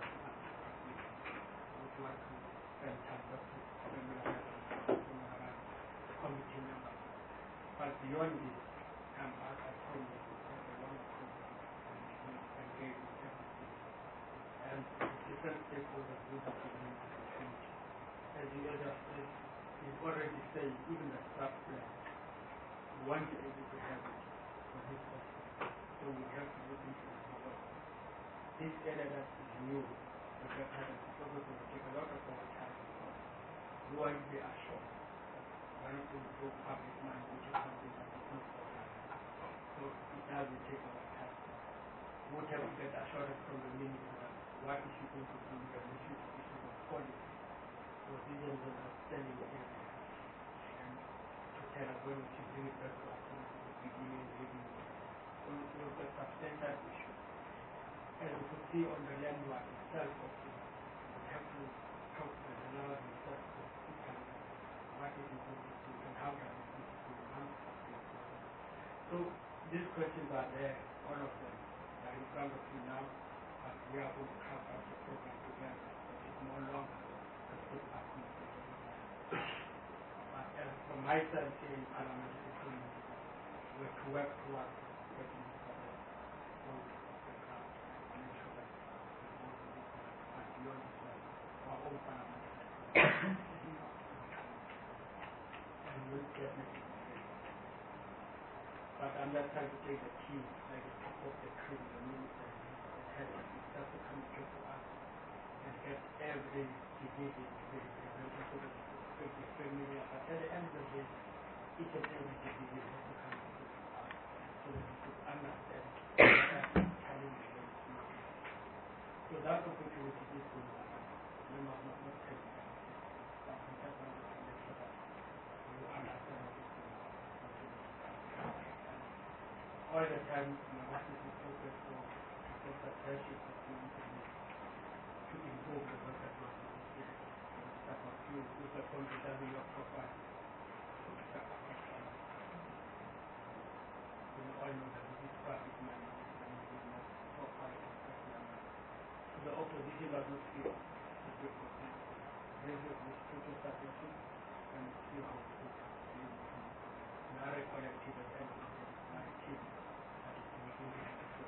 would like to spend time with regular committee members. But beyond this, I told you there's a long program and engage with everything. And different stakeholders will be given to the committee. as you is already saying, even the staff plan, we want to be able to have it for this person. So we have to look into it. This area that is new, the pattern is also going to take a lot of our time because we want to be assured. We want to go public money, which is something that is not for us. So it doesn't take our time. We would have to get assurance from the minister that what is she going to do with the issue of policy. Procedures that are standing here and to tell us when we should bring it back to us in the beginning of the evening. So it was a substantial issue. And we could see on the landmark itself also, we have to talk to the general himself to tell us what is it going to do and how does it need to be done. So these questions are there, all of them are in front of you now, but we are going to come up the program together. It's no longer from my side here in Parliament, we have to work towards getting the ground and make sure that beyond our own Parliament and we'll definitely but I'm not trying to take the team like the top of the cream, the minister, the head of the staff to come to us and get every division to be represented so that it's familiar. But at the end of the day, each and every division has to come to us so that we could understand what challenge is. So that opportunity is going to happen. We must not take it. But we just want to make sure that you understand what is going on. All the time, what is the focus for the friendship that we want to make to improve the workers' market. With the content of profile. We all know that this traffic management profile of so the opposition does not feel the good for them. They have this total submission and see how it is. We are a collective at the end of the day, not a team that is making it to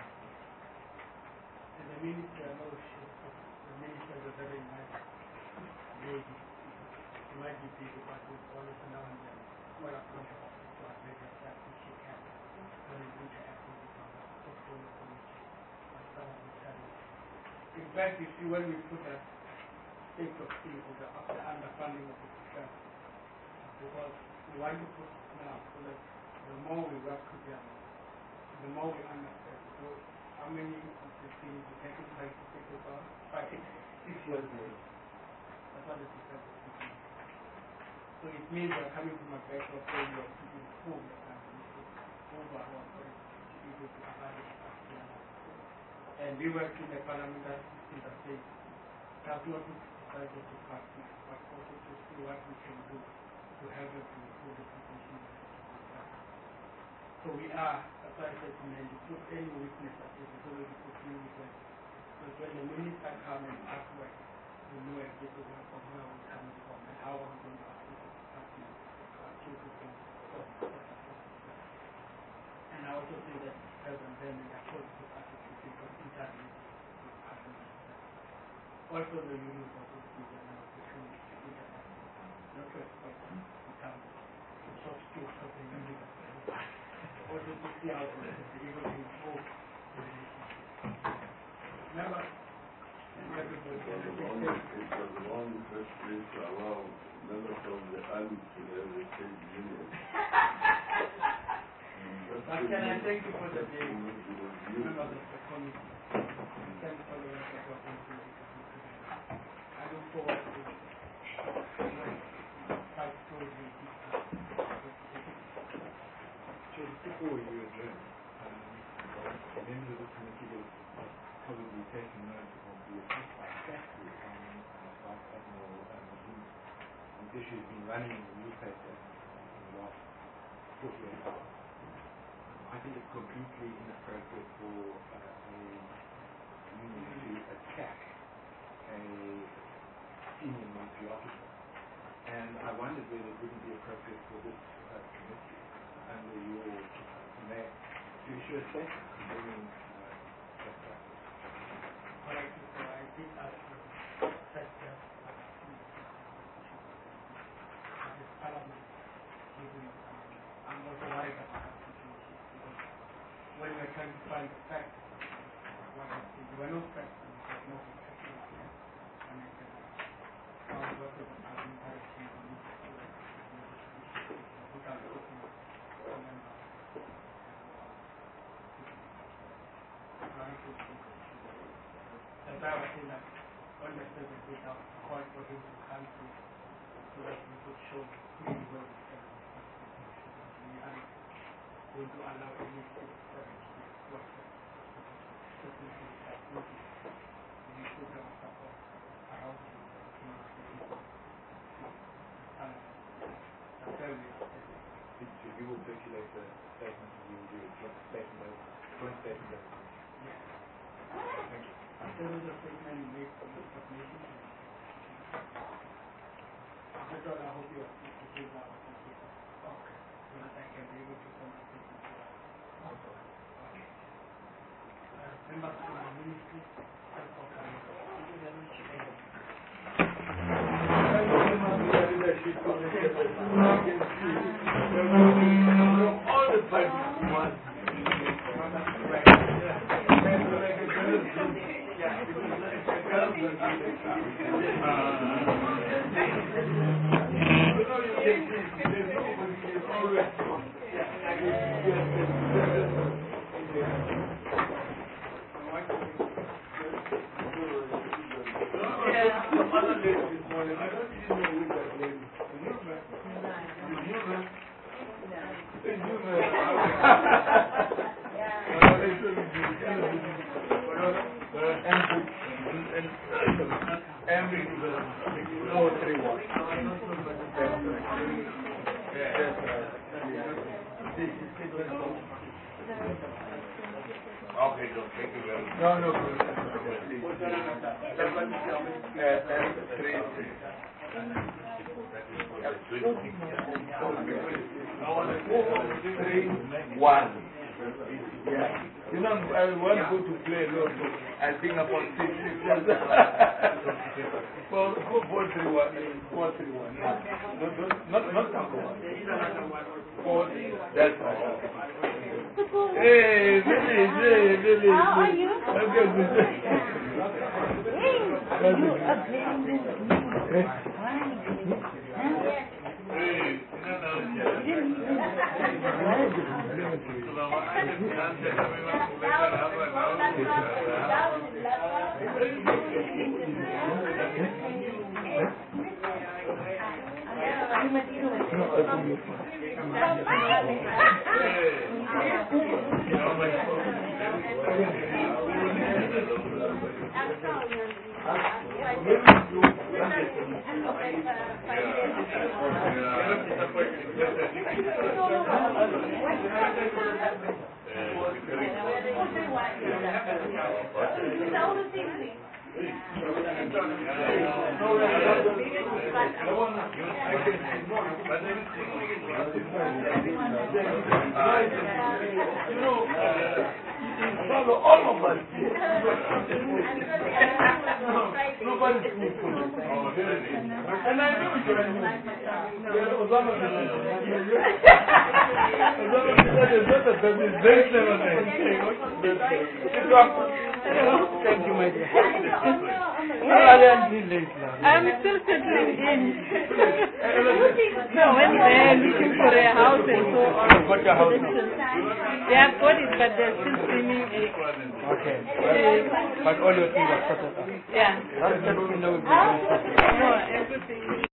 and the minister knows the minister is a very nice lady. She might be busy, but we always now and then call upon her office to admit herself if she can. And then interact with the portfolio committee and some of the studies. In fact, you see, when we put that state of things of the underfunding of the defense, because we want to put it now so that the more we work together, the more we understand. So, how many of the things we take it like to take about 5, 6 years ago? That's what the defense is doing. So it means we are coming from a background where you have to improve the country overall to be able to abide the and we work in the parliamentary system that says does not criticize the department, but also to see what we can do to help us to improve the situation of the department. So we are, as I said, to put any weakness at it, so we could deal with it. So when the minister comes and asks where, we know exactly from where we're coming from and how we're going to assist the department to and I also think that President Bennett has positive attitude because internally with Parliament. Also the union also gives an opportunity to interact, not to expect to become soft skills of the union, also to see how to be able to improve the relationship. Remember, it's the wrong place to allow members of the army to have a state union. But can I thank you for the day? Remember the committee. Thank you for the work that you are going to do. I look forward to fight closely with this before you adjourn, members of the committee will probably take note of the effect by factory on Vice Admiral Mahmoud. This issue has been running in the newspaper in the last 48 hours. I think it's completely inappropriate for a union to attack a senior military officer. And I wondered whether it wouldn't be appropriate for this committee, under your command, to issue a statement condemning that practice. I did ask you that when we were trying to find the facts, there were no facts, there was no accuracy, and it found lots of argumentation on this without looking at and I was saying that understood that we have called for him to come to so that we could show clearly where we stand. We are going to allow any work. So this is that we should have support around him. And that's where we are. You will circulate the statement, you will do a joint statement. Yes. Thank you. After the statement made from the submission, after that I hope you are pleased with our proposal. Okay. So that I can be able to come up with this. Okay. Members of the ministry, thank you very much. All the parties want. Okay, John, thank you very much. No. Yeah. You know, I want to go to play Lotto. I think about 6 years. 431. Not number one. 40. That's right. Hey, Lily. How are you? I'm good. Follow all of us. Nobody's and I know you Osama Thank you, my dear. I'm still settling in. No, when they're looking for a house and so on. Got your house now? They have got it, but they're still streaming it. Okay. But all your things are sorted out. Yeah. That's just to know. No, everything.